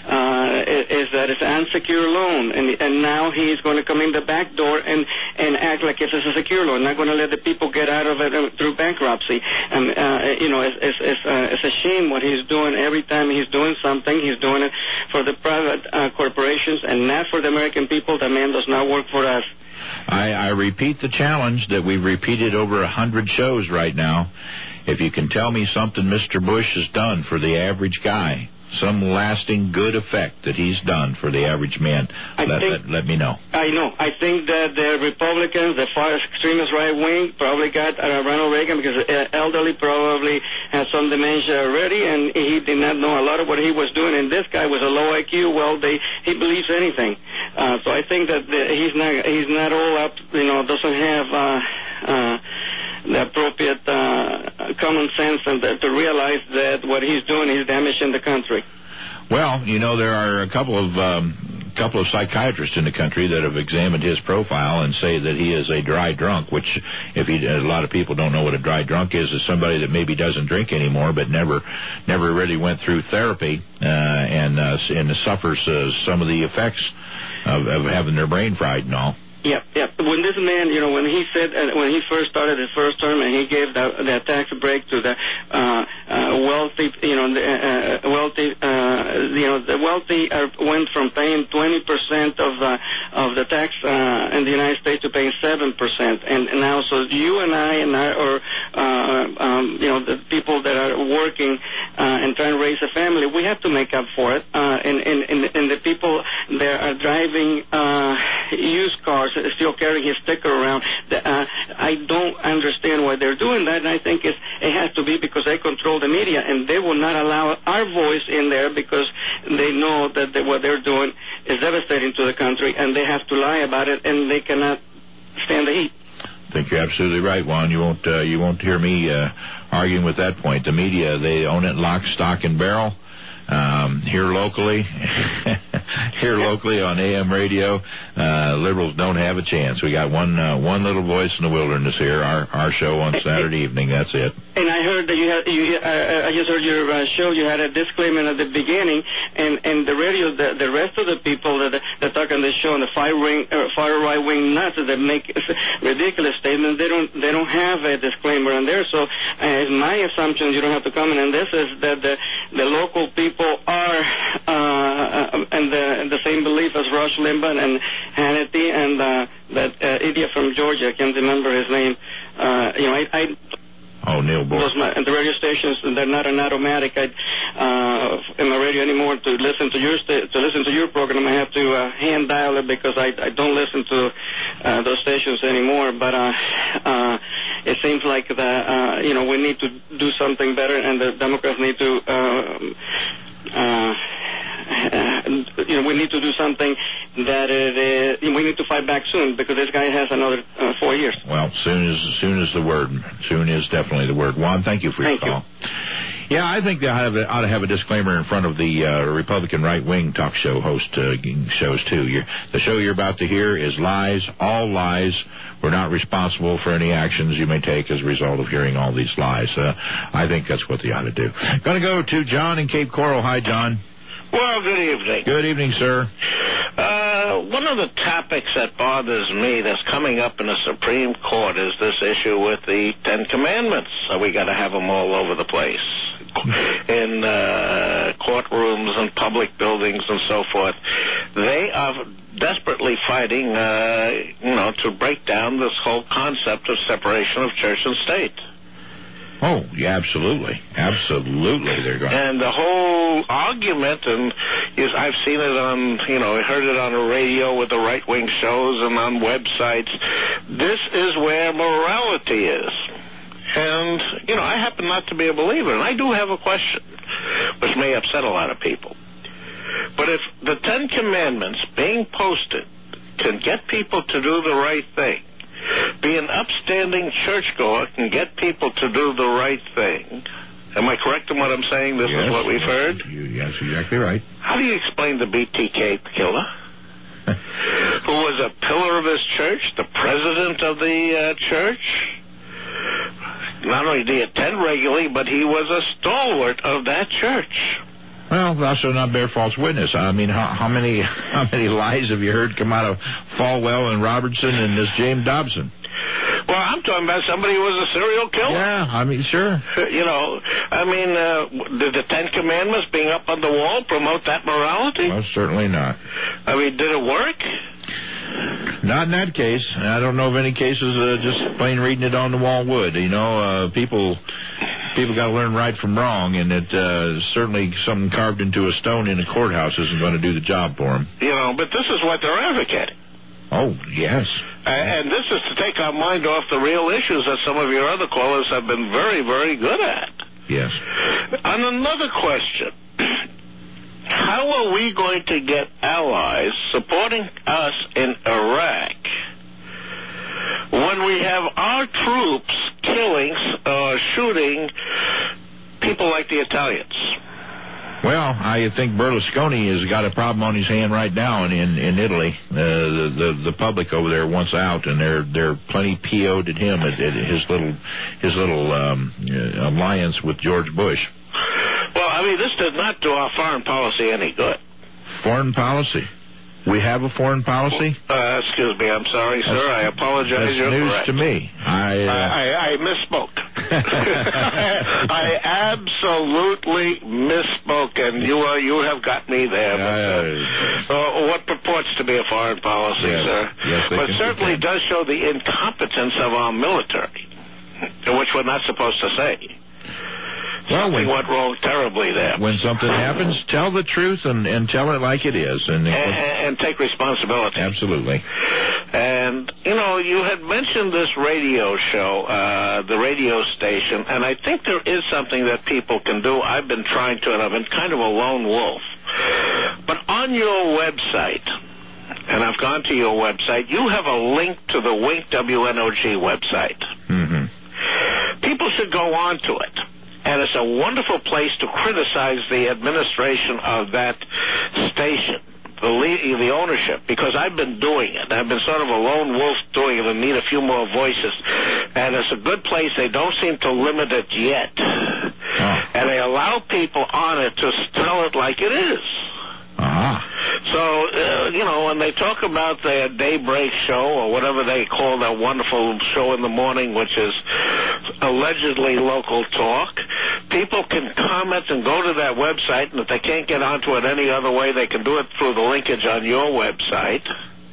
uh, is that it's an unsecured loan, and and now he's going to come in the back door and and act like it's a secure loan. Not going to let the people get out of it through bankruptcy. And uh, you know, it's it's it's, uh, it's a shame what he's doing. Every time he's doing something, he's doing it for the private uh, corporations and not for the American people. The man does not work for us. I, I repeat the challenge that we've repeated over a hundred shows right now. If you can tell me something Mister Bush has done for the average guy, some lasting good effect that he's done for the average man, let, think, let, let me know. I know. I think that the Republicans, the far extremist right wing, probably got uh, Ronald Reagan because uh, elderly probably has some dementia already, and he did not know a lot of what he was doing. And this guy was a low I Q. Well, they he believes anything. Uh, so I think that the, he's not he's not all up. You know, doesn't have. Uh, uh, the appropriate uh, common sense and uh, to realize that what he's doing is damaging the country. Well, you know, there are a couple of um, couple of psychiatrists in the country that have examined his profile and say that he is a dry drunk, which if he, a lot of people don't know what a dry drunk is, is somebody that maybe doesn't drink anymore but never never really went through therapy uh, and, uh, and suffers uh, some of the effects of, of having their brain fried and all. Yeah, yeah. When this man, you know, when he said, uh, when he first started his first term and he gave the, the tax break to the uh, uh, wealthy, you know, the uh, wealthy, uh, you know, the wealthy uh, went from paying twenty percent of the of the tax uh, in the United States to paying seven percent, and, and now so you and I and I, or uh, um, you know, the people that are working uh, and trying to raise a family, we have to make up for it, uh, and, and and and the people that are driving uh, used cars, still carrying his sticker around. Uh, I don't understand why they're doing that, and I think it's, it has to be because they control the media, and they will not allow our voice in there because they know that they, what they're doing is devastating to the country, and they have to lie about it, and they cannot stand the heat. I think you're absolutely right, Juan. You won't uh, you won't hear me uh, arguing with that point. The media, they own it lock, stock, and barrel. Um, here locally, here locally on A M radio, uh, liberals don't have a chance. We got one uh, one little voice in the wilderness here. Our our show on Saturday evening. That's it. And I heard that you had. You, uh, I just heard your uh, show. You had a disclaimer at the beginning, and and the radio, the, the rest of the people that that talk on the show, and the far wing, uh, far right wing nuts that make ridiculous statements, they don't they don't have a disclaimer on there. So, uh, my assumption, you don't have to comment on this, is that the the local people. People are uh, and the, the same belief as Rush Limbaugh and Hannity and uh, that uh, idiot from Georgia. I can't remember his name. Uh, you know, I. I Oh, Neil Bohr. Those, and the radio stations, they're not an automatic. I, uh, in my radio anymore to listen to your sta- to listen to your program. I have to uh, hand dial it because I, I don't listen to uh, those stations anymore. But uh, uh, it seems like the uh, you know we need to do something better, and the Democrats need to. Uh, uh, Uh, you know, we need to do something that it is, we need to fight back soon because this guy has another uh, four years. Well, soon is soon is the word. Soon is definitely the word. Juan, thank you for your thank call. You. Yeah, I think they ought to, ought to have a disclaimer in front of the uh, Republican right-wing talk show host uh, shows, too. You're, the show you're about to hear is lies, all lies. We're not responsible for any actions you may take as a result of hearing all these lies. Uh, I think that's what they ought to do. Going to go to John in Cape Coral. Hi, John. Well, good evening. Good evening, sir. Uh, one of the topics that bothers me that's coming up in the Supreme Court is this issue with the Ten Commandments. So we got to have them all over the place. In uh, courtrooms and public buildings and so forth. They are desperately fighting, uh, you know, to break down this whole concept of separation of church and state. Oh, yeah, absolutely. Absolutely, they're going. And the whole argument, and is, I've seen it on, you know, I heard it on the radio with the right-wing shows and on websites. This is where morality is. And, you know, I happen not to be a believer, and I do have a question, which may upset a lot of people. But if the Ten Commandments being posted can get people to do the right thing, be an upstanding churchgoer can get people to do the right thing. Am I correct in what I'm saying? This yes, is what we've yes, heard? You, yes, exactly right. How do you explain the B T K killer, who was a pillar of his church, the president of the uh, church? Not only did he attend regularly, but he was a stalwart of that church. Well, thou shalt not bear false witness. I mean, how, how many how many lies have you heard come out of Falwell and Robertson and this James Dobson? Well, I'm talking about somebody who was a serial killer. Yeah, I mean, sure. You know, I mean, uh, did the Ten Commandments being up on the wall promote that morality? Well, certainly not. I mean, did it work? Not in that case. I don't know of any cases uh, just plain reading it on the wall would. You know, uh, people People got to learn right from wrong, and it uh, certainly something carved into a stone in a courthouse isn't going to do the job for them. You know, but this is what they're advocating. Oh, yes. Uh, and this is to take our mind off the real issues that some of your other callers have been very, very good at. Yes. On another question, how are we going to get allies supporting us in Iraq when we have our troops killing or uh, shooting people like the Italians? Well, I think Berlusconi has got a problem on his hand right now in in, in Italy. Uh, the, the the public over there wants out, and they're they're plenty P O'd at him at, at his little his little um, uh, alliance with George Bush. Well, I mean, this does not do our foreign policy any good. Foreign policy? We have a foreign policy? Uh, excuse me, I'm sorry, sir. That's, I apologize. That's You're news correct. to me. I, uh, I, I misspoke. I absolutely misspoke, and you uh, you have got me there. But, uh, uh, what purports to be a foreign policy, yes, sir? Yes, but certainly does show the incompetence of our military, which we're not supposed to say. Well, something when, went wrong terribly there. When something happens, tell the truth and, and tell it like it is. And, and, and take responsibility. Absolutely. And, you know, you had mentioned this radio show, uh, the radio station, and I think there is something that people can do. I've been trying to, and I've been kind of a lone wolf. But on your website, and I've gone to your website, you have a link to the Wink W N O G website. Mm-hmm. People should go on to it. And it's a wonderful place to criticize the administration of that station, the le- the ownership, because I've been doing it. I've been sort of a lone wolf doing it and need a few more voices. And it's a good place. They don't seem to limit it yet. Oh. And they allow people on it to tell it like it is. Uh-huh. So, uh, you know, when they talk about their daybreak show or whatever they call that wonderful show in the morning, which is allegedly local talk, people can comment and go to that website, and if they can't get onto it any other way, they can do it through the linkage on your website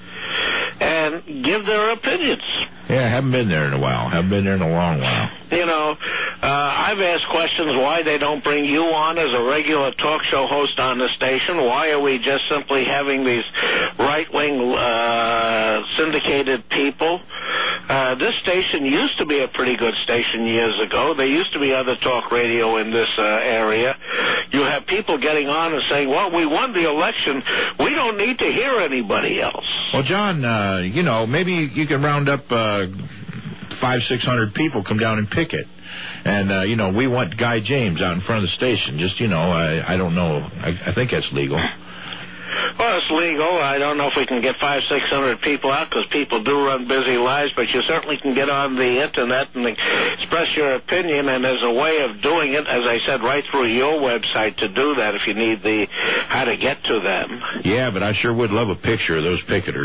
and give their opinions. Yeah, I haven't been there in a while. Haven't been there in a long while. You know, uh, I've asked questions why they don't bring you on as a regular talk show host on the station. Why are we just simply having these right-wing uh, syndicated people? Uh, this station used to be a pretty good station years ago. There used to be other talk radio in this uh, area. You have people getting on and saying, well, we won the election. We don't need to hear anybody else. Well, John, uh, you know, maybe you can round up uh, five, six hundred people, come down and pick it. And, uh, you know, we want Guy James out in front of the station. Just, you know, I, I don't know. I, I think that's legal. Well, it's legal. I don't know if we can get five, six hundred people out because people do run busy lives, but you certainly can get on the Internet and express your opinion, and there's a way of doing it, as I said, right through your website to do that if you need the how to get to them. Yeah, but I sure would love a picture of those picketers.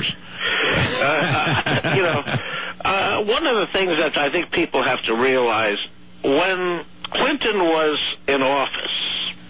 uh, you know, uh, one of the things that I think people have to realize, when Clinton was in office,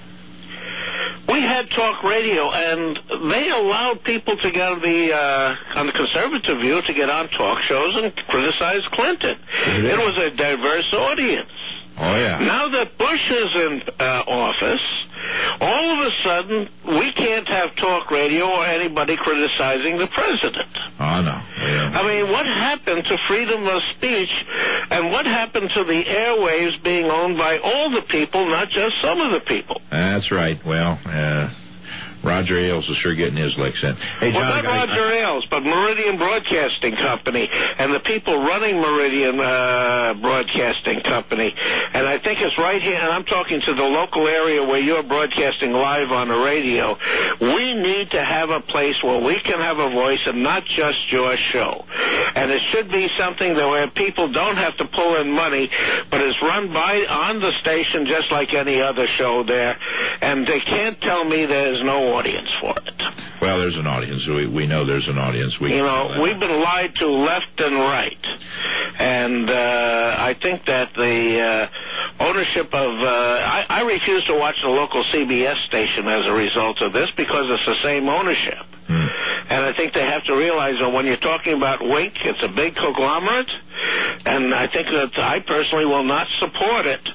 we had talk radio, and they allowed people to get on the, uh, on the conservative view to get on talk shows and criticize Clinton. Mm-hmm. It was a diverse audience. Oh, yeah. Now that Bush is in uh, office, all of a sudden, we can't have talk radio or anybody criticizing the president. Oh, no. Yeah. I mean, what happened to freedom of speech, and what happened to the airwaves being owned by all the people, not just some of the people? That's right. Well, uh, Roger Ailes is sure getting his licks in. Hey, John, well, not I, Roger I, Ailes, but Meridian Broadcasting Company and the people running Meridian uh, Broadcasting Company. And I think it's right here, and I'm talking to the local area where you're broadcasting live on the radio. We need to have a place where we can have a voice and not just your show. And it should be something that where people don't have to pull in money, but it's run by on the station just like any other show there. And they can't tell me there's no audience for it. Well, there's an audience. We we know there's an audience. We you know, we've been lied to left and right. And uh, I think that the uh, ownership of... Uh, I, I refuse to watch the local C B S station as a result of this because it's the same ownership. Hmm. And I think they have to realize that when you're talking about Wink, it's a big conglomerate, and I think that I personally will not support it.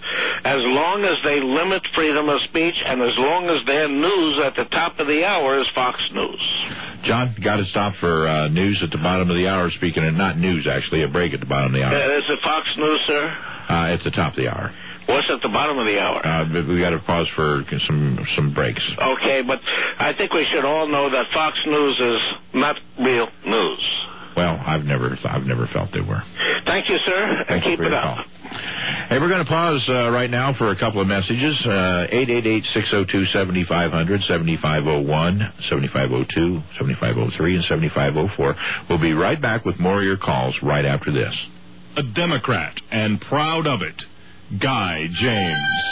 as long as they limit freedom of speech and as long as their news at the top of the hour is Fox News. John, got to stop for uh, news at the bottom of the hour. Speaking of not news, actually, a break at the bottom of the hour. Uh, is it Fox News, sir? Uh, at the top of the hour. What's at the bottom of the hour? Uh, we got to pause for some some breaks. Okay, but I think we should all know that Fox News is not real news. Well, I've never I've never felt they were. Thank you, sir, and keep it up. Hey, we're going to pause uh, right now for a couple of messages. Uh, eight eight eight, six oh two, seven five zero zero, seven five oh one, seven five oh two, seven five oh three, and seven five oh four. We'll be right back with more of your calls right after this. A Democrat and proud of it, Guy James.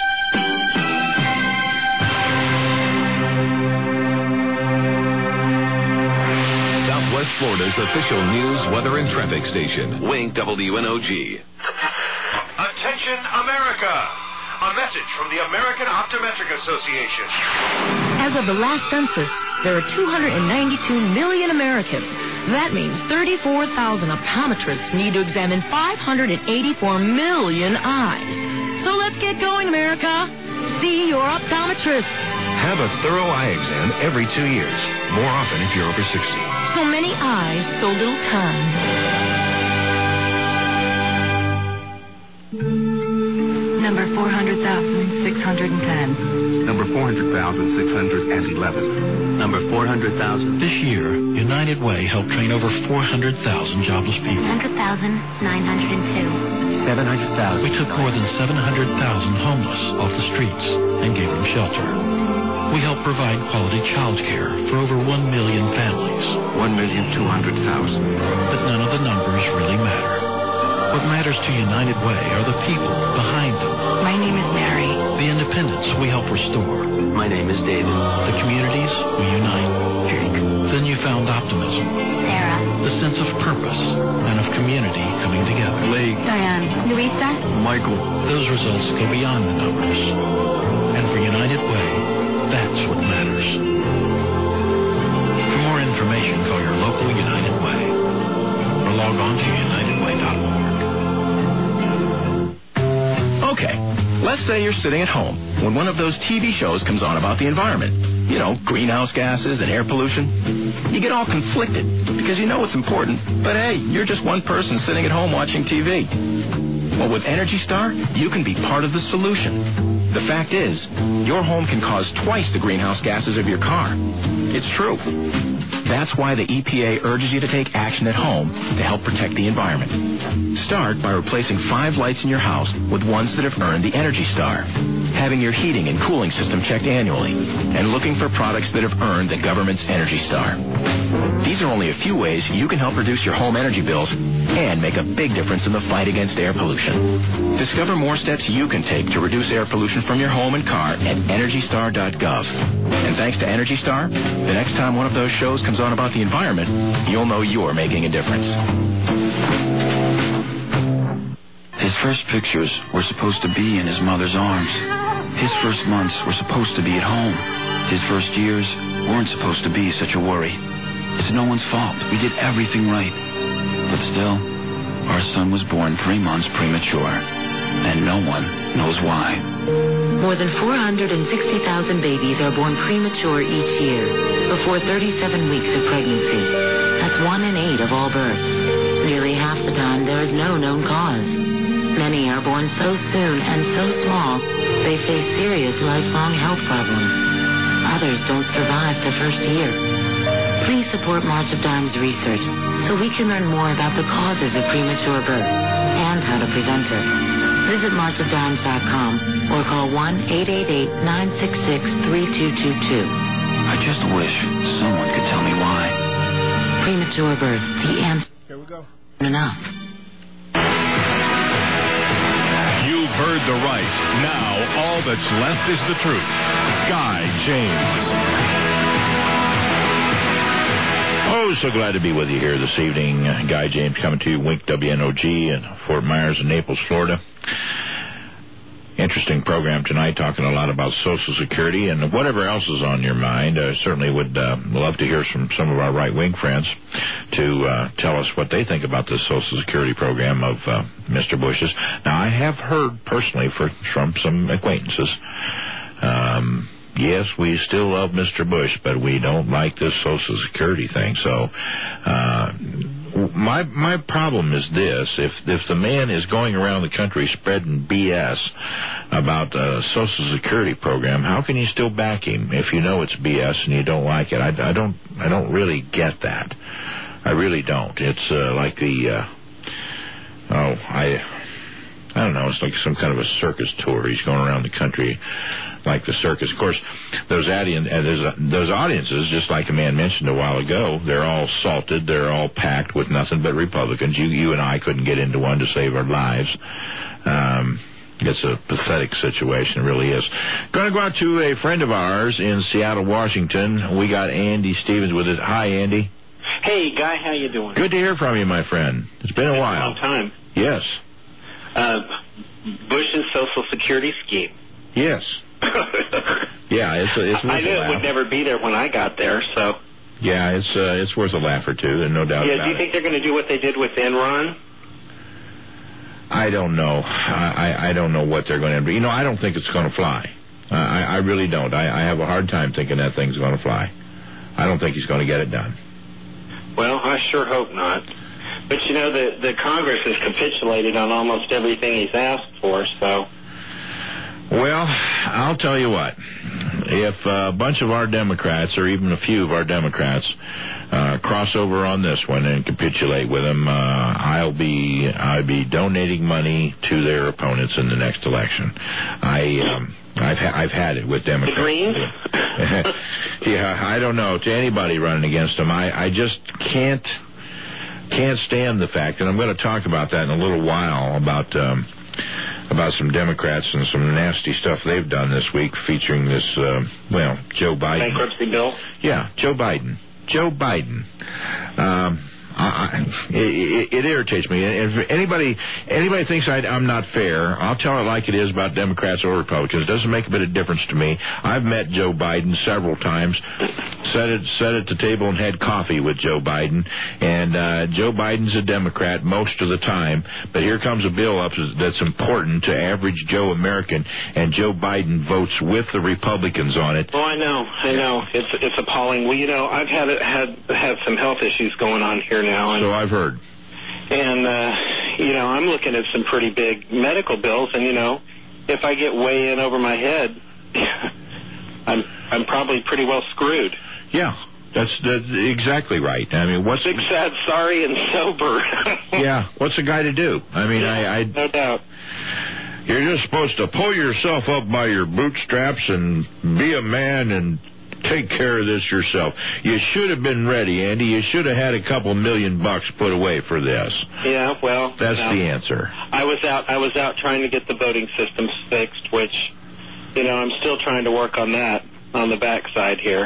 Southwest Florida's official news, weather, and traffic station. Wink W N O G. Attention, America! A message from the American Optometric Association. As of the last census, there are two hundred ninety-two million Americans. That means thirty-four thousand optometrists need to examine five hundred eighty-four million eyes. So let's get going, America. See your optometrists. Have a thorough eye exam every two years. More often if you're over sixty. So many eyes, so little time. Number four hundred thousand, six hundred ten. Number four hundred thousand, six hundred eleven. Number four hundred thousand. This year, United Way helped train over four hundred thousand jobless people. one hundred thousand, nine hundred two. seven hundred thousand. We took more than seven hundred thousand homeless off the streets and gave them shelter. We helped provide quality child care for over one million families. one million, two hundred thousand. But none of the numbers really matter. What matters to United Way are the people behind them. My name is Mary. The independence we help restore. My name is David. The communities we unite. Jake. The newfound optimism. Sarah. The sense of purpose and of community coming together. Lee. Diane. Louisa. Michael. Those results go beyond the numbers. And for United Way, that's what matters. For more information, call your local United Way or log on to united way dot org. Okay, let's say you're sitting at home when one of those T V shows comes on about the environment. You know, greenhouse gases and air pollution. You get all conflicted because you know it's important, but hey, you're just one person sitting at home watching T V. Well, with Energy Star, you can be part of the solution. The fact is, your home can cause twice the greenhouse gases of your car. It's true. That's why the E P A urges you to take action at home to help protect the environment. Start by replacing five lights in your house with ones that have earned the Energy Star, having your heating and cooling system checked annually, and looking for products that have earned the government's Energy Star. These are only a few ways you can help reduce your home energy bills and make a big difference in the fight against air pollution. Discover more steps you can take to reduce air pollution from your home and car at energy star dot gov. And thanks to Energy Star, the next time one of those shows comes on about the environment, you'll know you're making a difference. His first pictures were supposed to be in his mother's arms. His first months were supposed to be at home. His first years weren't supposed to be such a worry. It's no one's fault. We did everything right. But still, our son was born three months premature, and no one knows why. More than four hundred sixty thousand babies are born premature each year, before thirty-seven weeks of pregnancy. That's one in eight of all births. Nearly half the time, there is no known cause. Many are born so soon and so small, they face serious lifelong health problems. Others don't survive the first year. Please support March of Dimes research so we can learn more about the causes of premature birth and how to prevent it. Visit march of dimes dot com or call one eight eight eight, nine six six, three two two two. I just wish someone could tell me why. Premature birth, the answer. Here we go. Enough. You've heard the right. Now all that's left is the truth. Guy James. Oh, so glad to be with you here this evening. Uh, Guy James coming to you, Wink W N O G in Fort Myers and Naples, Florida. interesting program tonight, talking a lot about Social Security and whatever else is on your mind. I certainly would uh, love to hear from some of our right-wing friends to uh, tell us what they think about the Social Security program of uh, Mister Bush's. Now, I have heard personally for, from some acquaintances, um, yes, we still love Mister Bush, but we don't like this Social Security thing. So uh, my my problem is this. If if the man is going around the country spreading B S about a Social Security program, how can you still back him if you know it's B S and you don't like it? I, I don't I don't really get that. I really don't. It's uh, like the, uh, oh, I... I don't know, it's like some kind of a circus tour. He's going around the country like the circus. Of course, those, audi- those audiences, just like a man mentioned a while ago, they're all salted, they're all packed with nothing but Republicans. You, you and I couldn't get into one to save our lives. Um, it's a pathetic situation, it really is. Going to go out to a friend of ours in Seattle, Washington. We got Andy Stevens with us. Hi, Andy. Hey, Guy, how you doing? Good to hear from you, my friend. It's been a while. A long time. Yes. Uh, Bush's Social Security scheme. Yes. yeah, it's a, it's worth I knew a it laugh. would never be there when I got there, so. Yeah, it's uh, it's worth a laugh or two, and no doubt yeah, about it. do you think they're going to do what they did with Enron? I don't know. I, I, I don't know what they're going to do. You know, I don't think it's going to fly. Uh, I, I really don't. I, I have a hard time thinking that thing's going to fly. I don't think he's going to get it done. Well, I sure hope not. But, you know, the, the Congress has capitulated on almost everything he's asked for, so. Well, I'll tell you what. If a bunch of our Democrats, or even a few of our Democrats, uh, cross over on this one and capitulate with him, uh, I'll be I'll be donating money to their opponents in the next election. I um, I've ha- I've had it with Democrats. The Greens? Yeah, I don't know, to anybody running against them. I, I just can't. Can't stand the fact, and I'm going to talk about that in a little while, about um, about some Democrats and some nasty stuff they've done this week featuring this, uh, well, Joe Biden. Bankruptcy bill? Yeah, Joe Biden. Joe Biden. Um, I, I, it, it irritates me. And if anybody anybody thinks I, I'm not fair, I'll tell it like it is about Democrats or Republicans. It doesn't make a bit of difference to me. I've met Joe Biden several times, sat at, sat at the table and had coffee with Joe Biden. And uh, Joe Biden's a Democrat most of the time, but here comes a bill up that's important to average Joe American, and Joe Biden votes with the Republicans on it. Oh, I know, I know. It's it's appalling. Well, you know, I've had had had some health issues going on here now. And, so I've heard. And, uh, you know, I'm looking at some pretty big medical bills, and, you know, if I get way in over my head, I'm I'm probably pretty well screwed. Yeah, that's, that's exactly right. I mean, what's... Big, sad, sorry, and sober. Yeah, what's a guy to do? I mean, yeah, I, I... No doubt. You're just supposed to pull yourself up by your bootstraps and be a man and take care of this yourself. You should have been ready, Andy. You should have had a couple million bucks put away for this. Yeah, well, that's no. the answer. I was out. I was out trying to get the voting systems fixed, which, you know, I'm still trying to work on that on the backside here.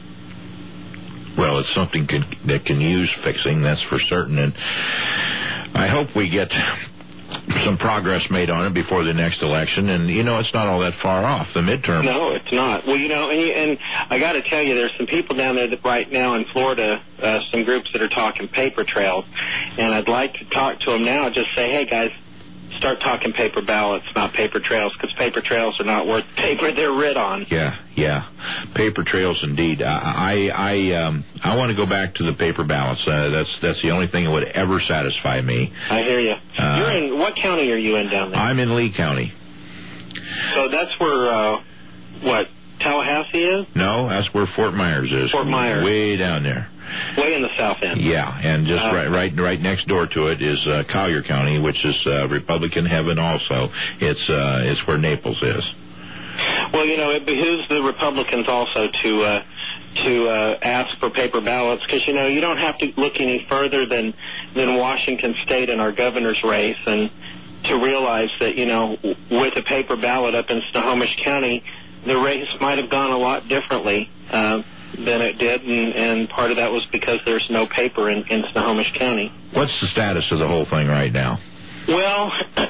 Well, it's something can, that can use fixing, that's for certain, and I hope we get some progress made on it before the next election, and, you know, it's not all that far off, the midterm. No, it's not. Well, you know, and, and I got to tell you, there's some people down there that right now in Florida, uh, some groups that are talking paper trails, and I'd like to talk to them now, just say, hey, guys, start talking paper ballots, not paper trails, because paper trails are not worth paper they're writ on. Yeah, yeah, paper trails indeed. I I um I want to go back to the paper ballots. Uh, that's that's the only thing that would ever satisfy me. I hear you. Uh, You're in what county are you in down there? I'm in Lee County. So that's where uh, what Tallahassee is? No, that's where Fort Myers is. Fort Myers, way down there. Way in the south end. Yeah, and just uh, right, right, right next door to it is uh, Collier County, which is uh, Republican heaven. Also, it's uh, it's where Naples is. Well, you know, it behooves the Republicans also to uh, to uh, ask for paper ballots, because you know you don't have to look any further than than Washington State and our governor's race, and to realize that you know with a paper ballot up in Snohomish County, the race might have gone a lot differently. Uh, than it did, and, and part of that was because there's no paper in, in Snohomish County. What's the status of the whole thing right now? Well,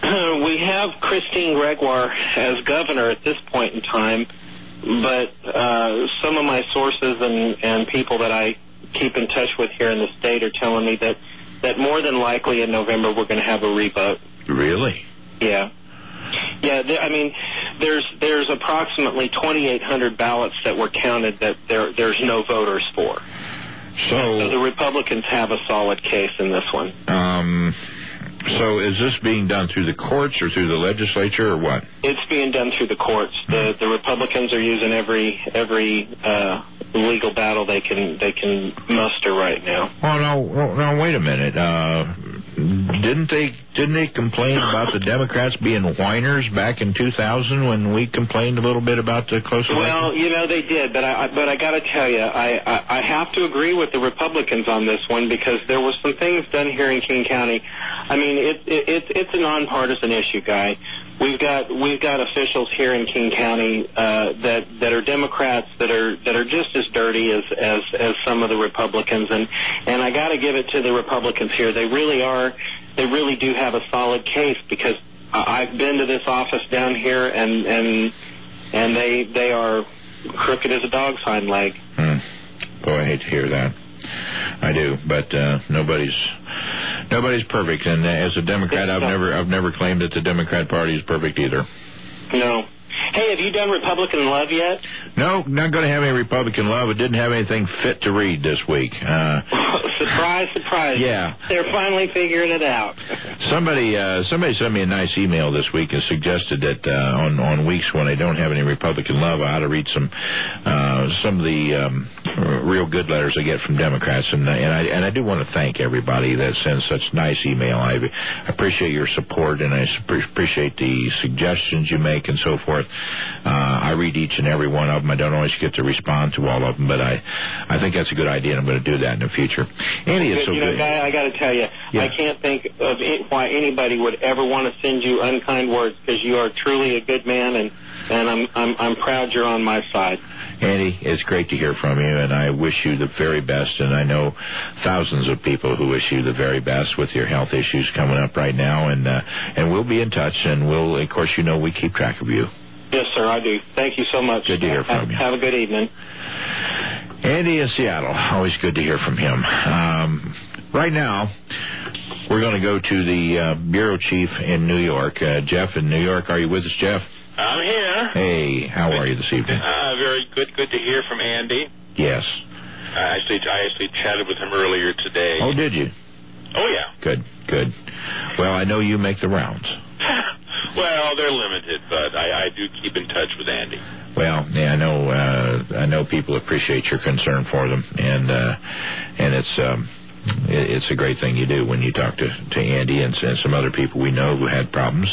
we have Christine Gregoire as governor at this point in time, but uh, some of my sources and, and people that I keep in touch with here in the state are telling me that, that more than likely in November we're going to have a revote. Really? Yeah. Yeah, th- I mean, there's there's approximately twenty-eight hundred ballots that were counted that there there's no voters for. So, so the Republicans have a solid case in this one. Um... So is this being done through the courts or through the legislature or what? It's being done through the courts. The the Republicans are using every every uh, legal battle they can they can muster right now. Well, no, no, wait a minute. Uh, didn't they didn't they complain about the Democrats being whiners back in two thousand when we complained a little bit about the close election? Well, you know they did, but I but I got to tell you, I, I I have to agree with the Republicans on this one because there were some things done here in King County. I mean, it, it, it, it's a nonpartisan issue, Guy. We've got we've got officials here in King County uh, that that are Democrats that are that are just as dirty as as, as some of the Republicans, and and I got to give it to the Republicans here. They really are. They really do have a solid case because I've been to this office down here, and and and they they are crooked as a dog's hind leg. Hmm. Boy, I hate to hear that. I do, but uh, nobody's nobody's perfect, and uh, as a Democrat, I've never I've never claimed that the Democrat Party is perfect either. No. Hey, have you done Republican Love yet? No, not going to have any Republican Love. It didn't have anything fit to read this week. Uh, surprise, surprise. Yeah. They're finally figuring it out. Somebody uh, somebody sent me a nice email this week and suggested that uh, on, on weeks when I don't have any Republican Love, I ought to read some uh, some of the um, real good letters I get from Democrats. And, and, I, and I do want to thank everybody that sends such nice email. I appreciate your support, and I appreciate the suggestions you make and so forth. Uh, I read each and every one of them. I don't always get to respond to all of them, but I, I think that's a good idea, and I'm going to do that in the future. Andy, it's so you know, good. Guy, I got to tell you, yeah. I can't think of it, why anybody would ever want to send you unkind words because you are truly a good man, and and I'm I'm I'm proud you're on my side. Andy, it's great to hear from you, and I wish you the very best, and I know thousands of people who wish you the very best with your health issues coming up right now, and uh, and we'll be in touch, and we'll, of course, you know, we keep track of you. Yes, sir, I do. Thank you so much. Good to hear from have, you. Have a good evening. Andy in Seattle, always good to hear from him. Um, right now, we're going to go to the uh, bureau chief in New York. Uh, Jeff in New York, are you with us, Jeff? I'm here. Hey, how are you this evening? Uh, very good. Good to hear from Andy. Yes. I actually, I actually chatted with him earlier today. Oh, did you? Oh, yeah. Good, good. Well, I know you make the rounds. Well, they're limited, but I, I do keep in touch with Andy. Well, yeah, I know. Uh, I know people appreciate your concern for them, and uh, and it's um, it, it's a great thing you do when you talk to, to Andy and, and some other people we know who had problems.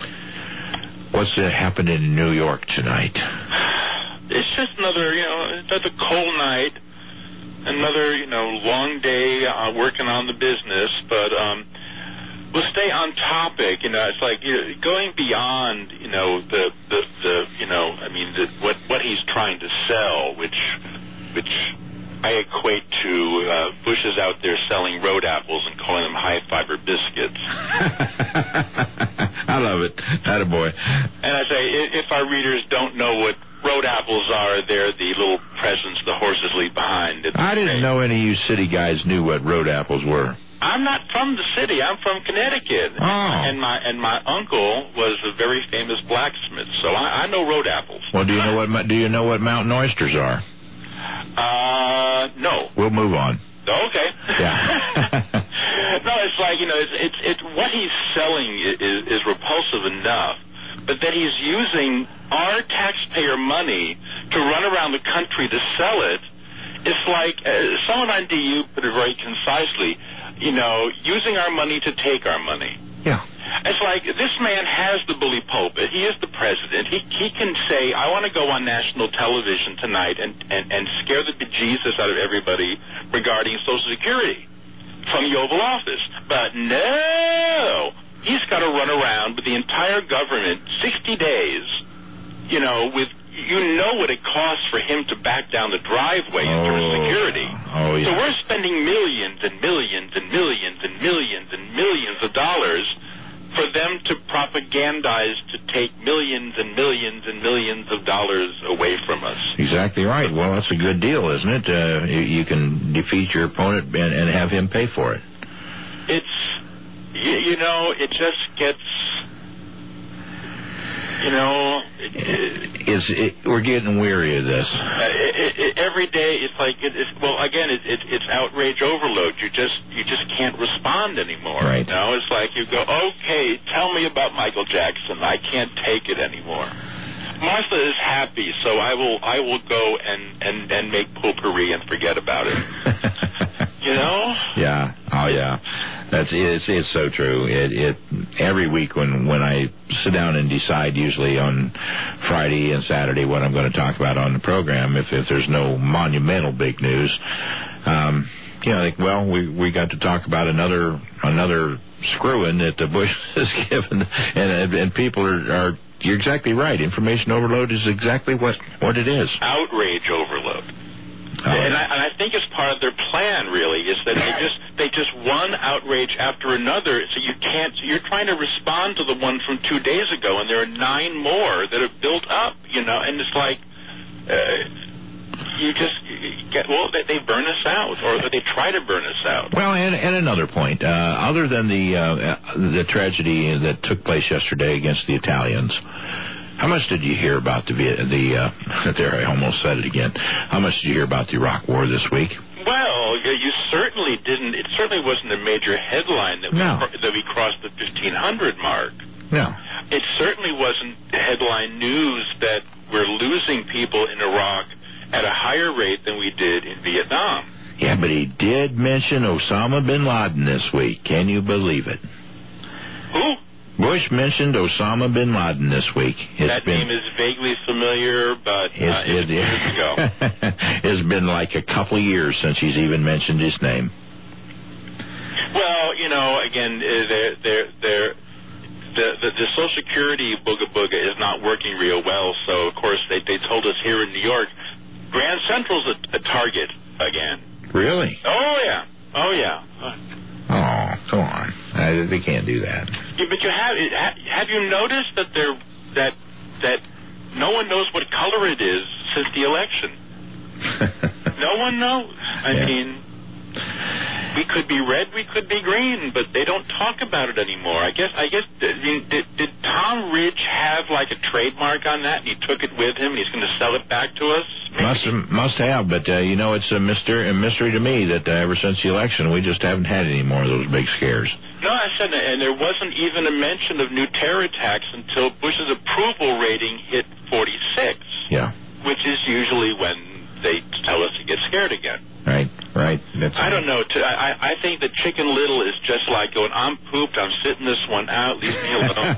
What's uh, happened in New York tonight? It's just another, you know, another cold night, another, you know, long day uh, working on the business, but um, we'll stay on topic. You know, it's like you know, going beyond, you know, the, the, the you know, I mean, the, what what he's trying to sell, which which I equate to uh, Bush is out there selling road apples and calling them high fiber biscuits. I love it. Attaboy. And I say, if our readers don't know what road apples are, they're the little presents the horses leave behind. It's I didn't great. know any of you city guys knew what road apples were. I'm not from the city. I'm from Connecticut. Oh. And my and my uncle was a very famous blacksmith, so I, I know road apples. Well, do you know what do you know what mountain oysters are? Uh, no. We'll move on. Okay. Yeah. No, it's like, you know, it's it's, it's what he's selling is, is repulsive enough, but that he's using our taxpayer money to run around the country to sell it. It's like uh, someone on D U put it very concisely. You know, using our money to take our money. Yeah. It's like this man has the bully pulpit. He is the president. He he can say, I want to go on national television tonight and, and, and scare the bejesus out of everybody regarding Social Security from the Oval Office. But no, he's got to run around with the entire government sixty days, you know, with you know what it costs for him to back down the driveway in terms of security. Oh, yeah. So we're spending millions and millions and millions and millions and millions of dollars for them to propagandize to take millions and millions and millions of dollars away from us. Exactly right. Well, that's a good deal, isn't it? Uh, you, you can defeat your opponent and, and have him pay for it. It's, you, you know, it just gets, you know... It, it, it's, it, we're getting weary of this. Uh, it, it, every day, it's like, it, it's, well, again, it, it, it's outrage overload. You just you just can't respond anymore. Right. You know, it's like you go, okay, tell me about Michael Jackson. I can't take it anymore. Martha is happy, so I will I will go and, and, and make potpourri and forget about it. You know? Yeah. Oh, yeah. That's it's it's so true. It it every week when, when I sit down and decide, usually on Friday and Saturday, what I'm going to talk about on the program, if if there's no monumental big news, um, you know, like, well, we we got to talk about another another screwing that the Bush has given, and and people are, are you're exactly right. Information overload is exactly what what it is. Outrage overload. Oh. And, I, and I think it's part of their plan, really, is that they just they just one outrage after another. So you can't. You're trying to respond to the one from two days ago, and there are nine more that have built up. You know, and it's like uh, you just get. Well, they, they burn us out, or they try to burn us out. Well, and, and another point, uh, other than the uh, the tragedy that took place yesterday against the Italians. How much did you hear about the, the uh, there, I almost said it again. How much did you hear about the Iraq War this week? Well, you certainly didn't. It certainly wasn't a major headline that we, no. that we crossed the fifteen hundred mark. No. It certainly wasn't headline news that we're losing people in Iraq at a higher rate than we did in Vietnam. Yeah, but he did mention Osama bin Laden this week. Can you believe it? Who? Bush mentioned Osama bin Laden this week. It's that been, name is vaguely familiar, but uh, it, it, years ago. It's been like a couple of years since he's even mentioned his name. Well, you know, again, they're, they're, they're, the, the, the Social Security booga booga is not working real well, so, of course, they, they told us here in New York, Grand Central's a, a target again. Really? Oh, yeah. Oh, yeah. Oh, come on! Uh, they can't do that. Yeah, but you have have you noticed that they're that that no one knows what color it is since the election? No one knows. I yeah. mean, we could be red, we could be green, but they don't talk about it anymore. I guess. I guess. I mean, did, did Tom Ridge have like a trademark on that, and he took it with him, and he's going to sell it back to us? Maybe. Must must have, but uh, you know, it's a mystery, a mystery to me that uh, ever since the election, we just haven't had any more of those big scares. No, I said, and there wasn't even a mention of new terror attacks until Bush's approval rating hit forty-six. Yeah. Which is usually when they tell us to get scared again. Right, right. That's I don't know. I, I think that Chicken Little is just like going, I'm pooped, I'm sitting this one out, leave me alone.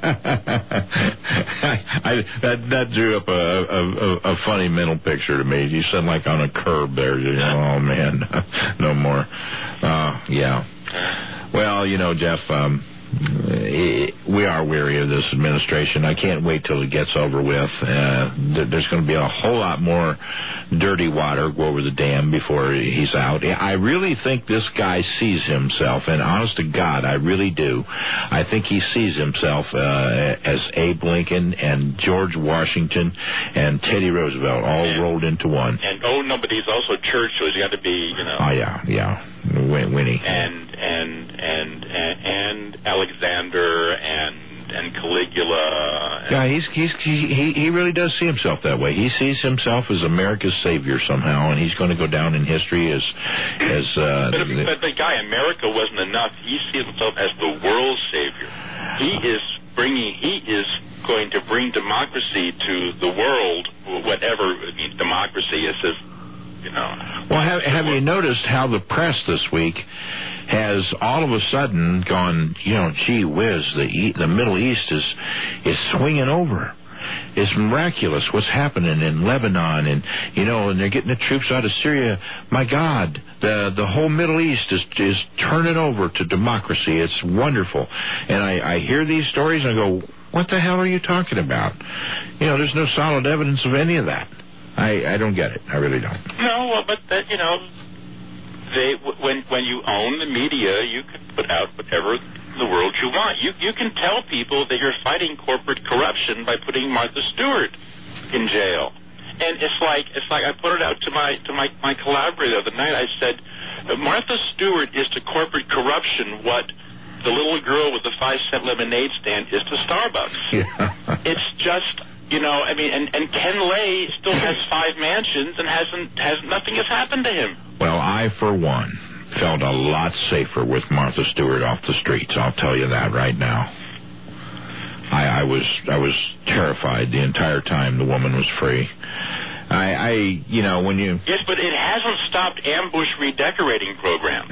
I, that, that drew up a, a, a funny mental picture to me. You said like on a curb there. You know, oh, man, no more. Uh, yeah. Well, you know, Jeff, um, we are weary of this administration. I can't wait till it gets over with. Uh, there's going to be a whole lot more dirty water go over the dam before he's out. I really think this guy sees himself, and honest to God, I really do. I think he sees himself uh, as Abe Lincoln and George Washington and Teddy Roosevelt all and, rolled into one. And oh no, but he's also Churchill. He's got to be, you know. Oh yeah, yeah, Win- Winnie. And and and and and Alexander and and Caligula. And yeah, he's he's he he really does see himself that way. He sees himself as America's savior somehow, and he's going to go down in history as as. Uh, but, the, but the guy, America wasn't enough. He sees himself as the world's savior. He is bringing. He is going to bring democracy to the world. Whatever I mean, democracy is. His, you know. Well, have have you noticed how the press this week has all of a sudden gone, you know, gee whiz, the e- the Middle East is is swinging over. It's miraculous what's happening in Lebanon, and you know, and they're getting the troops out of Syria. My God, the the whole Middle East is is turning over to democracy. It's wonderful, and I, I hear these stories and I go, what the hell are you talking about? You know, there's no solid evidence of any of that. I, I don't get it. I really don't. No, well, but that, you know, they when when you own the media, you can put out whatever the world you want. You you can tell people that you're fighting corporate corruption by putting Martha Stewart in jail. And it's like it's like I put it out to my to my, my collaborator the other night. I said, Martha Stewart is to corporate corruption what the little girl with the five cent lemonade stand is to Starbucks. Yeah. It's just, you know, I mean, and, and Ken Lay still has five mansions and hasn't has nothing has happened to him. Well, I for one felt a lot safer with Martha Stewart off the streets. I'll tell you that right now. I, I was I was terrified the entire time the woman was free. I, I, you know, when you... Yes, but it hasn't stopped ambush redecorating programs.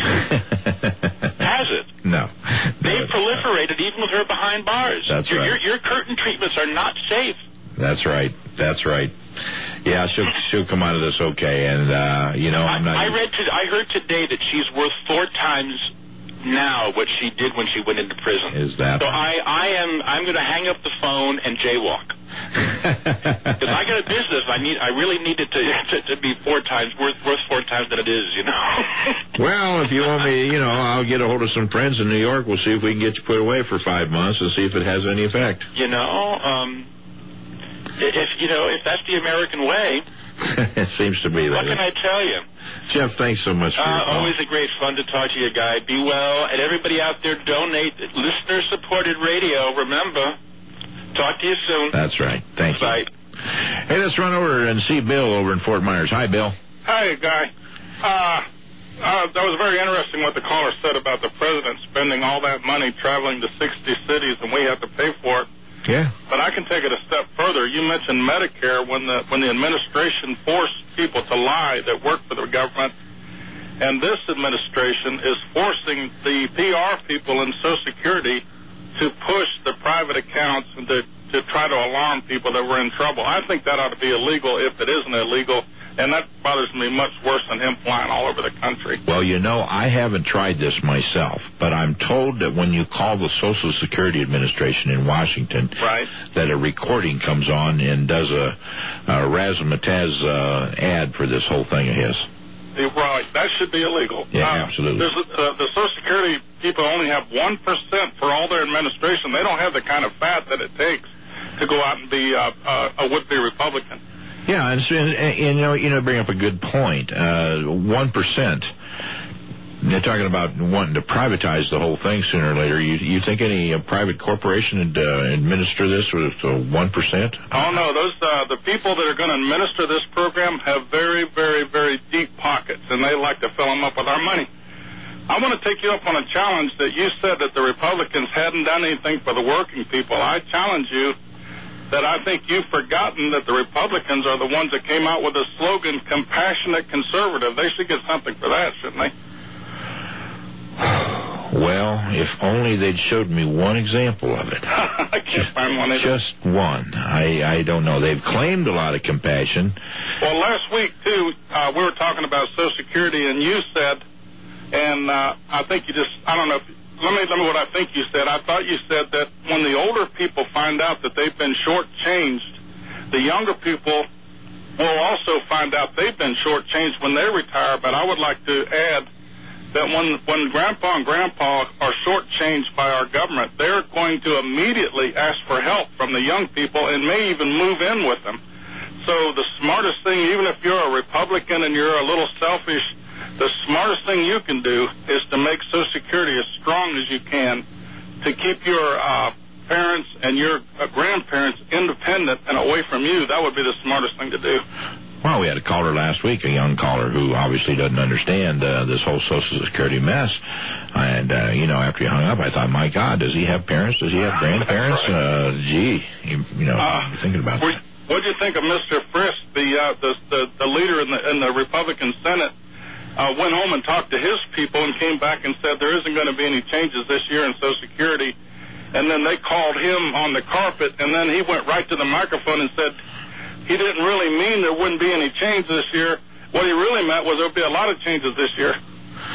Has it? No. They've no, proliferated even with her behind bars. That's your, right. Your, your curtain treatments are not safe. That's right. That's right. Yeah, she'll, she'll come out of this okay. And, uh, you know, I'm not... I, I read, to, I heard today that she's worth four times now what she did when she went into prison. Is that... So I, I am, I'm going to hang up the phone and jaywalk. Because I got a business, I need, I really need it to, to, to be four times worth, worth four times than it is, you know. Well, if you want me, you know, I'll get a hold of some friends in New York. We'll see if we can get you put away for five months and see if it has any effect. You know, um, if you know, if that's the American way. It seems to be that. What can I tell you? Jeff, thanks so much for your uh, call. Always a great fun to talk to you, Guy. Be well, and everybody out there, donate. Listener-supported radio. Remember. Talk to you soon. That's right. Thank Bye. you. Hey, let's run over and see Bill over in Fort Myers. Hi, Bill. Hi, Guy. Uh, uh, that was very interesting what the caller said about the president spending all that money traveling to sixty cities, and we have to pay for it. Yeah. But I can take it a step further. You mentioned Medicare when the when the administration forced people to lie that work for the government, and this administration is forcing the P R people in Social Security to push the private accounts and to, to try to alarm people that we're in trouble. I think that ought to be illegal if it isn't illegal, and that bothers me much worse than him flying all over the country. Well, you know, I haven't tried this myself, but I'm told that when you call the Social Security Administration in Washington, right, that a recording comes on and does a, a razzmatazz uh, ad for this whole thing of his. Right, that should be illegal. Yeah, uh, absolutely. There's a, uh, the Social Security people only have one percent for all their administration. They don't have the kind of fat that it takes to go out and be uh, uh, a would-be Republican. Yeah, and, and, and you know, you know, bring up a good point. Uh, one percent. They're talking about wanting to privatize the whole thing sooner or later. You, you think any uh, private corporation would uh, administer this with uh, one percent? Oh, no. Those uh, the people that are going to administer this program have very, very, very deep pockets, and they like to fill them up with our money. I want to take you up on a challenge that you said that the Republicans hadn't done anything for the working people. I challenge you that I think you've forgotten that the Republicans are the ones that came out with the slogan, compassionate conservative. They should get something for that, shouldn't they? Well, if only they'd showed me one example of it. I can't find one either. Just one. I, I don't know. They've claimed a lot of compassion. Well, last week, too, uh, we were talking about Social Security, and you said, and uh, I think you just, I don't know, if, let me tell me what I think you said. I thought you said that when the older people find out that they've been shortchanged, the younger people will also find out they've been shortchanged when they retire. But I would like to add that when when Grandpa and Grandpa are shortchanged by our government, they're going to immediately ask for help from the young people and may even move in with them. So the smartest thing, even if you're a Republican and you're a little selfish, the smartest thing you can do is to make Social Security as strong as you can to keep your uh, parents and your uh, grandparents independent and away from you. That would be the smartest thing to do. Well, we had a caller last week, a young caller who obviously doesn't understand uh, this whole Social Security mess. And, uh, you know, after he hung up, I thought, my God, does he have parents? Does he have grandparents? Right. Uh, gee, you, you know, uh, you're thinking about that. What do you think of Mister Frist, the, uh, the, the, the leader in the, in the Republican Senate, uh, went home and talked to his people and came back and said there isn't going to be any changes this year in Social Security. And then they called him on the carpet, and then he went right to the microphone and said, he didn't really mean there wouldn't be any change this year. What he really meant was there would be a lot of changes this year.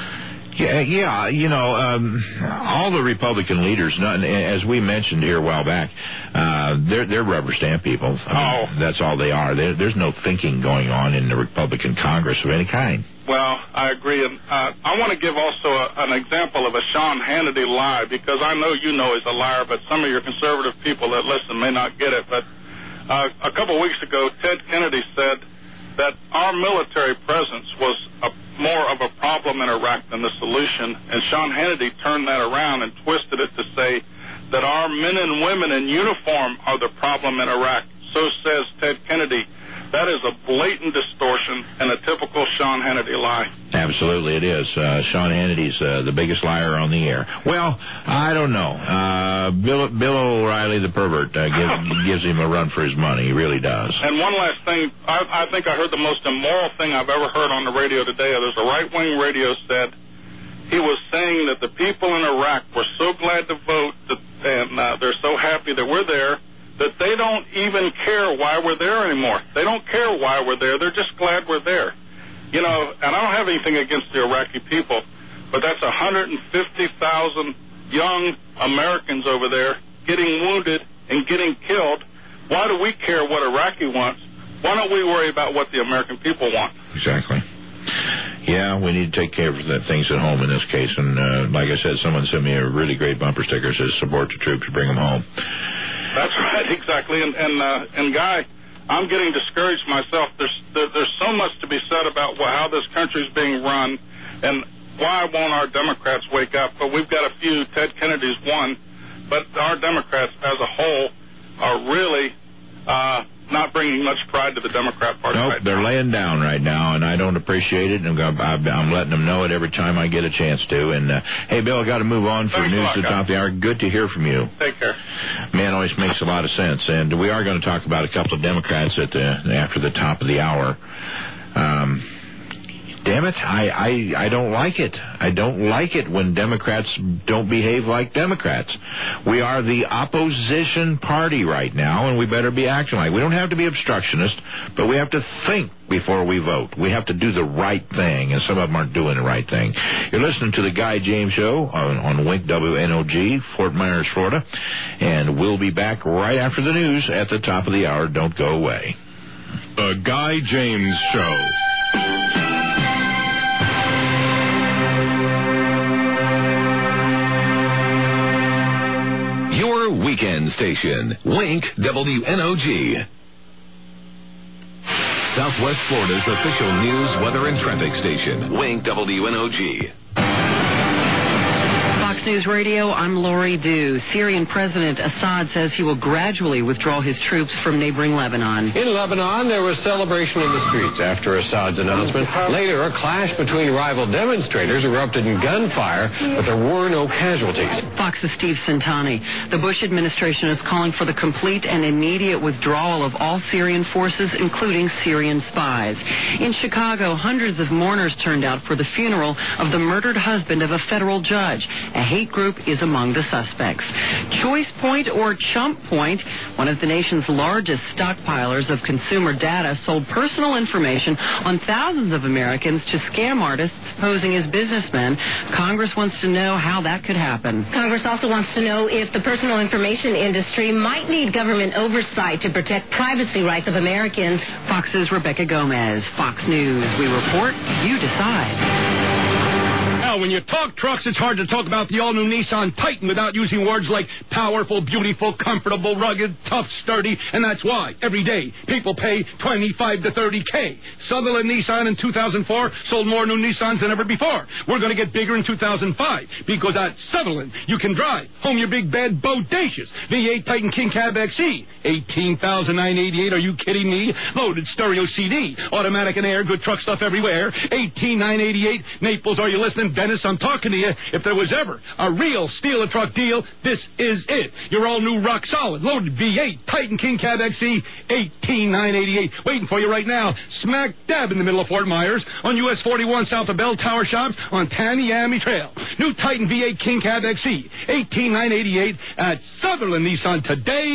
Yeah, yeah, you know, um, all the Republican leaders, as we mentioned here a while back, uh, they're they're rubber stamp people. I mean, oh, that's all they are. They're, there's no thinking going on in the Republican Congress of any kind. Well, I agree, and uh, I want to give also a, an example of a Sean Hannity lie, because I know you know he's a liar, but some of your conservative people that listen may not get it. But uh, a couple of weeks ago, Ted Kennedy said that our military presence was a, more of a problem in Iraq than the solution, and Sean Hannity turned that around and twisted it to say that our men and women in uniform are the problem in Iraq. So says Ted Kennedy. That is a blatant distortion and a typical Sean Hannity lie. Absolutely, it is. Uh, Sean Hannity's uh, the biggest liar on the air. Well, I don't know. Uh, Bill, Bill O'Reilly, the pervert, uh, gives, gives him a run for his money. He really does. And one last thing. I, I think I heard the most immoral thing I've ever heard on the radio today. There's a right-wing radio said he was saying that the people in Iraq were so glad to vote that, and uh, they're so happy that we're there, that they don't even care why we're there anymore. They don't care why we're there. They're just glad we're there. You know, and I don't have anything against the Iraqi people, but that's one hundred fifty thousand young Americans over there getting wounded and getting killed. Why do we care what Iraqi wants? Why don't we worry about what the American people want? Exactly. Yeah, we need to take care of the things at home in this case. And uh, like I said, someone sent me a really great bumper sticker that says, support the troops, bring them home. That's right, exactly. And and, uh, and Guy, I'm getting discouraged myself. There's there, there's so much to be said about how this country is being run, and why won't our Democrats wake up? But we've got a few. Ted Kennedy's one, but our Democrats as a whole are really uh, not bringing much pride to the Democrat Party. Nope, right they're now. laying down right now, and I don't appreciate it, and I'm, I'm letting them know it every time I get a chance to. And, uh, hey, Bill, I got to move on for Thanks news lot, at the top of the hour. Good to hear from you. Take care. Man, always makes a lot of sense. And we are going to talk about a couple of Democrats at the, after the top of the hour. Um... Damn it, I, I, I don't like it. I don't like it when Democrats don't behave like Democrats. We are the opposition party right now, and we better be acting like. We don't have to be obstructionist, but we have to think before we vote. We have to do the right thing, and some of them aren't doing the right thing. You're listening to the Guy James Show on, on Wink W N O G, Fort Myers, Florida, and we'll be back right after the news at the top of the hour. Don't go away. The Guy James Show. Weekend station, Wink W N O G. Southwest Florida's official news, weather, and traffic station, Wink W N O G. Fox News Radio, I'm Lori Dew. Syrian President Assad says he will gradually withdraw his troops from neighboring Lebanon. In Lebanon, there was celebration in the streets after Assad's announcement. Later, a clash between rival demonstrators erupted in gunfire, but there were no casualties. Fox's Steve Santani. The Bush administration is calling for the complete and immediate withdrawal of all Syrian forces, including Syrian spies. In Chicago, hundreds of mourners turned out for the funeral of the murdered husband of a federal judge. A hate group is among the suspects. Choice Point or Chump Point, one of the nation's largest stockpilers of consumer data, sold personal information on thousands of Americans to scam artists posing as businessmen. Congress wants to know how that could happen. Congress also wants to know if the personal information industry might need government oversight to protect privacy rights of Americans. Fox's Rebecca Gomez. Fox News. We report, you decide. Now, when you talk trucks, it's hard to talk about the all-new Nissan Titan without using words like powerful, beautiful, comfortable, rugged, tough, sturdy, and that's why every day people pay twenty-five to thirty K. Sutherland Nissan in two thousand four sold more new Nissans than ever before. We're going to get bigger in two thousand five because at Sutherland you can drive home your big bed bodacious V eight Titan King Cab X E, eighteen thousand nine hundred eighty-eight. Are you kidding me? Loaded stereo C D, automatic and air, good truck stuff everywhere. eighteen thousand nine hundred eighty-eight. Naples, are you listening? Dennis, I'm talking to you. If there was ever a real steal a truck deal, this is it. Your all new rock solid loaded V eight Titan King Cab X E, eighteen thousand nine hundred eighty-eight. Waiting for you right now, smack dab in the middle of Fort Myers on U S forty-one south of Bell Tower Shops on Taniami Trail. New Titan V eight King Cab X E, eighteen thousand nine hundred eighty-eight at Sutherland Nissan today.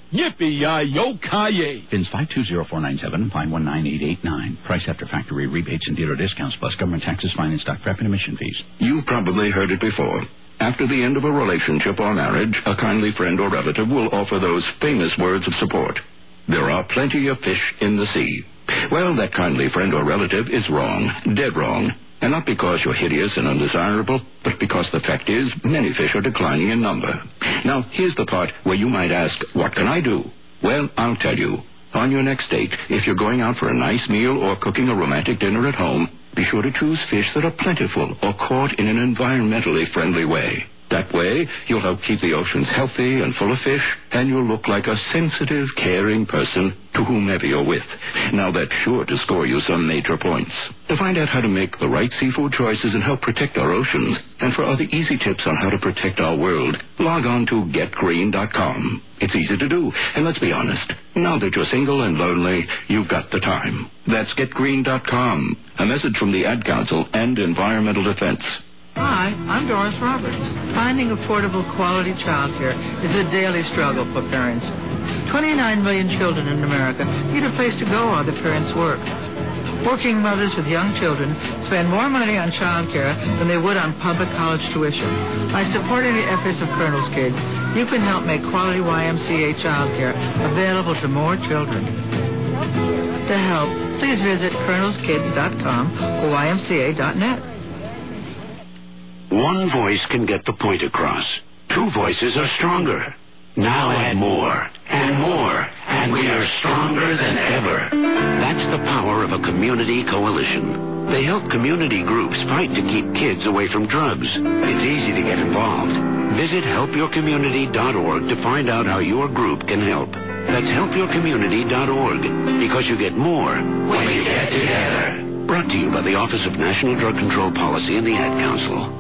Yippee-yi-yo-ki-yay. Pins five two zero four nine seven, five one nine eight eight nine. Price after factory rebates and dealer discounts plus government taxes, fine and stock prep and emission fees. You've probably heard it before. After the end of a relationship or marriage, a kindly friend or relative will offer those famous words of support. There are plenty of fish in the sea. Well, that kindly friend or relative is wrong, dead wrong. And not because you're hideous and undesirable, but because the fact is many fish are declining in number. Now, here's the part where you might ask, what can I do? Well, I'll tell you. On your next date, if you're going out for a nice meal or cooking a romantic dinner at home, be sure to choose fish that are plentiful or caught in an environmentally friendly way. That way, you'll help keep the oceans healthy and full of fish, and you'll look like a sensitive, caring person to whomever you're with. Now, that's sure to score you some major points. To find out how to make the right seafood choices and help protect our oceans, and for other easy tips on how to protect our world, log on to get green dot com. It's easy to do, and let's be honest, now that you're single and lonely, you've got the time. That's get green dot com. A message from the Ad Council and Environmental Defense. Hi, I'm Doris Roberts. Finding affordable quality childcare is a daily struggle for parents. twenty-nine million children in America need a place to go while their parents work. Working mothers with young children spend more money on childcare than they would on public college tuition. By supporting the efforts of Colonel's Kids, you can help make quality Y M C A childcare available to more children. To help, please visit colonels kids dot com or Y M C A dot net. One voice can get the point across. Two voices are stronger. Now add more, and more, and we are stronger than ever. That's the power of a community coalition. They help community groups fight to keep kids away from drugs. It's easy to get involved. Visit help your community dot org to find out how your group can help. That's help your community dot org, because you get more when you get together. Brought to you by the Office of National Drug Control Policy and the Ad Council.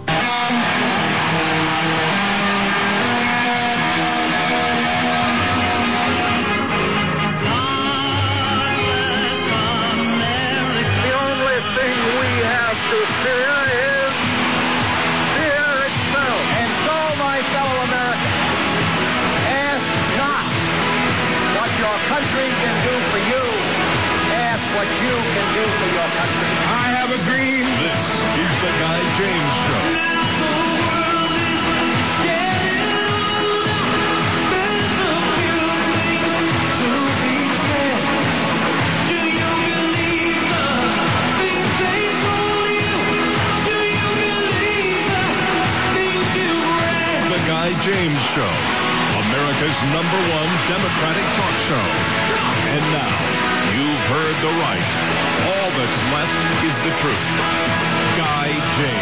What you can do for your country. I have a dream. This is the Guy James Show. The Guy James Show, America's number one Democratic talk show. And now, you've heard the right. All that's left is the truth. Guy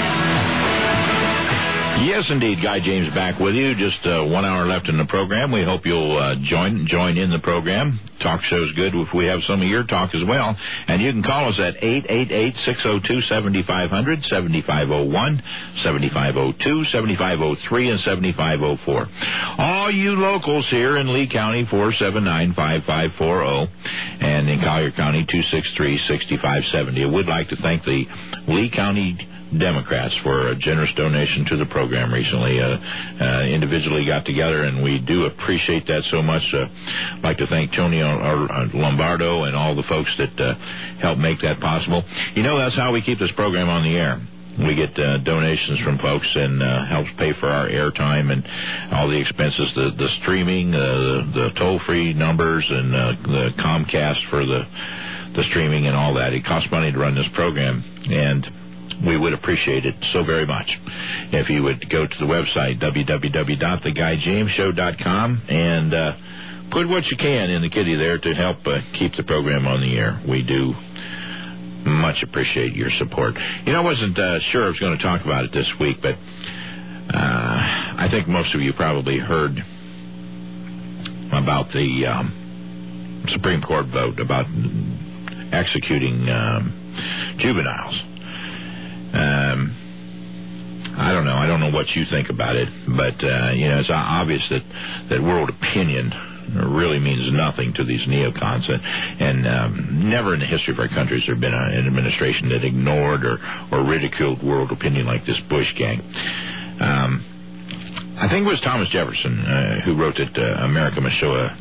James. Yes, indeed. Guy James back with you. Just uh, one hour left in the program. We hope you'll uh, join join in the program. Talk show's good if we have some of your talk as well. And you can call us at eight eight eight, six oh two, seven five zero zero, seven five oh one, seven five oh two, seven five oh three, and seven five oh four. All you locals here in Lee County, four seven nine, five five four zero, and in Collier County, two six three, six five seven oh. I would like to thank the Lee County Democrats for a generous donation to the program recently. Uh, uh, individually got together, and we do appreciate that so much. Uh, I'd like to thank Tony Lombardo and all the folks that uh, help make that possible. You know, that's how we keep this program on the air. We get uh, donations from folks, and uh, helps pay for our airtime and all the expenses, the, the streaming, uh, the, the toll-free numbers, and uh, the Comcast for the, the streaming and all that. It costs money to run this program, and we would appreciate it so very much if you would go to the website, w w w dot the guy james show dot com, and uh, put what you can in the kitty there to help uh, keep the program on the air. We do much appreciate your support. You know, I wasn't uh, sure I was going to talk about it this week, but uh, I think most of you probably heard about the um, Supreme Court vote about executing um, juveniles. Um, I don't know. I don't know what you think about it, but uh, you know, it's obvious that, that world opinion really means nothing to these neocons, and, and um, never in the history of our country has there been a, an administration that ignored or, or ridiculed world opinion like this Bush gang. Um, I think it was Thomas Jefferson uh, who wrote that uh, America must show a,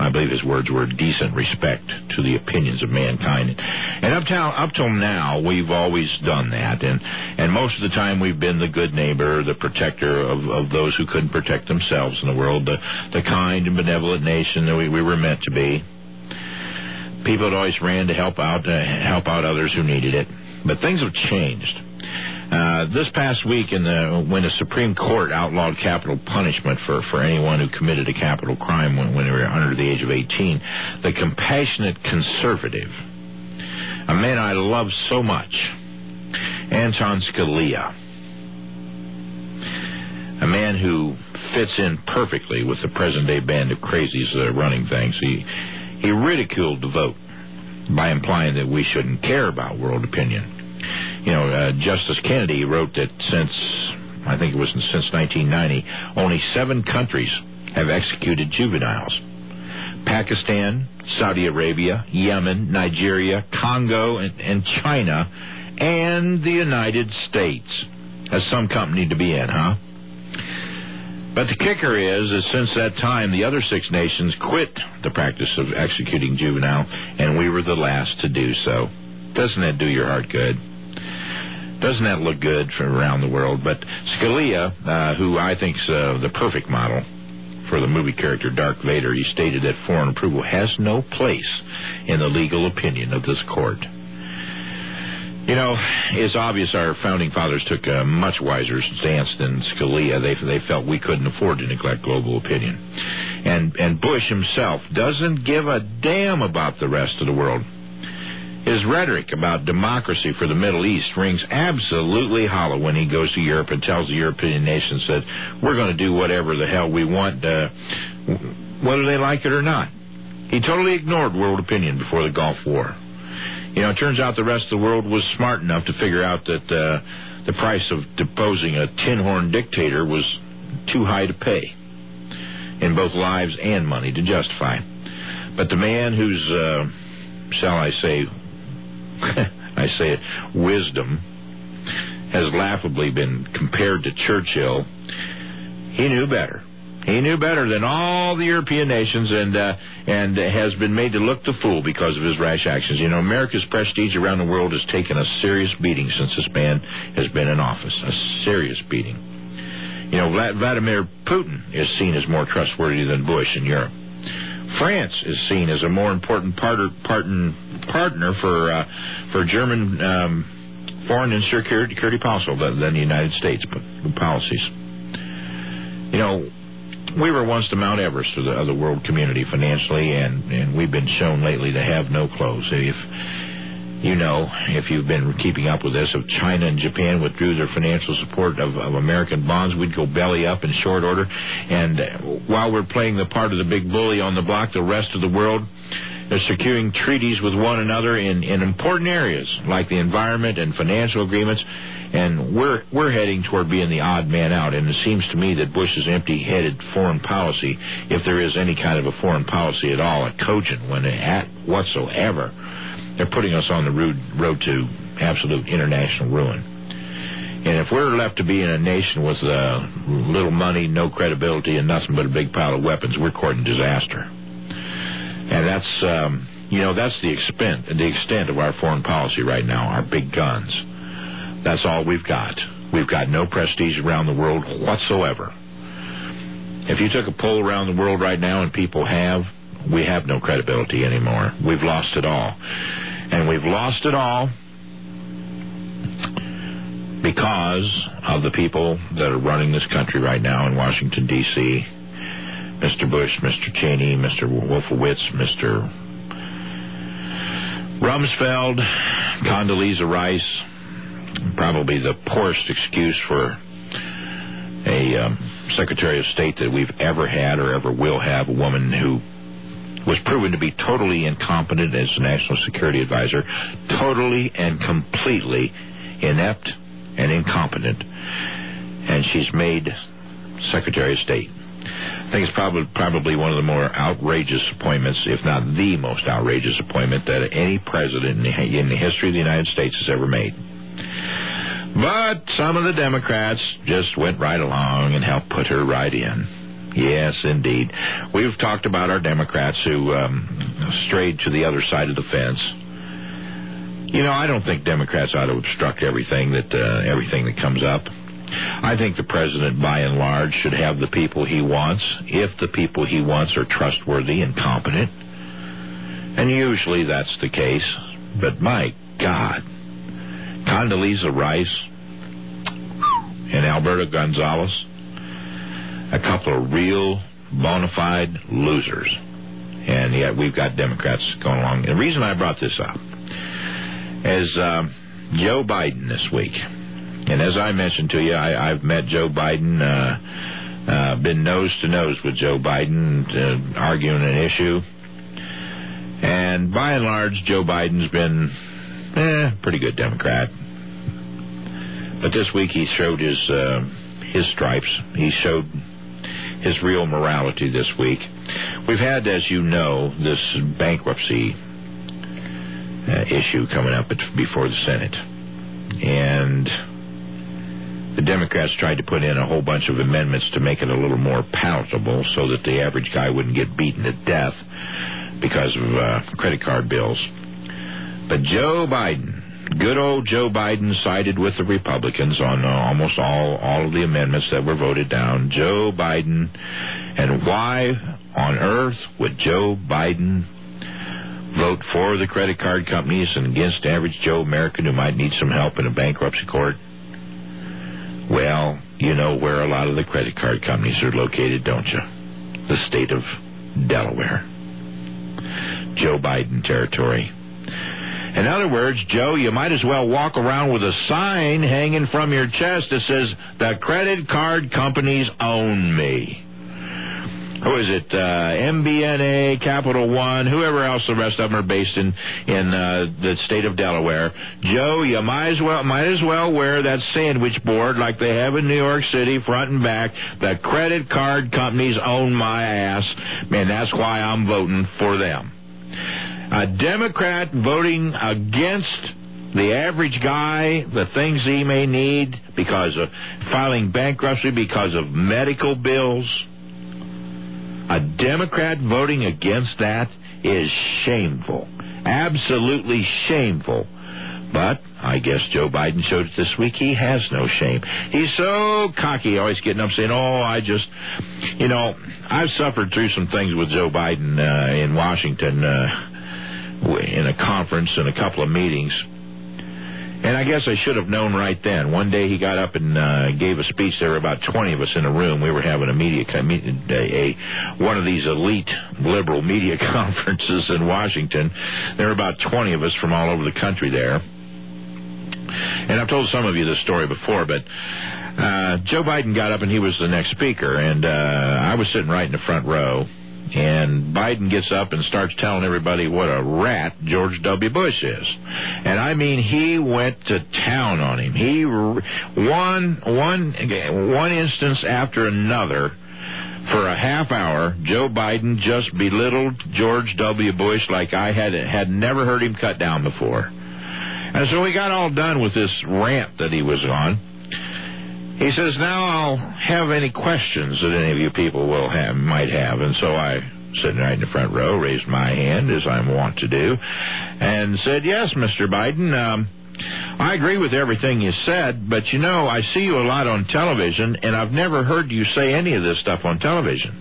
I believe his words were decent respect to the opinions of mankind. And up till, up till now, we've always done that. And, and most of the time, we've been the good neighbor, the protector of, of those who couldn't protect themselves in the world, the, the kind and benevolent nation that we, we were meant to be. People had always ran to help out, uh, help out others who needed it. But things have changed. Uh, this past week, in the, when the Supreme Court outlawed capital punishment for, for anyone who committed a capital crime when, when they were under the age of eighteen, the compassionate conservative, a man I love so much, Anton Scalia, a man who fits in perfectly with the present-day band of crazies that are running things, he, he ridiculed the vote by implying that we shouldn't care about world opinion. You know, uh, Justice Kennedy wrote that since, I think it was since nineteen ninety, only seven countries have executed juveniles. Pakistan, Saudi Arabia, Yemen, Nigeria, Congo, and, and China, and the United States. That's some company to be in, huh? But the kicker is, is since that time, the other six nations quit the practice of executing juvenile, and we were the last to do so. Doesn't that do your heart good? Doesn't that look good for around the world? But Scalia, uh, who I think is uh, the perfect model for the movie character Darth Vader, he stated that foreign approval has no place in the legal opinion of this court. You know, it's obvious our founding fathers took a much wiser stance than Scalia. They they felt we couldn't afford to neglect global opinion. And, and Bush himself doesn't give a damn about the rest of the world. His rhetoric about democracy for the Middle East rings absolutely hollow when he goes to Europe and tells the European nations that we're going to do whatever the hell we want, uh, whether they like it or not. He totally ignored world opinion before the Gulf War. You know, it turns out the rest of the world was smart enough to figure out that uh, the price of deposing a tin-horn dictator was too high to pay in both lives and money to justify. But the man whose, uh, shall I say, I say it, wisdom has laughably been compared to Churchill, he knew better. He knew better than all the European nations and uh, and has been made to look the fool because of his rash actions. You know, America's prestige around the world has taken a serious beating since this man has been in office, a serious beating. You know, Vladimir Putin is seen as more trustworthy than Bush in Europe. France is seen as a more important partner, partner, partner for uh, for German um, foreign and security, security policy than, than the United States policies. You know, we were once the Mount Everest of the, of the world community financially, and, and we've been shown lately to have no clothes. If you know, if you've been keeping up with this, if China and Japan withdrew their financial support of, of American bonds, we'd go belly up in short order. And while we're playing the part of the big bully on the block, the rest of the world is securing treaties with one another in, in important areas like the environment and financial agreements. And we're we're heading toward being the odd man out. And it seems to me that Bush's empty-headed foreign policy, if there is any kind of a foreign policy at all, a cogent one at whatsoever, they're putting us on the road, road to absolute international ruin. And if we're left to be in a nation with uh, little money, no credibility, and nothing but a big pile of weapons, we're courting disaster. And that's, um, you know, that's the extent, the extent of our foreign policy right now, our big guns. That's all we've got. We've got no prestige around the world whatsoever. If you took a poll around the world right now and people have, we have no credibility anymore. We've lost it all. And we've lost it all because of the people that are running this country right now in Washington, D C Mister Bush, Mister Cheney, Mister Wolfowitz, Mister Rumsfeld, Condoleezza Rice. Probably the poorest excuse for a um, Secretary of State that we've ever had or ever will have, a woman who was proven to be totally incompetent as a national security advisor, totally and completely inept and incompetent, and she's made Secretary of State. I think it's probably probably one of the more outrageous appointments, if not the most outrageous appointment that any president in the, in the history of the United States has ever made. But some of the Democrats just went right along and helped put her right in. Yes, indeed. We've talked about our Democrats who um, strayed to the other side of the fence. You know, I don't think Democrats ought to obstruct everything that uh, everything that comes up. I think the president, by and large, should have the people he wants, if the people he wants are trustworthy and competent. And usually that's the case. But my God, Condoleezza Rice and Alberto Gonzales, a couple of real bona fide losers. And yet we've got Democrats going along. And the reason I brought this up is uh, Joe Biden this week. And as I mentioned to you, I, I've met Joe Biden, uh, uh, been nose to nose with Joe Biden, uh, arguing an issue. And by and large, Joe Biden's been eh, pretty good Democrat. But this week he showed his uh, his stripes. He showed his real morality this week. We've had, as you know, this bankruptcy uh, issue coming up at, before the Senate. And the Democrats tried to put in a whole bunch of amendments to make it a little more palatable so that the average guy wouldn't get beaten to death because of uh, credit card bills. But Joe Biden, good old Joe Biden, sided with the Republicans on uh, almost all, all of the amendments that were voted down. Joe Biden. And why on earth would Joe Biden vote for the credit card companies and against average Joe American who might need some help in a bankruptcy court? Well, you know where a lot of the credit card companies are located, don't you? The state of Delaware. Joe Biden territory. In other words, Joe, you might as well walk around with a sign hanging from your chest that says, the credit card companies own me. Who is it? Uh, M B N A, Capital One, whoever else the rest of them are based in in uh, the state of Delaware. Joe, you might as well might as well wear that sandwich board like they have in New York City, front and back. The credit card companies own my ass, man. That's why I'm voting for them. A Democrat voting against the average guy, the things he may need because of filing bankruptcy, because of medical bills. A Democrat voting against that is shameful. Absolutely shameful. But I guess Joe Biden showed it this week. He has no shame. He's so cocky, always getting up saying, oh, I just, you know, I've suffered through some things with Joe Biden uh, in Washington uh, in a conference and a couple of meetings. And I guess I should have known right then. One day he got up and uh, gave a speech. There were about twenty of us in a room. We were having a media, a, a one of these elite liberal media conferences in Washington. There were about twenty of us from all over the country there. And I've told some of you this story before, but uh, Joe Biden got up and he was the next speaker. And uh, I was sitting right in the front row. And Biden gets up and starts telling everybody what a rat George W. Bush is. And I mean, he went to town on him. He one one one instance after another for a half hour. Joe Biden just belittled George W. Bush like I had had never heard him cut down before. And so we got all done with this rant that he was on. He says, now I'll have any questions that any of you people will have, might have. And so I, sitting right in the front row, raised my hand, as I'm wont to do, and said, yes, Mister Biden, um, I agree with everything you said, but, you know, I see you a lot on television, and I've never heard you say any of this stuff on television.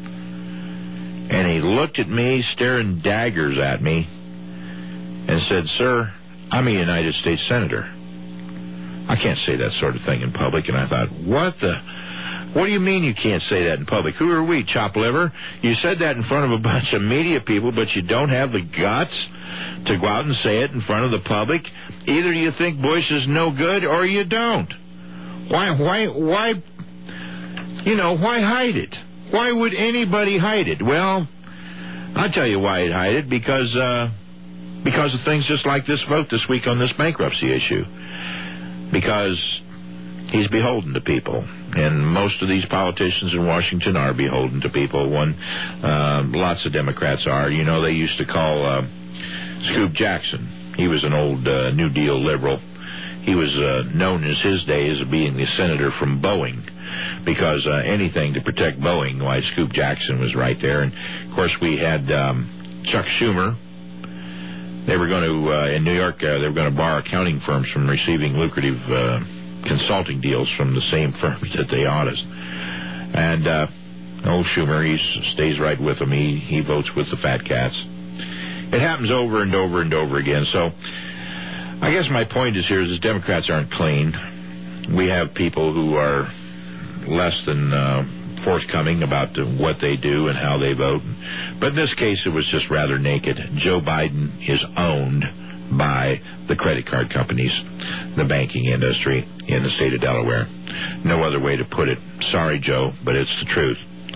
And he looked at me, staring daggers at me, and said, sir, I'm a United States Senator. I can't say that sort of thing in public. And I thought, what the, what do you mean you can't say that in public? Who are we, chop liver? You said that in front of a bunch of media people, but you don't have the guts to go out and say it in front of the public? Either you think Bush is no good or you don't. Why, why, why, you know, why hide it? Why would anybody hide it? Well, I'll tell you why he'd hide it, because, uh, because of things just like this vote this week on this bankruptcy issue. Because he's beholden to people, and most of these politicians in Washington are beholden to people. One, uh, lots of Democrats are. You know, they used to call uh, Scoop Jackson. He was an old uh, New Deal liberal. He was uh, known in his day as being the senator from Boeing. because uh, anything to protect Boeing, why Scoop Jackson was right there. And, of course, we had um, Chuck Schumer. They were going to, uh, in New York, uh, they were going to bar accounting firms from receiving lucrative uh, consulting deals from the same firms that they audit. And uh, old Schumer, he stays right with them. He, he votes with the fat cats. It happens over and over and over again. So I guess my point is here is Democrats aren't clean. We have people who are less than uh, forthcoming about what they do and how they vote. But in this case, it was just rather naked. Joe Biden is owned by the credit card companies, the banking industry in the state of Delaware. No other way to put it. Sorry, Joe, but it's the truth.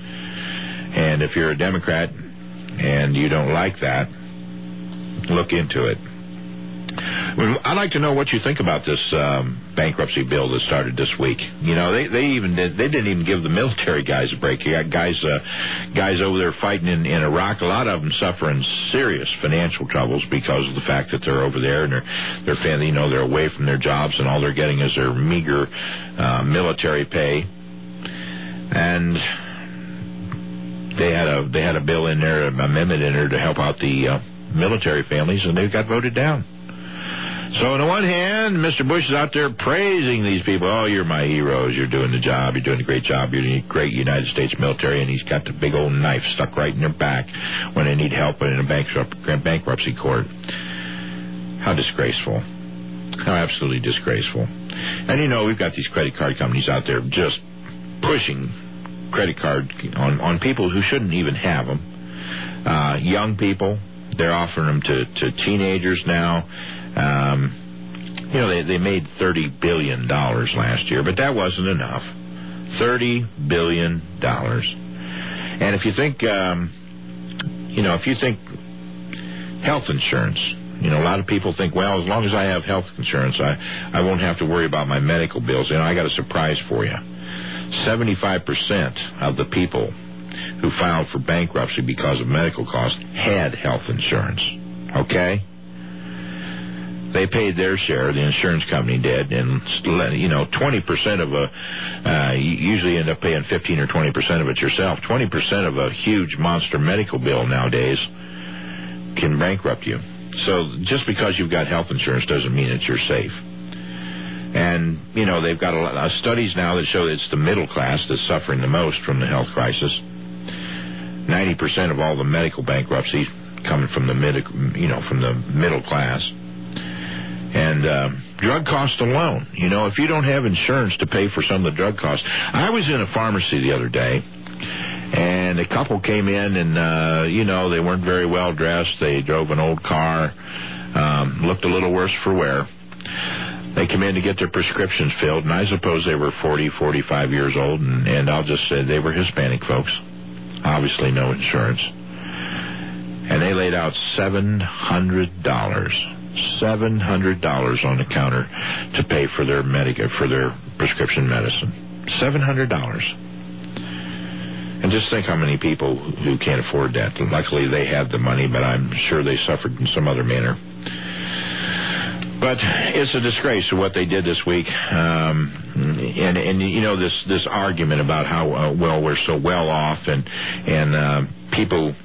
And if you're a Democrat and you don't like that, look into it. I'd like to know what you think about this um, bankruptcy bill that started this week. You know, they they even did, they didn't even give the military guys a break. You got guys uh, guys over there fighting in, in Iraq. A lot of them suffering serious financial troubles because of the fact that they're over there and they're they're family. You know, they're away from their jobs and all they're getting is their meager uh, military pay. And they had a they had a bill in there, an amendment in there to help out the uh, military families, and they got voted down. So on the one hand, Mister Bush is out there praising these people. Oh, you're my heroes. You're doing the job. You're doing a great job. You're doing a great United States military. And he's got the big old knife stuck right in their back when they need help in a bankruptcy court. How disgraceful. How absolutely disgraceful. And, you know, we've got these credit card companies out there just pushing credit card on, on people who shouldn't even have them. Uh, young people, they're offering them to, to teenagers now. Um, you know, they, they made thirty billion dollars last year, but that wasn't enough. thirty billion dollars. And if you think, um, you know, if you think health insurance, you know, a lot of people think, well, as long as I have health insurance, I, I won't have to worry about my medical bills. You know, I got a surprise for you. seventy-five percent of the people who filed for bankruptcy because of medical costs had health insurance. Okay? They paid their share, the insurance company did, and, you know, twenty percent of a, uh, you usually end up paying fifteen or twenty percent of it yourself. twenty percent of a huge monster medical bill nowadays can bankrupt you. So just because you've got health insurance doesn't mean that you're safe. And, you know, they've got a lot of studies now that show that it's the middle class that's suffering the most from the health crisis. ninety percent of all the medical bankruptcies coming from the mid, you know, from the middle class. And uh, drug costs alone. You know, if you don't have insurance to pay for some of the drug costs. I was in a pharmacy the other day, and a couple came in, and, uh, you know, they weren't very well dressed. They drove an old car, um, looked a little worse for wear. They came in to get their prescriptions filled, and I suppose they were forty, forty-five years old, and, and I'll just say they were Hispanic folks. Obviously no insurance. And they laid out seven hundred dollars. seven hundred dollars on the counter to pay for their medica, for their prescription medicine. seven hundred dollars. And just think how many people who can't afford that. Luckily, they had the money, but I'm sure they suffered in some other manner. But it's a disgrace of what they did this week. Um, and, and, you know, this, this argument about how, uh, well, we're so well off and, and uh, people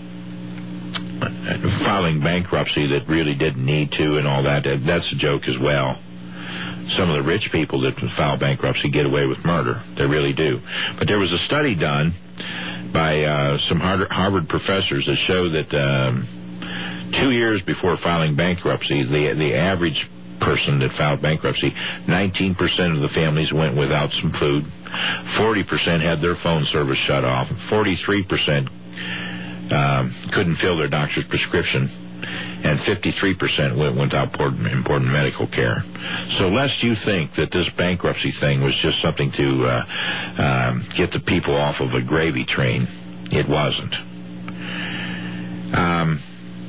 filing bankruptcy that really didn't need to and all that, that's a joke as well. Some of the rich people that file bankruptcy get away with murder. They really do. But there was a study done by uh, some Harvard professors that show that um, two years before filing bankruptcy, the the average person that filed bankruptcy, nineteen percent of the families went without some food, forty percent had their phone service shut off, forty-three percent Um, couldn't fill their doctor's prescription, and fifty-three percent went without important, important medical care. So lest you think that this bankruptcy thing was just something to uh, um, get the people off of a gravy train, it wasn't. Um,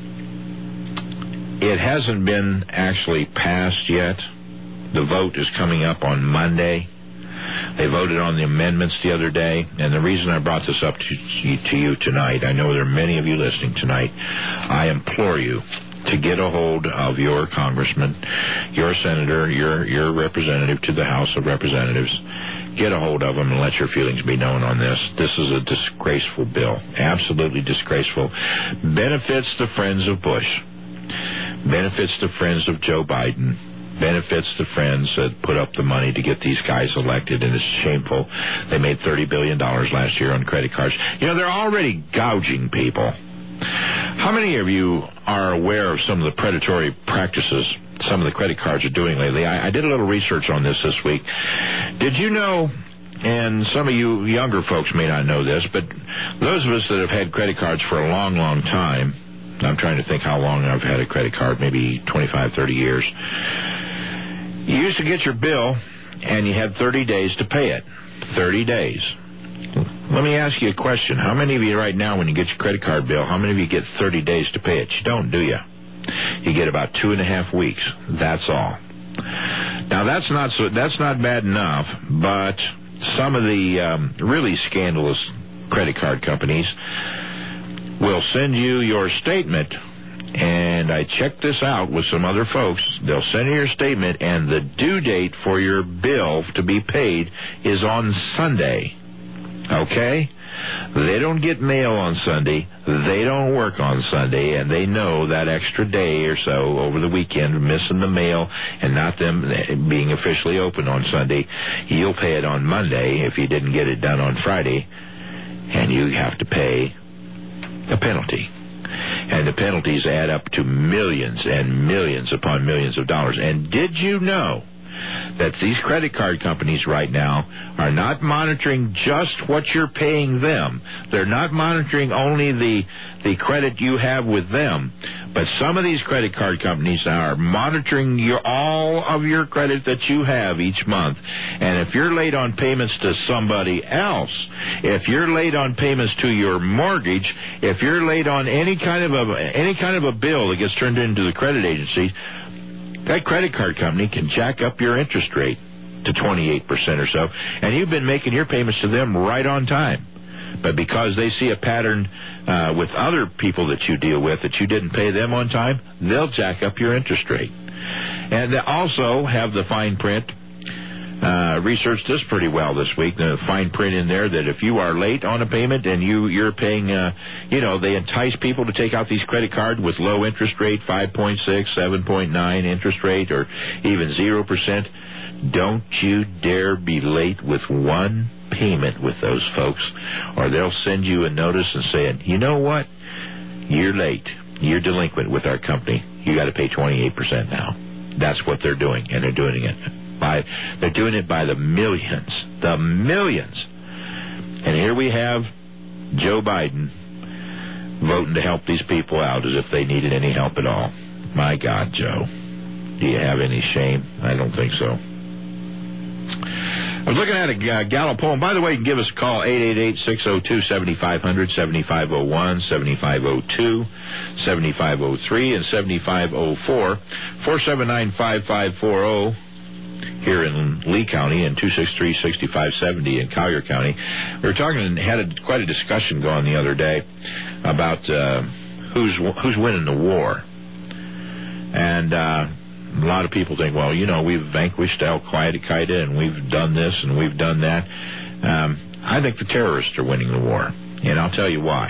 it hasn't been actually passed yet. The vote is coming up on Monday. They voted on the amendments the other day, and the reason I brought this up to, to you tonight, I know there are many of you listening tonight, I implore you to get a hold of your congressman, your senator, your, your representative to the House of Representatives. get a hold of them and let your feelings be known on this. This is a disgraceful bill. Absolutely disgraceful. Benefits the friends of Bush. Benefits the friends of Joe Biden. Benefits the friends that put up the money to get these guys elected, and it's shameful. They made thirty billion dollars last year on credit cards. You know, they're already gouging people. How many of you are aware of some of the predatory practices some of the credit cards are doing lately? I, I did a little research on this this week. Did you know, and some of you younger folks may not know this, but those of us that have had credit cards for a long, long time, I'm trying to think how long I've had a credit card, maybe twenty-five, thirty years. You used to get your bill, and you had thirty days to pay it. thirty days. Let me ask you a question. How many of you right now, when you get your credit card bill, how many of you get thirty days to pay it? You don't, do you? You get about two and a half weeks. That's all. Now, that's not so, that's not bad enough, but some of the um, really scandalous credit card companies will send you your statement, and I checked this out with some other folks. They'll send you your statement, and the due date for your bill to be paid is on Sunday. Okay? They don't get mail on Sunday. They don't work on Sunday, and they know that extra day or so over the weekend, missing the mail and not them being officially open on Sunday, you'll pay it on Monday if you didn't get it done on Friday, and you have to pay a penalty. And the penalties add up to millions and millions upon millions of dollars. And did you know that these credit card companies right now are not monitoring just what you're paying them? They're not monitoring only the the credit you have with them, but some of these credit card companies are monitoring your, all of your credit that you have each month. And if you're late on payments to somebody else, if you're late on payments to your mortgage, if you're late on any kind of a any kind of a bill that gets turned into the credit agency, that credit card company can jack up your interest rate to twenty-eight percent or so, and you've been making your payments to them right on time. But because they see a pattern uh, with other people that you deal with that you didn't pay them on time, they'll jack up your interest rate. And they also have the fine print. Uh, researched this pretty well this week. The fine print in there that if you are late on a payment and you, you're paying, uh, you know, they entice people to take out these credit cards with low interest rate, five point six, seven point nine interest rate, or even zero percent. Don't you dare be late with one payment with those folks, or they'll send you a notice and saying, you know what, you're late. You're delinquent with our company. You got to pay twenty-eight percent now. That's what they're doing, and they're doing it. By, they're doing it by the millions, the millions. And here we have Joe Biden voting to help these people out as if they needed any help at all. My God, Joe, do you have any shame? I don't think so. I was looking at a uh, Gallup poll. By the way, you can give us a call, eight eight eight, six oh two, seven five zero zero, seven five oh one, seven five oh two, seven five oh three, and seven five oh four, four seven nine, five five four zero. Here in Lee County, and two six three, six five seven zero in Collier County. We were talking and had a, quite a discussion going the other day about uh, who's who's winning the war. And uh, a lot of people think, well, you know, we've vanquished Al-Qaeda and we've done this and we've done that. Um, I think the terrorists are winning the war, and I'll tell you why.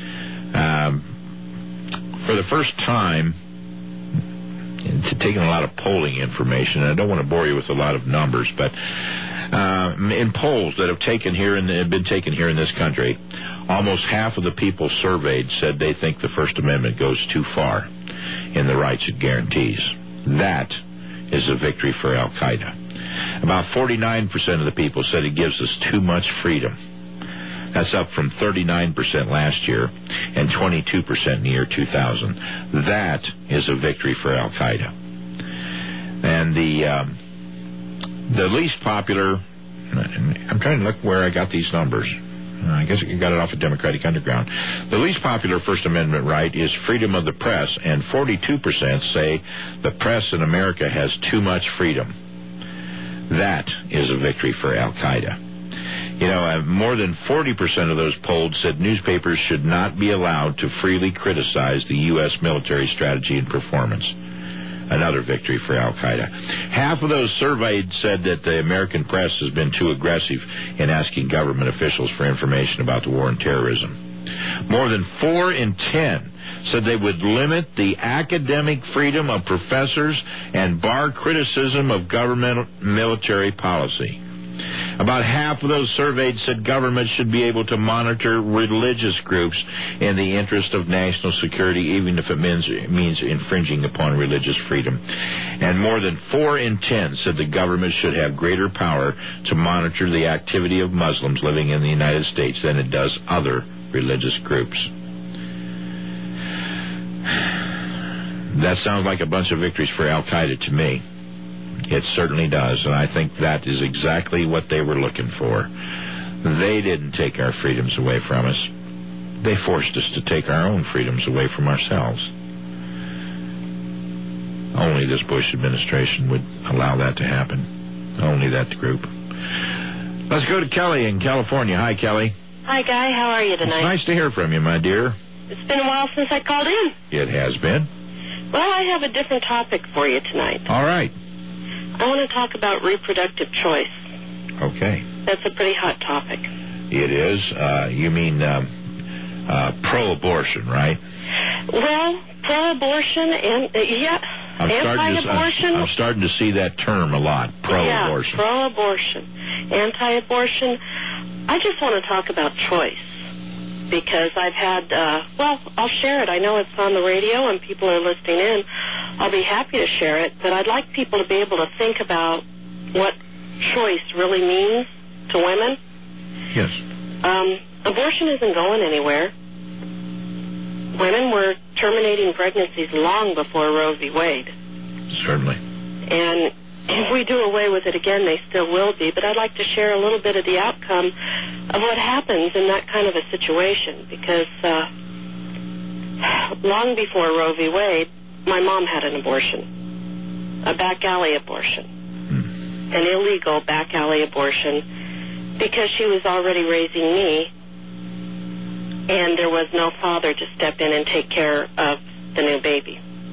Um, for the first time, taking a lot of polling information, and I don't want to bore you with a lot of numbers, but uh, in polls that have taken here and have been taken here in this country, almost half of the people surveyed said they think the First Amendment goes too far in the rights it guarantees. That is a victory for Al-Qaeda. About forty-nine percent of the people said it gives us too much freedom. That's up from thirty-nine percent last year and twenty-two percent in the year two thousand. That is a victory for Al-Qaeda. And the um, the least popular, I'm trying to look where I got these numbers. I guess you got it off of Democratic Underground. The least popular First Amendment right is freedom of the press, and forty-two percent say the press in America has too much freedom. That is a victory for Al-Qaeda. You know, uh, more than forty percent of those polled said newspapers should not be allowed to freely criticize the U S military strategy and performance. Another victory for al-Qaeda. Half of those surveyed said that the American press has been too aggressive in asking government officials for information about the war on terrorism. More than four in ten said they would limit the academic freedom of professors and bar criticism of government military policy. About half of those surveyed said government should be able to monitor religious groups in the interest of national security, even if it means, means infringing upon religious freedom. And more than four in ten said the government should have greater power to monitor the activity of Muslims living in the United States than it does other religious groups. That sounds like a bunch of victories for al-Qaeda to me. It certainly does, and I think that is exactly what they were looking for. They didn't take our freedoms away from us. They forced us to take our own freedoms away from ourselves. Only this Bush administration would allow that to happen. Only that group. Let's go to Kelly in California. Hi, Kelly. Hi, Guy. How are you tonight? It's nice to hear from you, my dear. It's been a while since I called in. It has been. Well, I have a different topic for you tonight. All right. I want to talk about reproductive choice. Okay. That's a pretty hot topic. It is. Uh, you mean um, uh, pro-abortion, right? Well, pro-abortion and, uh, yeah, I'm anti-abortion. Starting to, I'm, I'm starting to see that term a lot, pro-abortion. Yeah, pro-abortion. Anti-abortion. I just want to talk about choice because I've had, uh, well, I'll share it. I know it's on the radio and people are listening in. I'll be happy to share it, but I'd like people to be able to think about what choice really means to women. Yes. Um, abortion isn't going anywhere. Women were terminating pregnancies long before Roe v. Wade. Certainly. And if we do away with it again, they still will be, but I'd like to share a little bit of the outcome of what happens in that kind of a situation, because uh, long before Roe v. Wade, my mom had an abortion, a back alley abortion, hmm. an illegal back alley abortion, because she was already raising me, and there was no father to step in and take care of the new baby.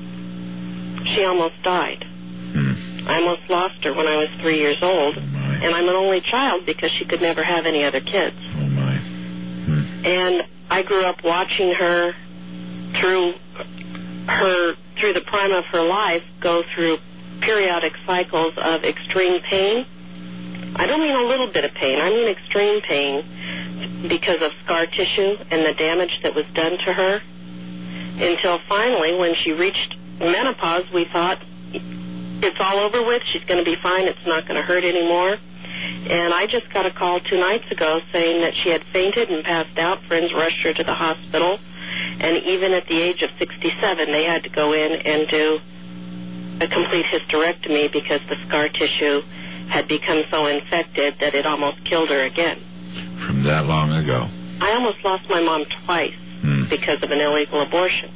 She almost died. Hmm. I almost lost her when I was three years old, oh and I'm an only child because she could never have any other kids. Oh my. Hmm. And I grew up watching her through her through the prime of her life go through periodic cycles of extreme pain. I don't mean a little bit of pain. I mean extreme pain because of scar tissue and the damage that was done to her. Until finally, when she reached menopause, we thought, it's all over with. She's going to be fine. It's not going to hurt anymore. And I just got a call two nights ago saying that she had fainted and passed out. Friends rushed her to the hospital. And even at the age of sixty-seven, they had to go in and do a complete hysterectomy because the scar tissue had become so infected that it almost killed her again. From that long ago. I almost lost my mom twice hmm. because of an illegal abortion.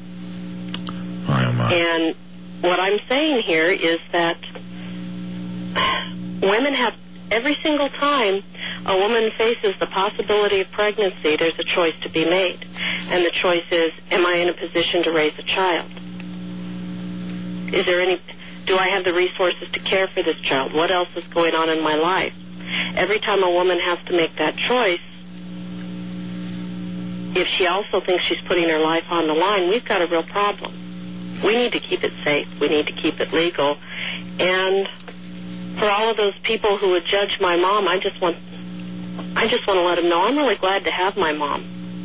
Oh, my. And what I'm saying here is that women have, every single time a woman faces the possibility of pregnancy, there's a choice to be made. And the choice is, am I in a position to raise a child? Is there any, do I have the resources to care for this child? What else is going on in my life? Every time a woman has to make that choice, if she also thinks she's putting her life on the line, we've got a real problem. We need to keep it safe. We need to keep it legal. And for all of those people who would judge my mom, I just want I just want to let them know I'm really glad to have my mom.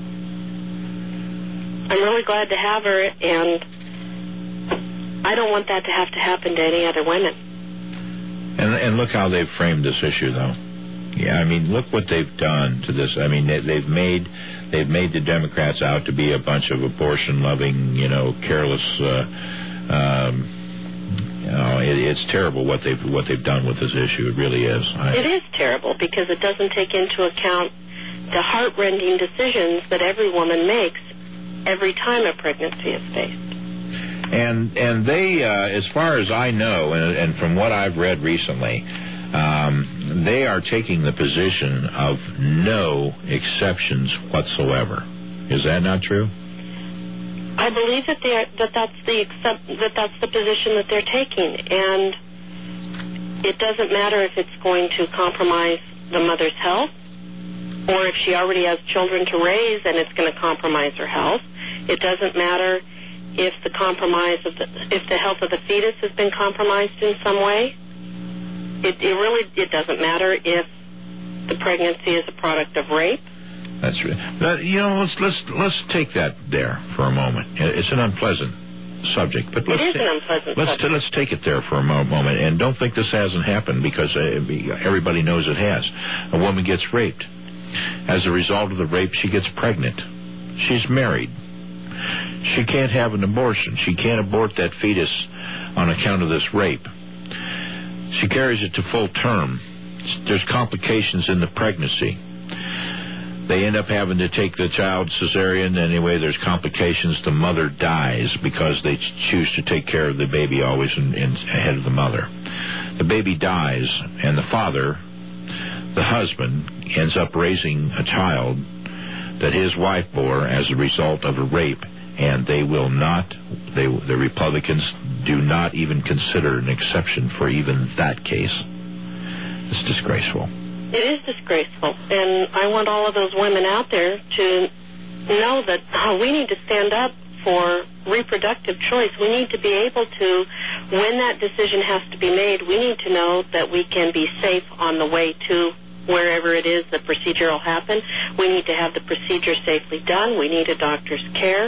I'm really glad to have her, and I don't want that to have to happen to any other women. And, and look how they've framed this issue, though. Yeah, I mean, look what they've done to this. I mean, they, they've made they've made the Democrats out to be a bunch of abortion-loving, you know, careless. Uh, um, you know, it, it's terrible what they've what they've done with this issue. It really is. I, it is terrible because it doesn't take into account the heart-rending decisions that every woman makes every time a pregnancy is faced. And and they, uh, as far as I know, and, and from what I've read recently. Um, they are taking the position of no exceptions whatsoever. Is that not true? I I believe that they are, that that's the accept, that that's the position that they're taking, and it doesn't matter if it's going to compromise the mother's health, or if she already has children to raise and it's going to compromise her health. It doesn't matter if the compromise of the, if the health of the fetus has been compromised in some way. It, it really it doesn't matter if the pregnancy is a product of rape. That's right. Uh, you know, let's let's let's take that there for a moment. It's an unpleasant subject, but let's it is ta- an unpleasant let's subject. T- let's take it there for a mo- moment, and don't think this hasn't happened, because uh, everybody knows it has. A woman gets raped. As a result of the rape, she gets pregnant. She's married. She can't have an abortion. She can't abort that fetus on account of this rape. She carries it to full term. There's complications in the pregnancy. They end up having to take the child cesarean. Anyway, there's complications. The mother dies because they choose to take care of the baby always in, in, ahead of the mother. The baby dies, and the father, the husband, ends up raising a child that his wife bore as a result of a rape, and they will not, they, the Republicans do not even consider an exception for even that case. It's disgraceful. It is disgraceful, and I want all of those women out there to know that oh, we need to stand up for reproductive choice. We need to be able to, when that decision has to be made, we need to know that we can be safe on the way to wherever it is the procedure will happen. We need to have the procedure safely done. We need a doctor's care.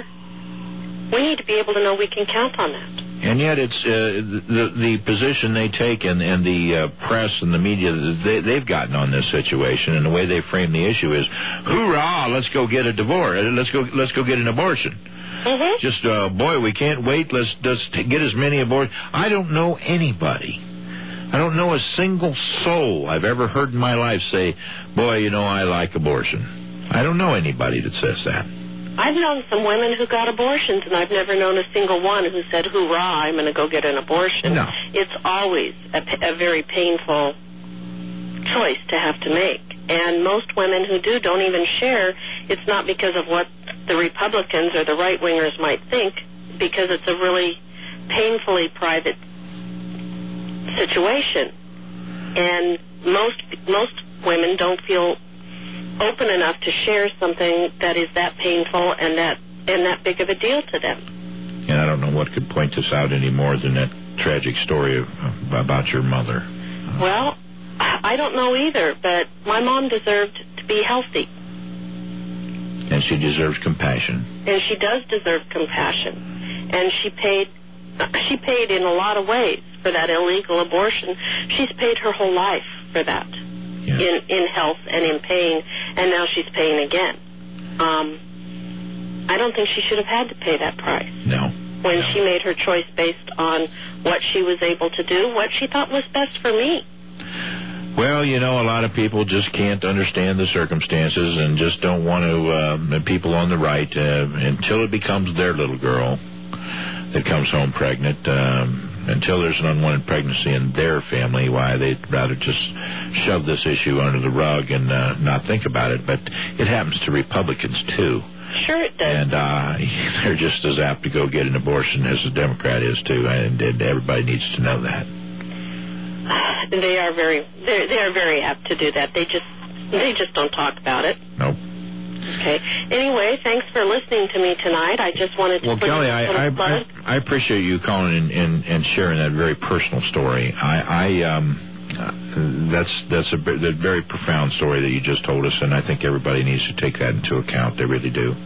We need to be able to know we can count on that. And yet it's uh, the the position they take, and, and the uh, press and the media, they, they've gotten on this situation, and the way they frame the issue is, hoorah, let's go get a divorce, let's go let's go get an abortion. Mm-hmm. Just, uh, boy, we can't wait, let's, let's get as many abortions. I don't know anybody. I don't know a single soul I've ever heard in my life say, boy, you know, I like abortion. I don't know anybody that says that. I've known some women who got abortions, and I've never known a single one who said, hoorah, I'm going to go get an abortion. No. It's always a, a very painful choice to have to make. And most women who do don't even share. It's not because of what the Republicans or the right-wingers might think, because it's a really painfully private situation. And most most women don't feel open enough to share something that is that painful and that and that big of a deal to them. And I don't know what could point this out any more than that tragic story of, about your mother. Well, I don't know either, but my mom deserved to be healthy. And she deserves compassion. And she does deserve compassion. And she paid she paid in a lot of ways for that illegal abortion. She's paid her whole life for that. Yeah. In, in health and in pain, and now she's paying again. Um, I don't think she should have had to pay that price. No. When no. she made her choice based on what she was able to do, what she thought was best for me. Well, you know, a lot of people just can't understand the circumstances and just don't want to, uh, people on the right, uh, until it becomes their little girl that comes home pregnant, um, until there's an unwanted pregnancy in their family, why they'd rather just shove this issue under the rug and uh, not think about it. But it happens to Republicans, too. Sure it does. And uh, they're just as apt to go get an abortion as a Democrat is, too, and, and everybody needs to know that. They are very they they are very apt to do that. They just they just don't talk about it. Nope. Okay. Anyway, thanks for listening to me tonight. I just wanted to well, put Kelly, a I, I, I I appreciate you calling in and, and sharing that very personal story. I, I um, that's that's a, a very profound story that you just told us, and I think everybody needs to take that into account. They really do.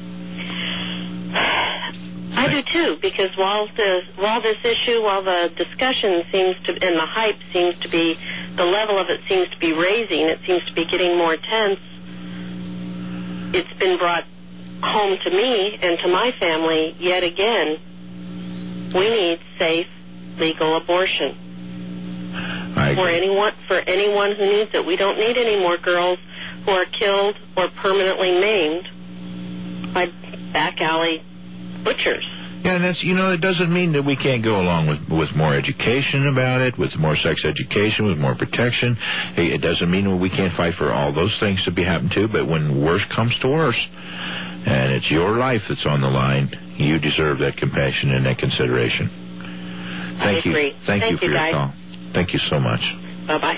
I do too, because while the while this issue, while the discussion seems to and the hype seems to be, the level of it seems to be raising, it seems to be getting more tense. It's been brought home to me and to my family yet again. We need safe, legal abortion for anyone for anyone who needs it. We don't need any more girls who are killed or permanently maimed by back alley butchers. Yeah, and that's, you know, it doesn't mean that we can't go along with, with more education about it, with more sex education, with more protection. It doesn't mean that we can't fight for all those things to be happening too, but when worse comes to worse, And it's your life that's on the line. You deserve that compassion and that consideration. Thank I you. agree. Thank, Thank you for you, your guys. call. Thank you so much. Bye-bye.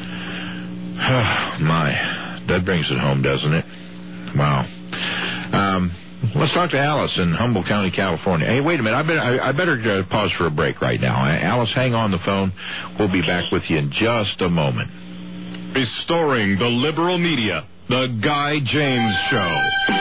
My, that brings it home, doesn't it? Wow. Um, let's talk to Alice in Humboldt County, California. Hey, wait a minute. I better, I, I better uh, pause for a break right now. Alice, hang on the phone. We'll be back with you in just a moment. Restoring the liberal media, The Guy James Show.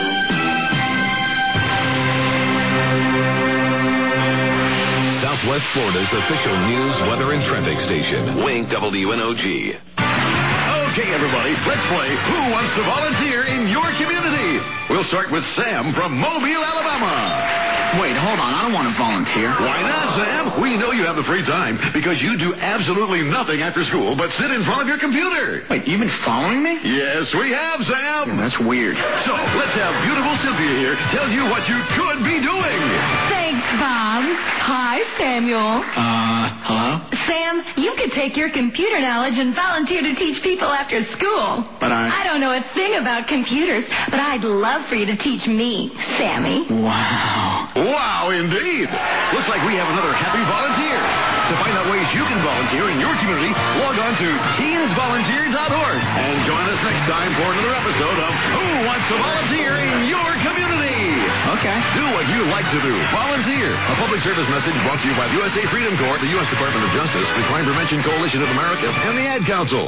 Southwest Florida's official news, weather, and traffic station. Wink W N O G. Okay, everybody, let's play Who Wants to Volunteer in Your Community? We'll start with Sam from Mobile, Alabama. Wait, hold on. I don't want to volunteer. Why not, Sam? We know you have the free time because you do absolutely nothing after school but sit in front of your computer. Wait, you've been following me? Yes, we have, Sam. Yeah, that's weird. So, let's have beautiful Cynthia here tell you what you could be doing. Thanks, Bob. Hi, Samuel. Uh, hello? Sam, you could take your computer knowledge and volunteer to teach people after school. But I... I don't know a thing about computers, but I'd love for you to teach me, Sammy. Wow. Wow, indeed. Looks like we have another happy volunteer. To find out ways you can volunteer in your community, log on to teens volunteer dot org and join us next time for another episode of Who Wants to Volunteer in Your Community? Okay. Do what you like to do. Volunteer. A public service message brought to you by the U S A Freedom Corps, the U S Department of Justice, the Crime Prevention Coalition of America, and the Ad Council.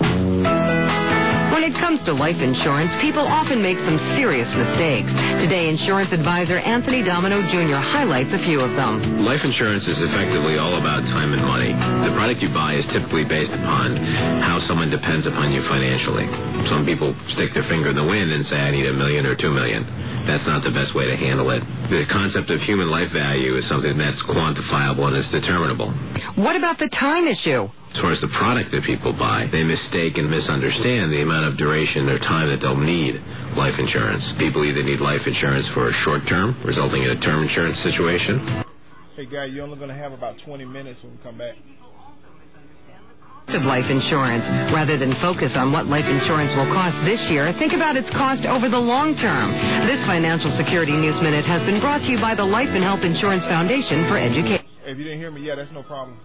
When it comes to life insurance, people often make some serious mistakes. Today, insurance advisor Anthony Domino Junior highlights a few of them. Life insurance is effectively all about time and money. The product you buy is typically based upon how someone depends upon you financially. Some people stick their finger in the wind and say, I need a million or two million. That's not the best way to handle it. The concept of human life value is something that's quantifiable and is determinable. What about the time issue? As far as the product that people buy, they mistake and misunderstand the amount of duration or time that they'll need life insurance. People either need life insurance for a short term, resulting in a term insurance situation. Hey, Guy, you're only going to have about twenty minutes when we come back. Of life insurance. Rather than focus on what life insurance will cost this year, think about its cost over the long term. This Financial Security News Minute has been brought to you by the Life and Health Insurance Foundation for Education. Hey, if you didn't hear me, yeah, that's no problem.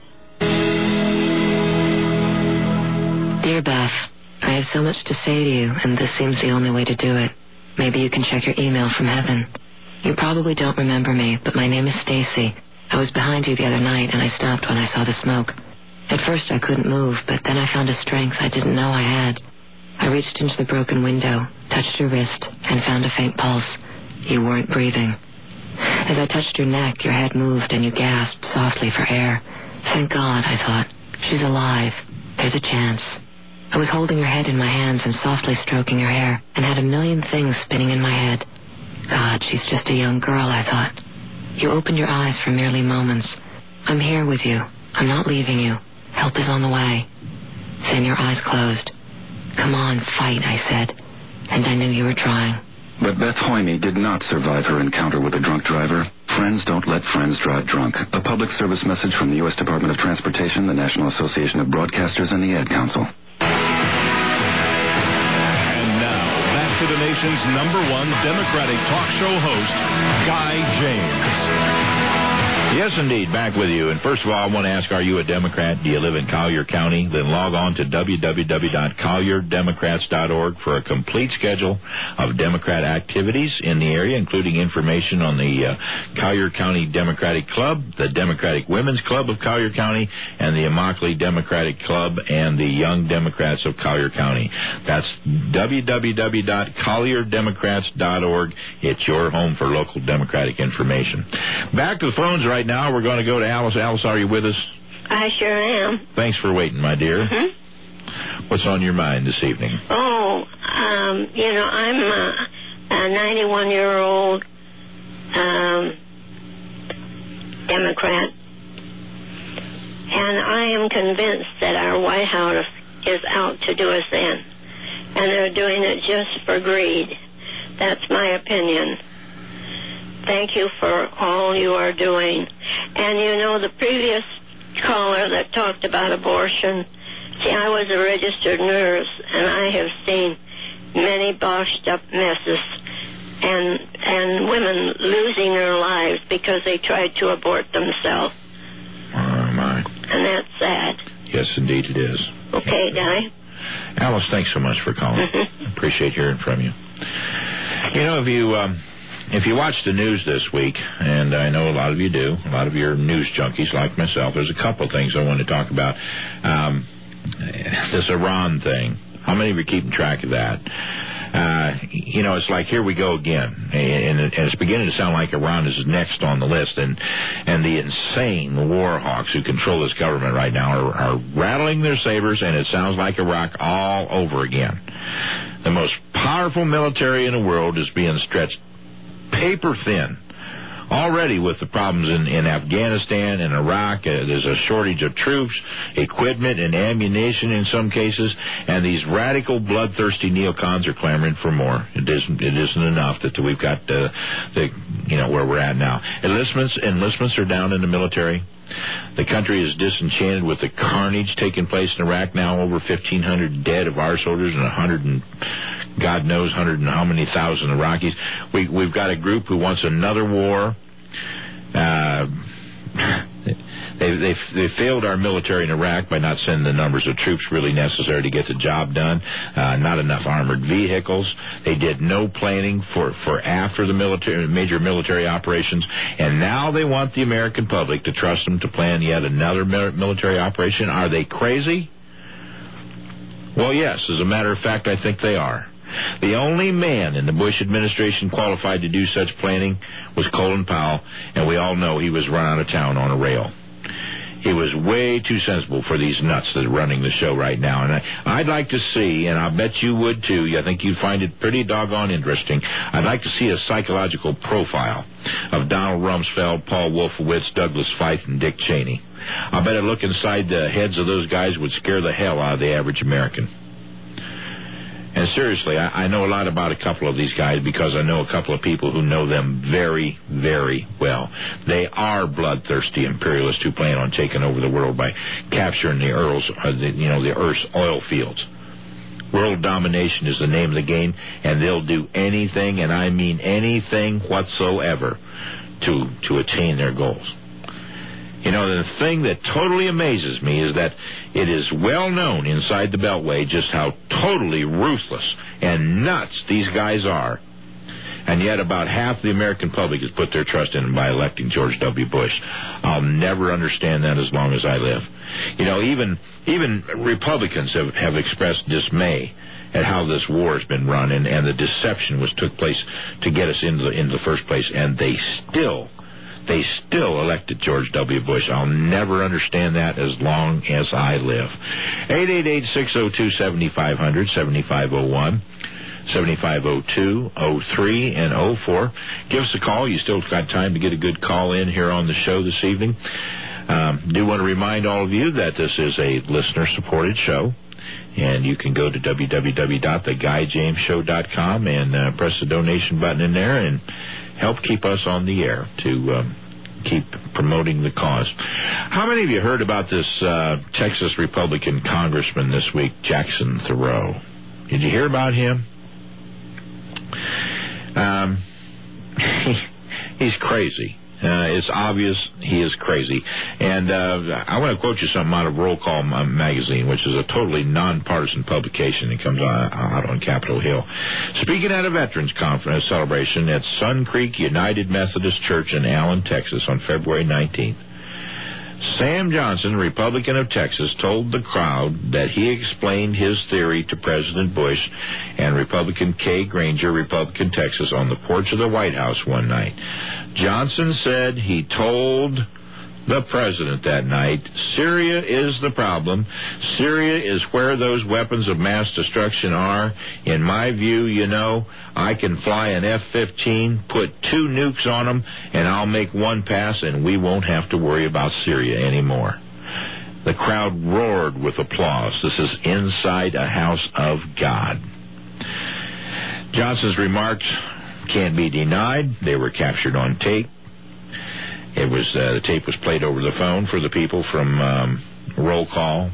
Dear Beth, I have so much to say to you, and this seems the only way to do it. Maybe you can check your email from heaven. You probably don't remember me, but my name is Stacy. I was behind you the other night, and I stopped when I saw the smoke. At first I couldn't move, but then I found a strength I didn't know I had. I reached into the broken window, touched your wrist, and found a faint pulse. You weren't breathing. As I touched your neck, your head moved, and you gasped softly for air. Thank God, I thought. She's alive. There's a chance. I was holding her head in my hands and softly stroking her hair, and had a million things spinning in my head. God, she's just a young girl, I thought. You opened your eyes for merely moments. I'm here with you. I'm not leaving you. Help is on the way. Then your eyes closed. Come on, fight, I said. And I knew you were trying. But Beth Hoyme did not survive her encounter with a drunk driver. Friends don't let friends drive drunk. A public service message from the U S Department of Transportation, the National Association of Broadcasters, and the Ad Council. And now, back to the nation's number one Democratic talk show host, Guy James. Yes, indeed, back with you. And first of all, I want to ask, are you a Democrat? Do you live in Collier County? Then log on to w w w dot collier democrats dot org for a complete schedule of Democrat activities in the area, including information on the uh, Collier County Democratic Club, the Democratic Women's Club of Collier County, and the Immokalee Democratic Club and the Young Democrats of Collier County. That's w w w dot collier democrats dot org. It's your home for local Democratic information. Back to the phones right now. We're going to go to Alice. Alice, are you with us? I sure am. Thanks for waiting, my dear. Mm-hmm. What's on your mind this evening? Oh, um, you know, I'm a, a ninety-one-year-old um, Democrat, and I am convinced that our White House is out to do us in, and they're doing it just for greed. That's my opinion. Thank you for all you are doing. And you know, the previous caller that talked about abortion, see, I was a registered nurse, and I have seen many botched up messes. and and women losing their lives because they tried to abort themselves. Oh, my. And that's sad. Yes, indeed it is. Okay, Guy. Alice, thanks so much for calling. Mm-hmm. Appreciate hearing from you. You know, if you um, if you watch the news this week, and I know a lot of you do, a lot of your news junkies like myself, there's a couple of things I want to talk about. Um, this Iran thing. How many of you are keeping track of that? Uh, you know, it's like, here we go again. And, and it's beginning to sound like Iran is next on the list. And and the insane war hawks who control this government right now are, are rattling their sabers, and it sounds like Iraq all over again. The most powerful military in the world is being stretched paper thin. Already with the problems in, in Afghanistan and Iraq, uh, there's a shortage of troops, equipment, and ammunition in some cases, and these radical, bloodthirsty neocons are clamoring for more. It isn't, it isn't enough that we've got uh, the, you know, where we're at now. Enlistments, enlistments are down in the military. The country is disenchanted with the carnage taking place in Iraq now. Over fifteen hundred dead of our soldiers and one hundred and God knows one hundred and how many thousand Iraqis. We, we've got a group who wants another war. Uh, they, they they failed our military in Iraq by not sending the numbers of troops really necessary to get the job done. Uh, not enough armored vehicles. They did no planning for, for after the military major military operations, and now they want the American public to trust them to plan yet another military operation. Are they crazy? Well, yes. As a matter of fact, I think they are. The only man in the Bush administration qualified to do such planning was Colin Powell, and we all know he was run out of town on a rail. He was way too sensible for these nuts that are running the show right now. And I, I'd like to see, and I'll bet you would too, I think you'd find it pretty doggone interesting, I'd like to see a psychological profile of Donald Rumsfeld, Paul Wolfowitz, Douglas Feith, and Dick Cheney. I bet a look inside the heads of those guys would scare the hell out of the average American. And seriously, I, I know a lot about a couple of these guys because I know a couple of people who know them very, very well. They are bloodthirsty imperialists who plan on taking over the world by capturing the Earth's, uh, the, you know, the Earth's oil fields. World domination is the name of the game, and they'll do anything, and I mean anything whatsoever, to to attain their goals. You know, the thing that totally amazes me is that it is well known inside the Beltway just how totally ruthless and nuts these guys are. And yet about half the American public has put their trust in them by electing George W. Bush. I'll never understand that as long as I live. You know, even even Republicans have, have expressed dismay at how this war has been run and, and the deception which took place to get us into the, into the first place. And they still... They still elected George W. Bush. I'll never understand that as long as I live. eight eight eight, six oh two, seven five zero zero, seven five oh one, seven five oh two, oh three, and oh four. Give us a call. You still got time to get a good call in here on the show this evening. Um, do want to remind all of you that this is a listener-supported show. And you can go to w w w dot the guy james show dot com and uh, press the donation button in there and help keep us on the air to um, keep promoting the cause. How many of you heard about this uh, Texas Republican congressman this week, Jackson Thoreau? Did you hear about him? Um, he, he's crazy. Uh, it's obvious he is crazy. And uh, I want to quote you something out of Roll Call magazine, which is a totally nonpartisan publication that comes on, out on Capitol Hill. Speaking at a Veterans Conference celebration at Sun Creek United Methodist Church in Allen, Texas on February nineteenth, Sam Johnson, Republican of Texas, told the crowd that he explained his theory to President Bush and Republican Kay Granger, Republican Texas, on the porch of the White House one night. Johnson said he told the president that night, Syria is the problem. Syria is where those weapons of mass destruction are. In my view, you know, I can fly an F fifteen, put two nukes on them, and I'll make one pass, and we won't have to worry about Syria anymore. The crowd roared with applause. This is inside a house of God. Johnson's remarks can't be denied. They were captured on tape. It was uh, the tape was played over the phone for the people from um, Roll Call.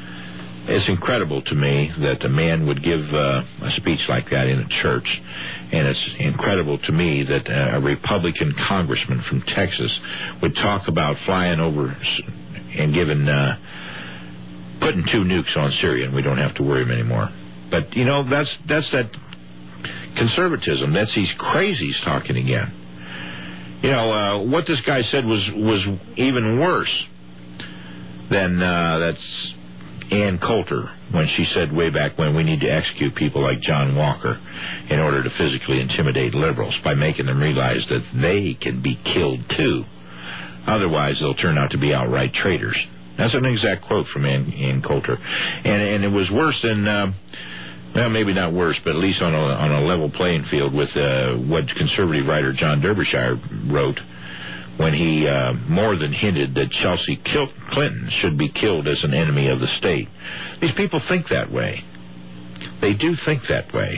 It's incredible to me that a man would give uh, a speech like that in a church And it's incredible to me that a Republican congressman from Texas would talk about flying over and giving, uh, putting two nukes on Syria, and we don't have to worry anymore. But, you know, that's that's that conservatism. That's these crazies talking again. You know, uh, what this guy said was, was even worse than uh, that's Ann Coulter when she said way back when we need to execute people like John Walker in order to physically intimidate liberals by making them realize that they can be killed too. Otherwise, they'll turn out to be outright traitors. That's an exact quote from Ann, Ann Coulter. And, and it was worse than, uh, well, maybe not worse, but at least on a, on a level playing field with uh, what conservative writer John Derbyshire wrote when he uh, more than hinted that Chelsea Clinton should be killed as an enemy of the state. These people think that way. They do think that way.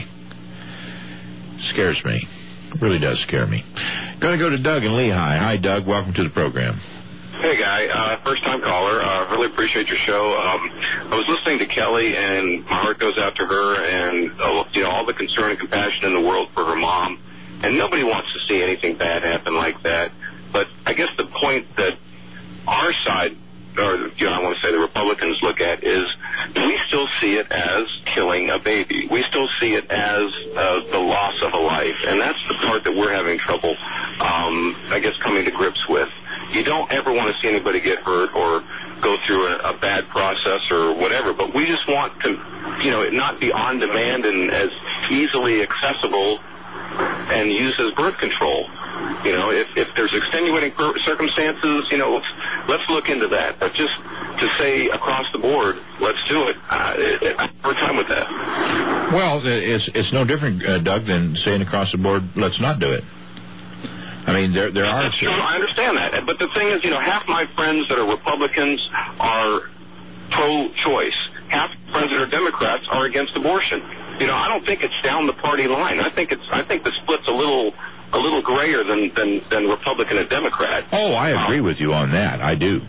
Scares me. It really does scare me. Going to go to Doug in Lehigh. Hi, Doug. Welcome to the program. Hey, Guy. Uh, first-time caller. Uh, really appreciate your show. Um, I was listening to Kelly, and my heart goes out to her and uh, you know all the concern and compassion in the world for her mom. And nobody wants to see anything bad happen like that. But I guess the point that our side, or you know, I want to say the Republicans look at, is we still see it as killing a baby. We still see it as uh, the loss of a life. And that's the part that we're having trouble, um, I guess, coming to grips with. You don't ever want to see anybody get hurt or go through a, a bad process or whatever, but we just want to, you know, it not be on demand and as easily accessible and used as birth control. You know, if, if there's extenuating circumstances, you know, let's, let's look into that. But just to say across the board, let's do it, uh, it, it I have a hard time with that. Well, it's it's no different, uh, Doug, than saying across the board, let's not do it. I mean, there there are... That's true. I understand that. But the thing is, you know, half my friends that are Republicans are pro-choice. Half friends that are Democrats are against abortion. You know, I don't think it's down the party line. I think it's I think the split's a little a little grayer than than, than Republican and Democrat. Oh, I agree um, with you on that. I do.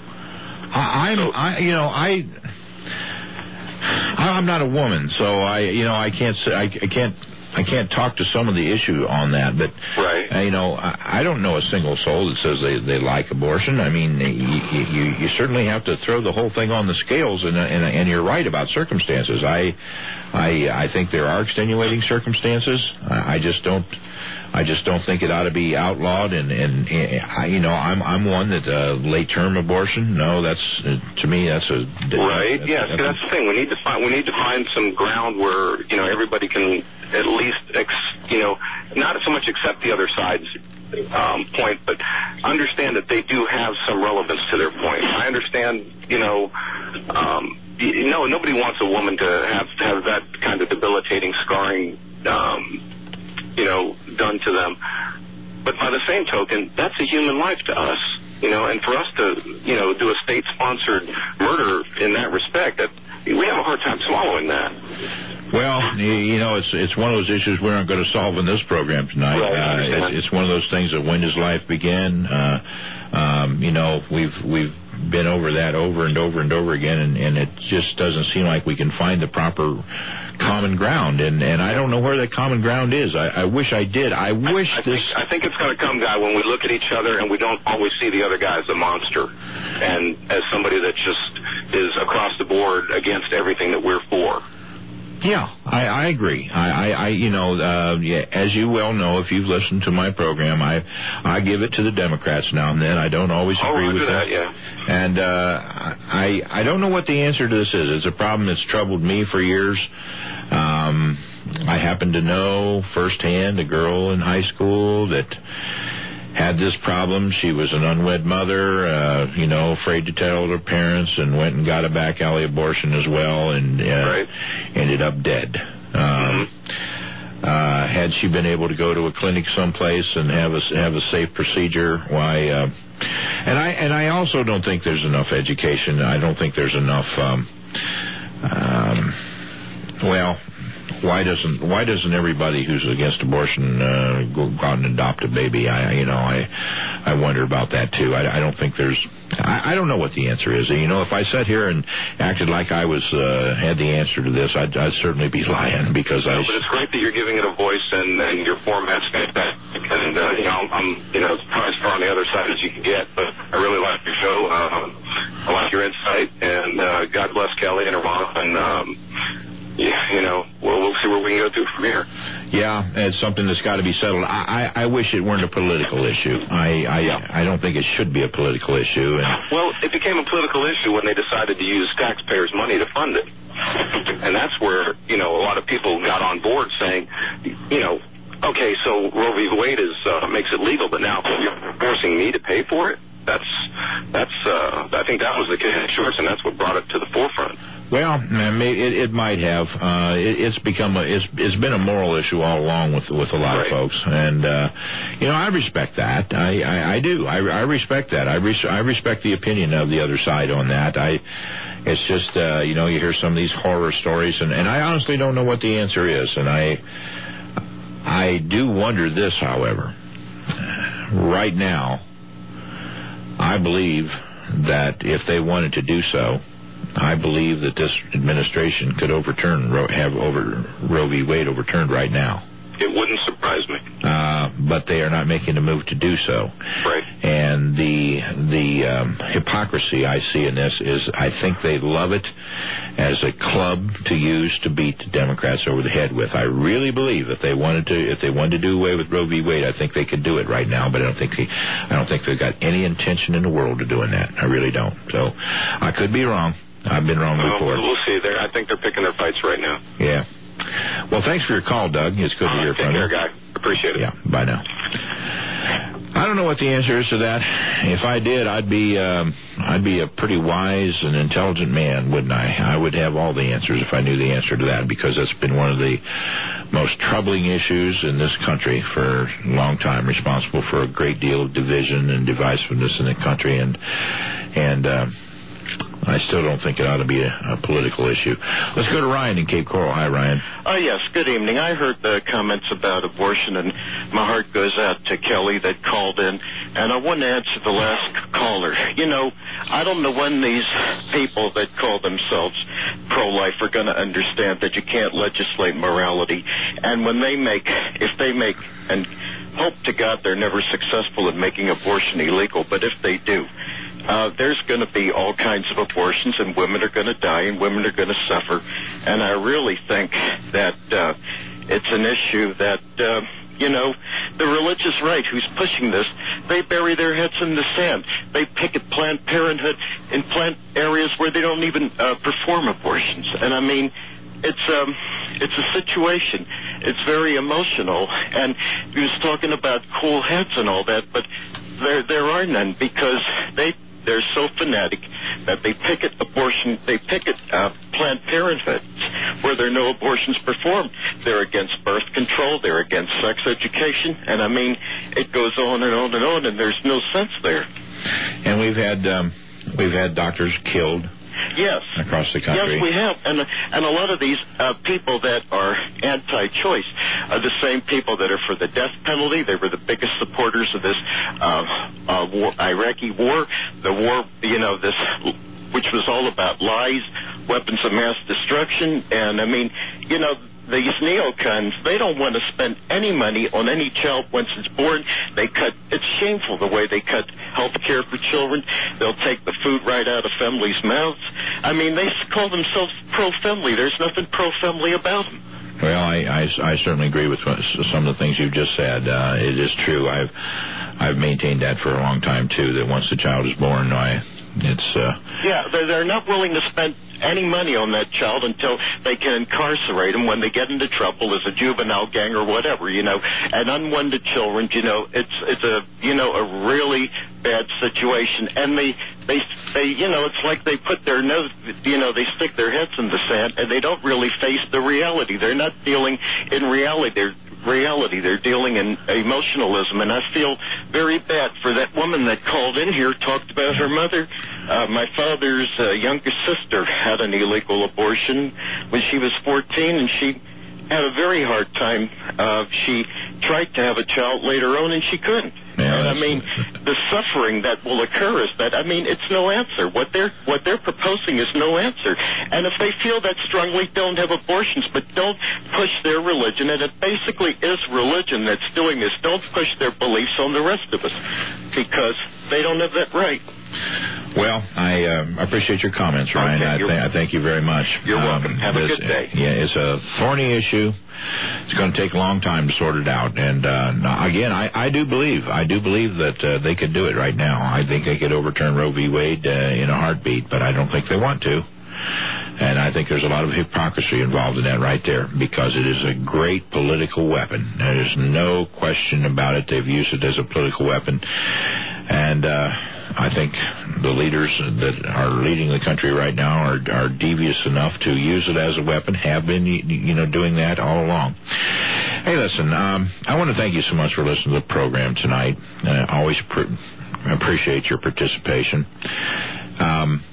I, I'm, so, I, you know, I, I'm not a woman, so I, you know, I can't say I, I can't. I can't talk to some of the issue on that, but right. uh, you know, I, I don't know a single soul that says they, they like abortion. I mean, you, you, you certainly have to throw the whole thing on the scales, and, and, and you're right about circumstances. I, I, I think there are extenuating circumstances. I, I just don't. I just don't think it ought to be outlawed, and, and, and I, you know, I'm I'm one that uh, late-term abortion. No, that's uh, to me that's a right. That's, yes, that's, that's the thing. We need to find we need to find some ground where you know everybody can at least ex, you know not so much accept the other side's um, point, but understand that they do have some relevance to their point. I understand, you know. Um, you know, nobody wants a woman to have to have that kind of debilitating scarring. Um, you know, done to them. But by the same token, that's a human life to us, you know, and for us to, you know, do a state-sponsored murder in that respect, that we have a hard time swallowing that. Well, you know, it's it's one of those issues we aren't going to solve in this program tonight. Right, uh, it's, it's one of those things that when does life begin? Uh, um, you know, we've we've been over that over and over and over again, and, and it just doesn't seem like we can find the proper common ground, and, and I don't know where that common ground is. I, I wish I did. I wish I, I this... Think, I think it's going to come, Guy, when we look at each other and we don't always see the other guy as a monster and as somebody that just is across the board against everything that we're for. Yeah, I, I agree. I, I, I you know, uh, yeah, as you well know, if you've listened to my program, I, I give it to the Democrats now and then. I don't always oh, agree with that. that. Yeah. And uh, I, I don't know what the answer to this is. It's a problem that's troubled me for years. Um, I happen to know firsthand a girl in high school that had this problem. She was an unwed mother, uh, you know, afraid to tell her parents, and went and got a back alley abortion as well, and uh, right. ended up dead. Um, mm-hmm. uh, had she been able to go to a clinic someplace and have a have a safe procedure, why? Uh, and I and I also don't think there's enough education. I don't think there's enough. Um, um, well. why doesn't why doesn't everybody who's against abortion uh, go out and adopt a baby? I you know I I wonder about that too. I, I don't think there's I, I don't know what the answer is. You know, if I sat here and acted like I was uh, had the answer to this, I'd, I'd certainly be lying because no, I. But it's great that you're giving it a voice and, and your format's fantastic. And uh, you know I'm you know as far on the other side as you can get, but I really like your show. Uh, I like your insight, and uh, God bless Kelly and her mom. And um, yeah, you know, we'll, we'll see where we can go to from here. Yeah, it's something that's got to be settled. I, I, I wish it weren't a political issue. I I, yeah. I don't think it should be a political issue. And well, it became a political issue when they decided to use taxpayers' money to fund it. And that's where, you know, a lot of people got on board saying, you know, okay, so Roe v. Wade is, uh, makes it legal, but now you're forcing me to pay for it? That's, that's, uh, I think that was the case, and that's what brought it to the forefront. Well, it, it might have. Uh, it, it's become a, it's, it's been a moral issue all along with with a lot right. of folks, and uh, you know I respect that. I, I, I do. I, I respect that. I, res- I respect the opinion of the other side on that. I. It's just uh, you know you hear some of these horror stories, and, and I honestly don't know what the answer is, and I I do wonder this, however. Right now, I believe that if they wanted to do so, I believe that this administration could overturn, have over Roe v. Wade overturned right now. It wouldn't surprise me. Uh, but they are not making a move to do so. Right. And the the um, hypocrisy I see in this is I think they love it as a club to use to beat the Democrats over the head with. I really believe if they wanted to if they wanted to do away with Roe v. Wade, I think they could do it right now. But I don't think they, I don't think they've got any intention in the world of doing that. I really don't. So I could be wrong. I've been wrong well, before. We'll see. They're, I think they're picking their fights right now. Yeah. Well, thanks for your call, Doug. It's good uh, to hear from you. Take care, guy. Appreciate it. Yeah. Bye now. I don't know what the answer is to that. If I did, I'd be um, I'd be a pretty wise and intelligent man, wouldn't I? I would have all the answers if I knew the answer to that, because that's been one of the most troubling issues in this country for a long time, responsible for a great deal of division and divisiveness in the country, and and. Uh, I still don't think it ought to be a, a political issue. Let's go to Ryan in Cape Coral. Hi, Ryan. Oh, yes. Good evening. I heard the comments about abortion, and my heart goes out to Kelly that called in. And I want to answer the last caller. You know, I don't know when these people that call themselves pro-life are going to understand that you can't legislate morality. And when they make, if they make, and hope to God they're never successful in making abortion illegal, but if they do, Uh, there's going to be all kinds of abortions, and women are going to die, and women are going to suffer. And I really think that uh, it's an issue that, uh, you know, the religious right who's pushing this, they bury their heads in the sand. They picket Planned Parenthood in plant areas where they don't even uh, perform abortions. And I mean, it's um, it's a situation. It's very emotional. And he was talking about cool heads and all that, but there there are none, because they. They're so fanatic that they picket abortion, they picket uh, Planned Parenthood where there are no abortions performed. They're against birth control. They're against sex education. And, I mean, it goes on and on and on, and there's no sense there. And we've had um, we've had doctors killed. Yes. Across the country. Yes, we have. And and a lot of these uh, people that are anti-choice are the same people that are for the death penalty. They were the biggest supporters of this uh, uh, war, Iraqi war, the war, you know, this, which was all about lies, weapons of mass destruction. And, I mean, you know, these neocons, they don't want to spend any money on any child once it's born. They cut, it's shameful the way they cut health care for children. They'll take the food right out of families' mouths. I mean, they call themselves pro-family. There's nothing pro-family about them. Well, I, I, I certainly agree with some of the things you've just said. Uh, it is true. I've I've maintained that for a long time, too, that once the child is born, I, it's... Uh, yeah, they're, they're not willing to spend any money on that child until they can incarcerate them when they get into trouble as a juvenile gang or whatever, you know. And unwanted children, you know, it's it's a, you know, a really bad situation. And they, they, they, you know, it's like they put their nose, you know, they stick their heads in the sand, and they don't really face the reality. They're not dealing in reality. They're reality. They're dealing in emotionalism, and I feel very bad for that woman that called in here, talked about her mother. Uh, my father's uh, youngest sister had an illegal abortion when she was fourteen, and she had a very hard time. Uh, she tried to have a child later on, and she couldn't. Yeah, and I mean, the suffering that will occur is that, I mean, it's no answer. What they're what they're proposing is no answer. And if they feel that strongly, don't have abortions, but don't push their religion. And it basically is religion that's doing this. Don't push their beliefs on the rest of us, because they don't have that right. Well, I uh, appreciate your comments, Ryan. Okay, I, th- I thank you very much. You're um, welcome. Have a good day. Yeah, it's a thorny issue. It's going to take a long time to sort it out. And uh, again, I, I do believe, I do believe that uh, they could do it right now. I think they could overturn Roe v. Wade uh, in a heartbeat, but I don't think they want to. And I think there's a lot of hypocrisy involved in that right there, because it is a great political weapon. There's no question about it. They've used it as a political weapon. And uh, I think the leaders that are leading the country right now are, are devious enough to use it as a weapon, have been, you know, doing that all along. Hey, listen, um, I want to thank you so much for listening to the program tonight. I uh, always pr- appreciate your participation. Um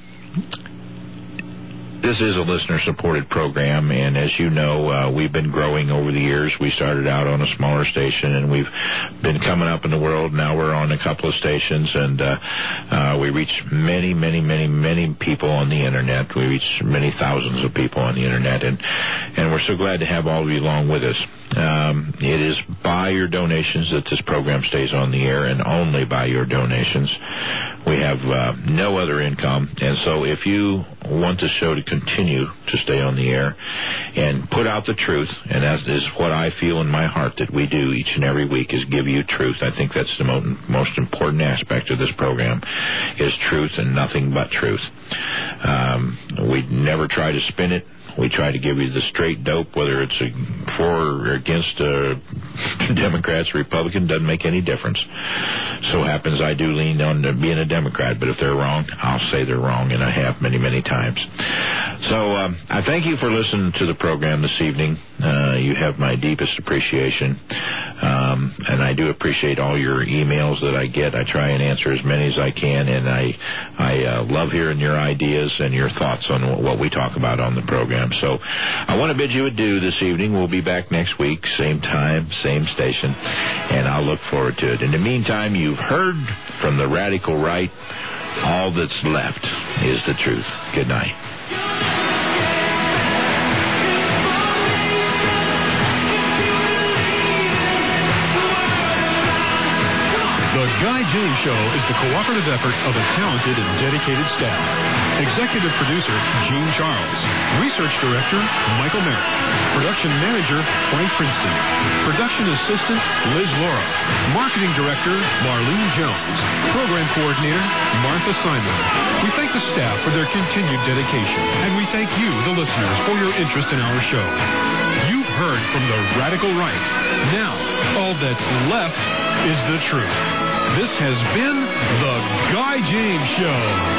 This is a listener-supported program, and as you know, uh, we've been growing over the years. We started out on a smaller station, and we've been coming up in the world. Now we're on a couple of stations, and uh, uh, we reach many, many, many, many people on the Internet. We reach many thousands of people on the Internet, and, and we're so glad to have all of you along with us. Um, it is by your donations that this program stays on the air, and only by your donations. We have uh, no other income, and so if you want the show to continue to stay on the air and put out the truth, and that is what I feel in my heart that we do each and every week, is give you truth. I think that's the mo- most important aspect of this program, is truth and nothing but truth. Um, we never try to spin it. We try to give you the straight dope, whether it's a, for or against uh, Democrats, Republican, doesn't make any difference. So happens I do lean on to being a Democrat, but if they're wrong, I'll say they're wrong, and I have many, many times. So um, I thank you for listening to the program this evening. Uh, you have my deepest appreciation, um, and I do appreciate all your emails that I get. I try and answer as many as I can, and I, I uh, love hearing your ideas and your thoughts on what we talk about on the program. So I want to bid you adieu this evening. We'll be back next week, same time, same station, and I'll look forward to it. In the meantime, you've heard from the radical right. All that's left is the truth. Good night. The Guy James Show is the cooperative effort of a talented and dedicated staff. Executive producer, Gene Charles. Research director, Michael Merrick. Production manager, Frank Princeton. Production assistant, Liz Laura. Marketing director, Marlene Jones. Program coordinator, Martha Simon. We thank the staff for their continued dedication, and we thank you, the listeners, for your interest in our show. You've heard from the radical right. Now, all that's left is the truth. This has been The Guy James Show.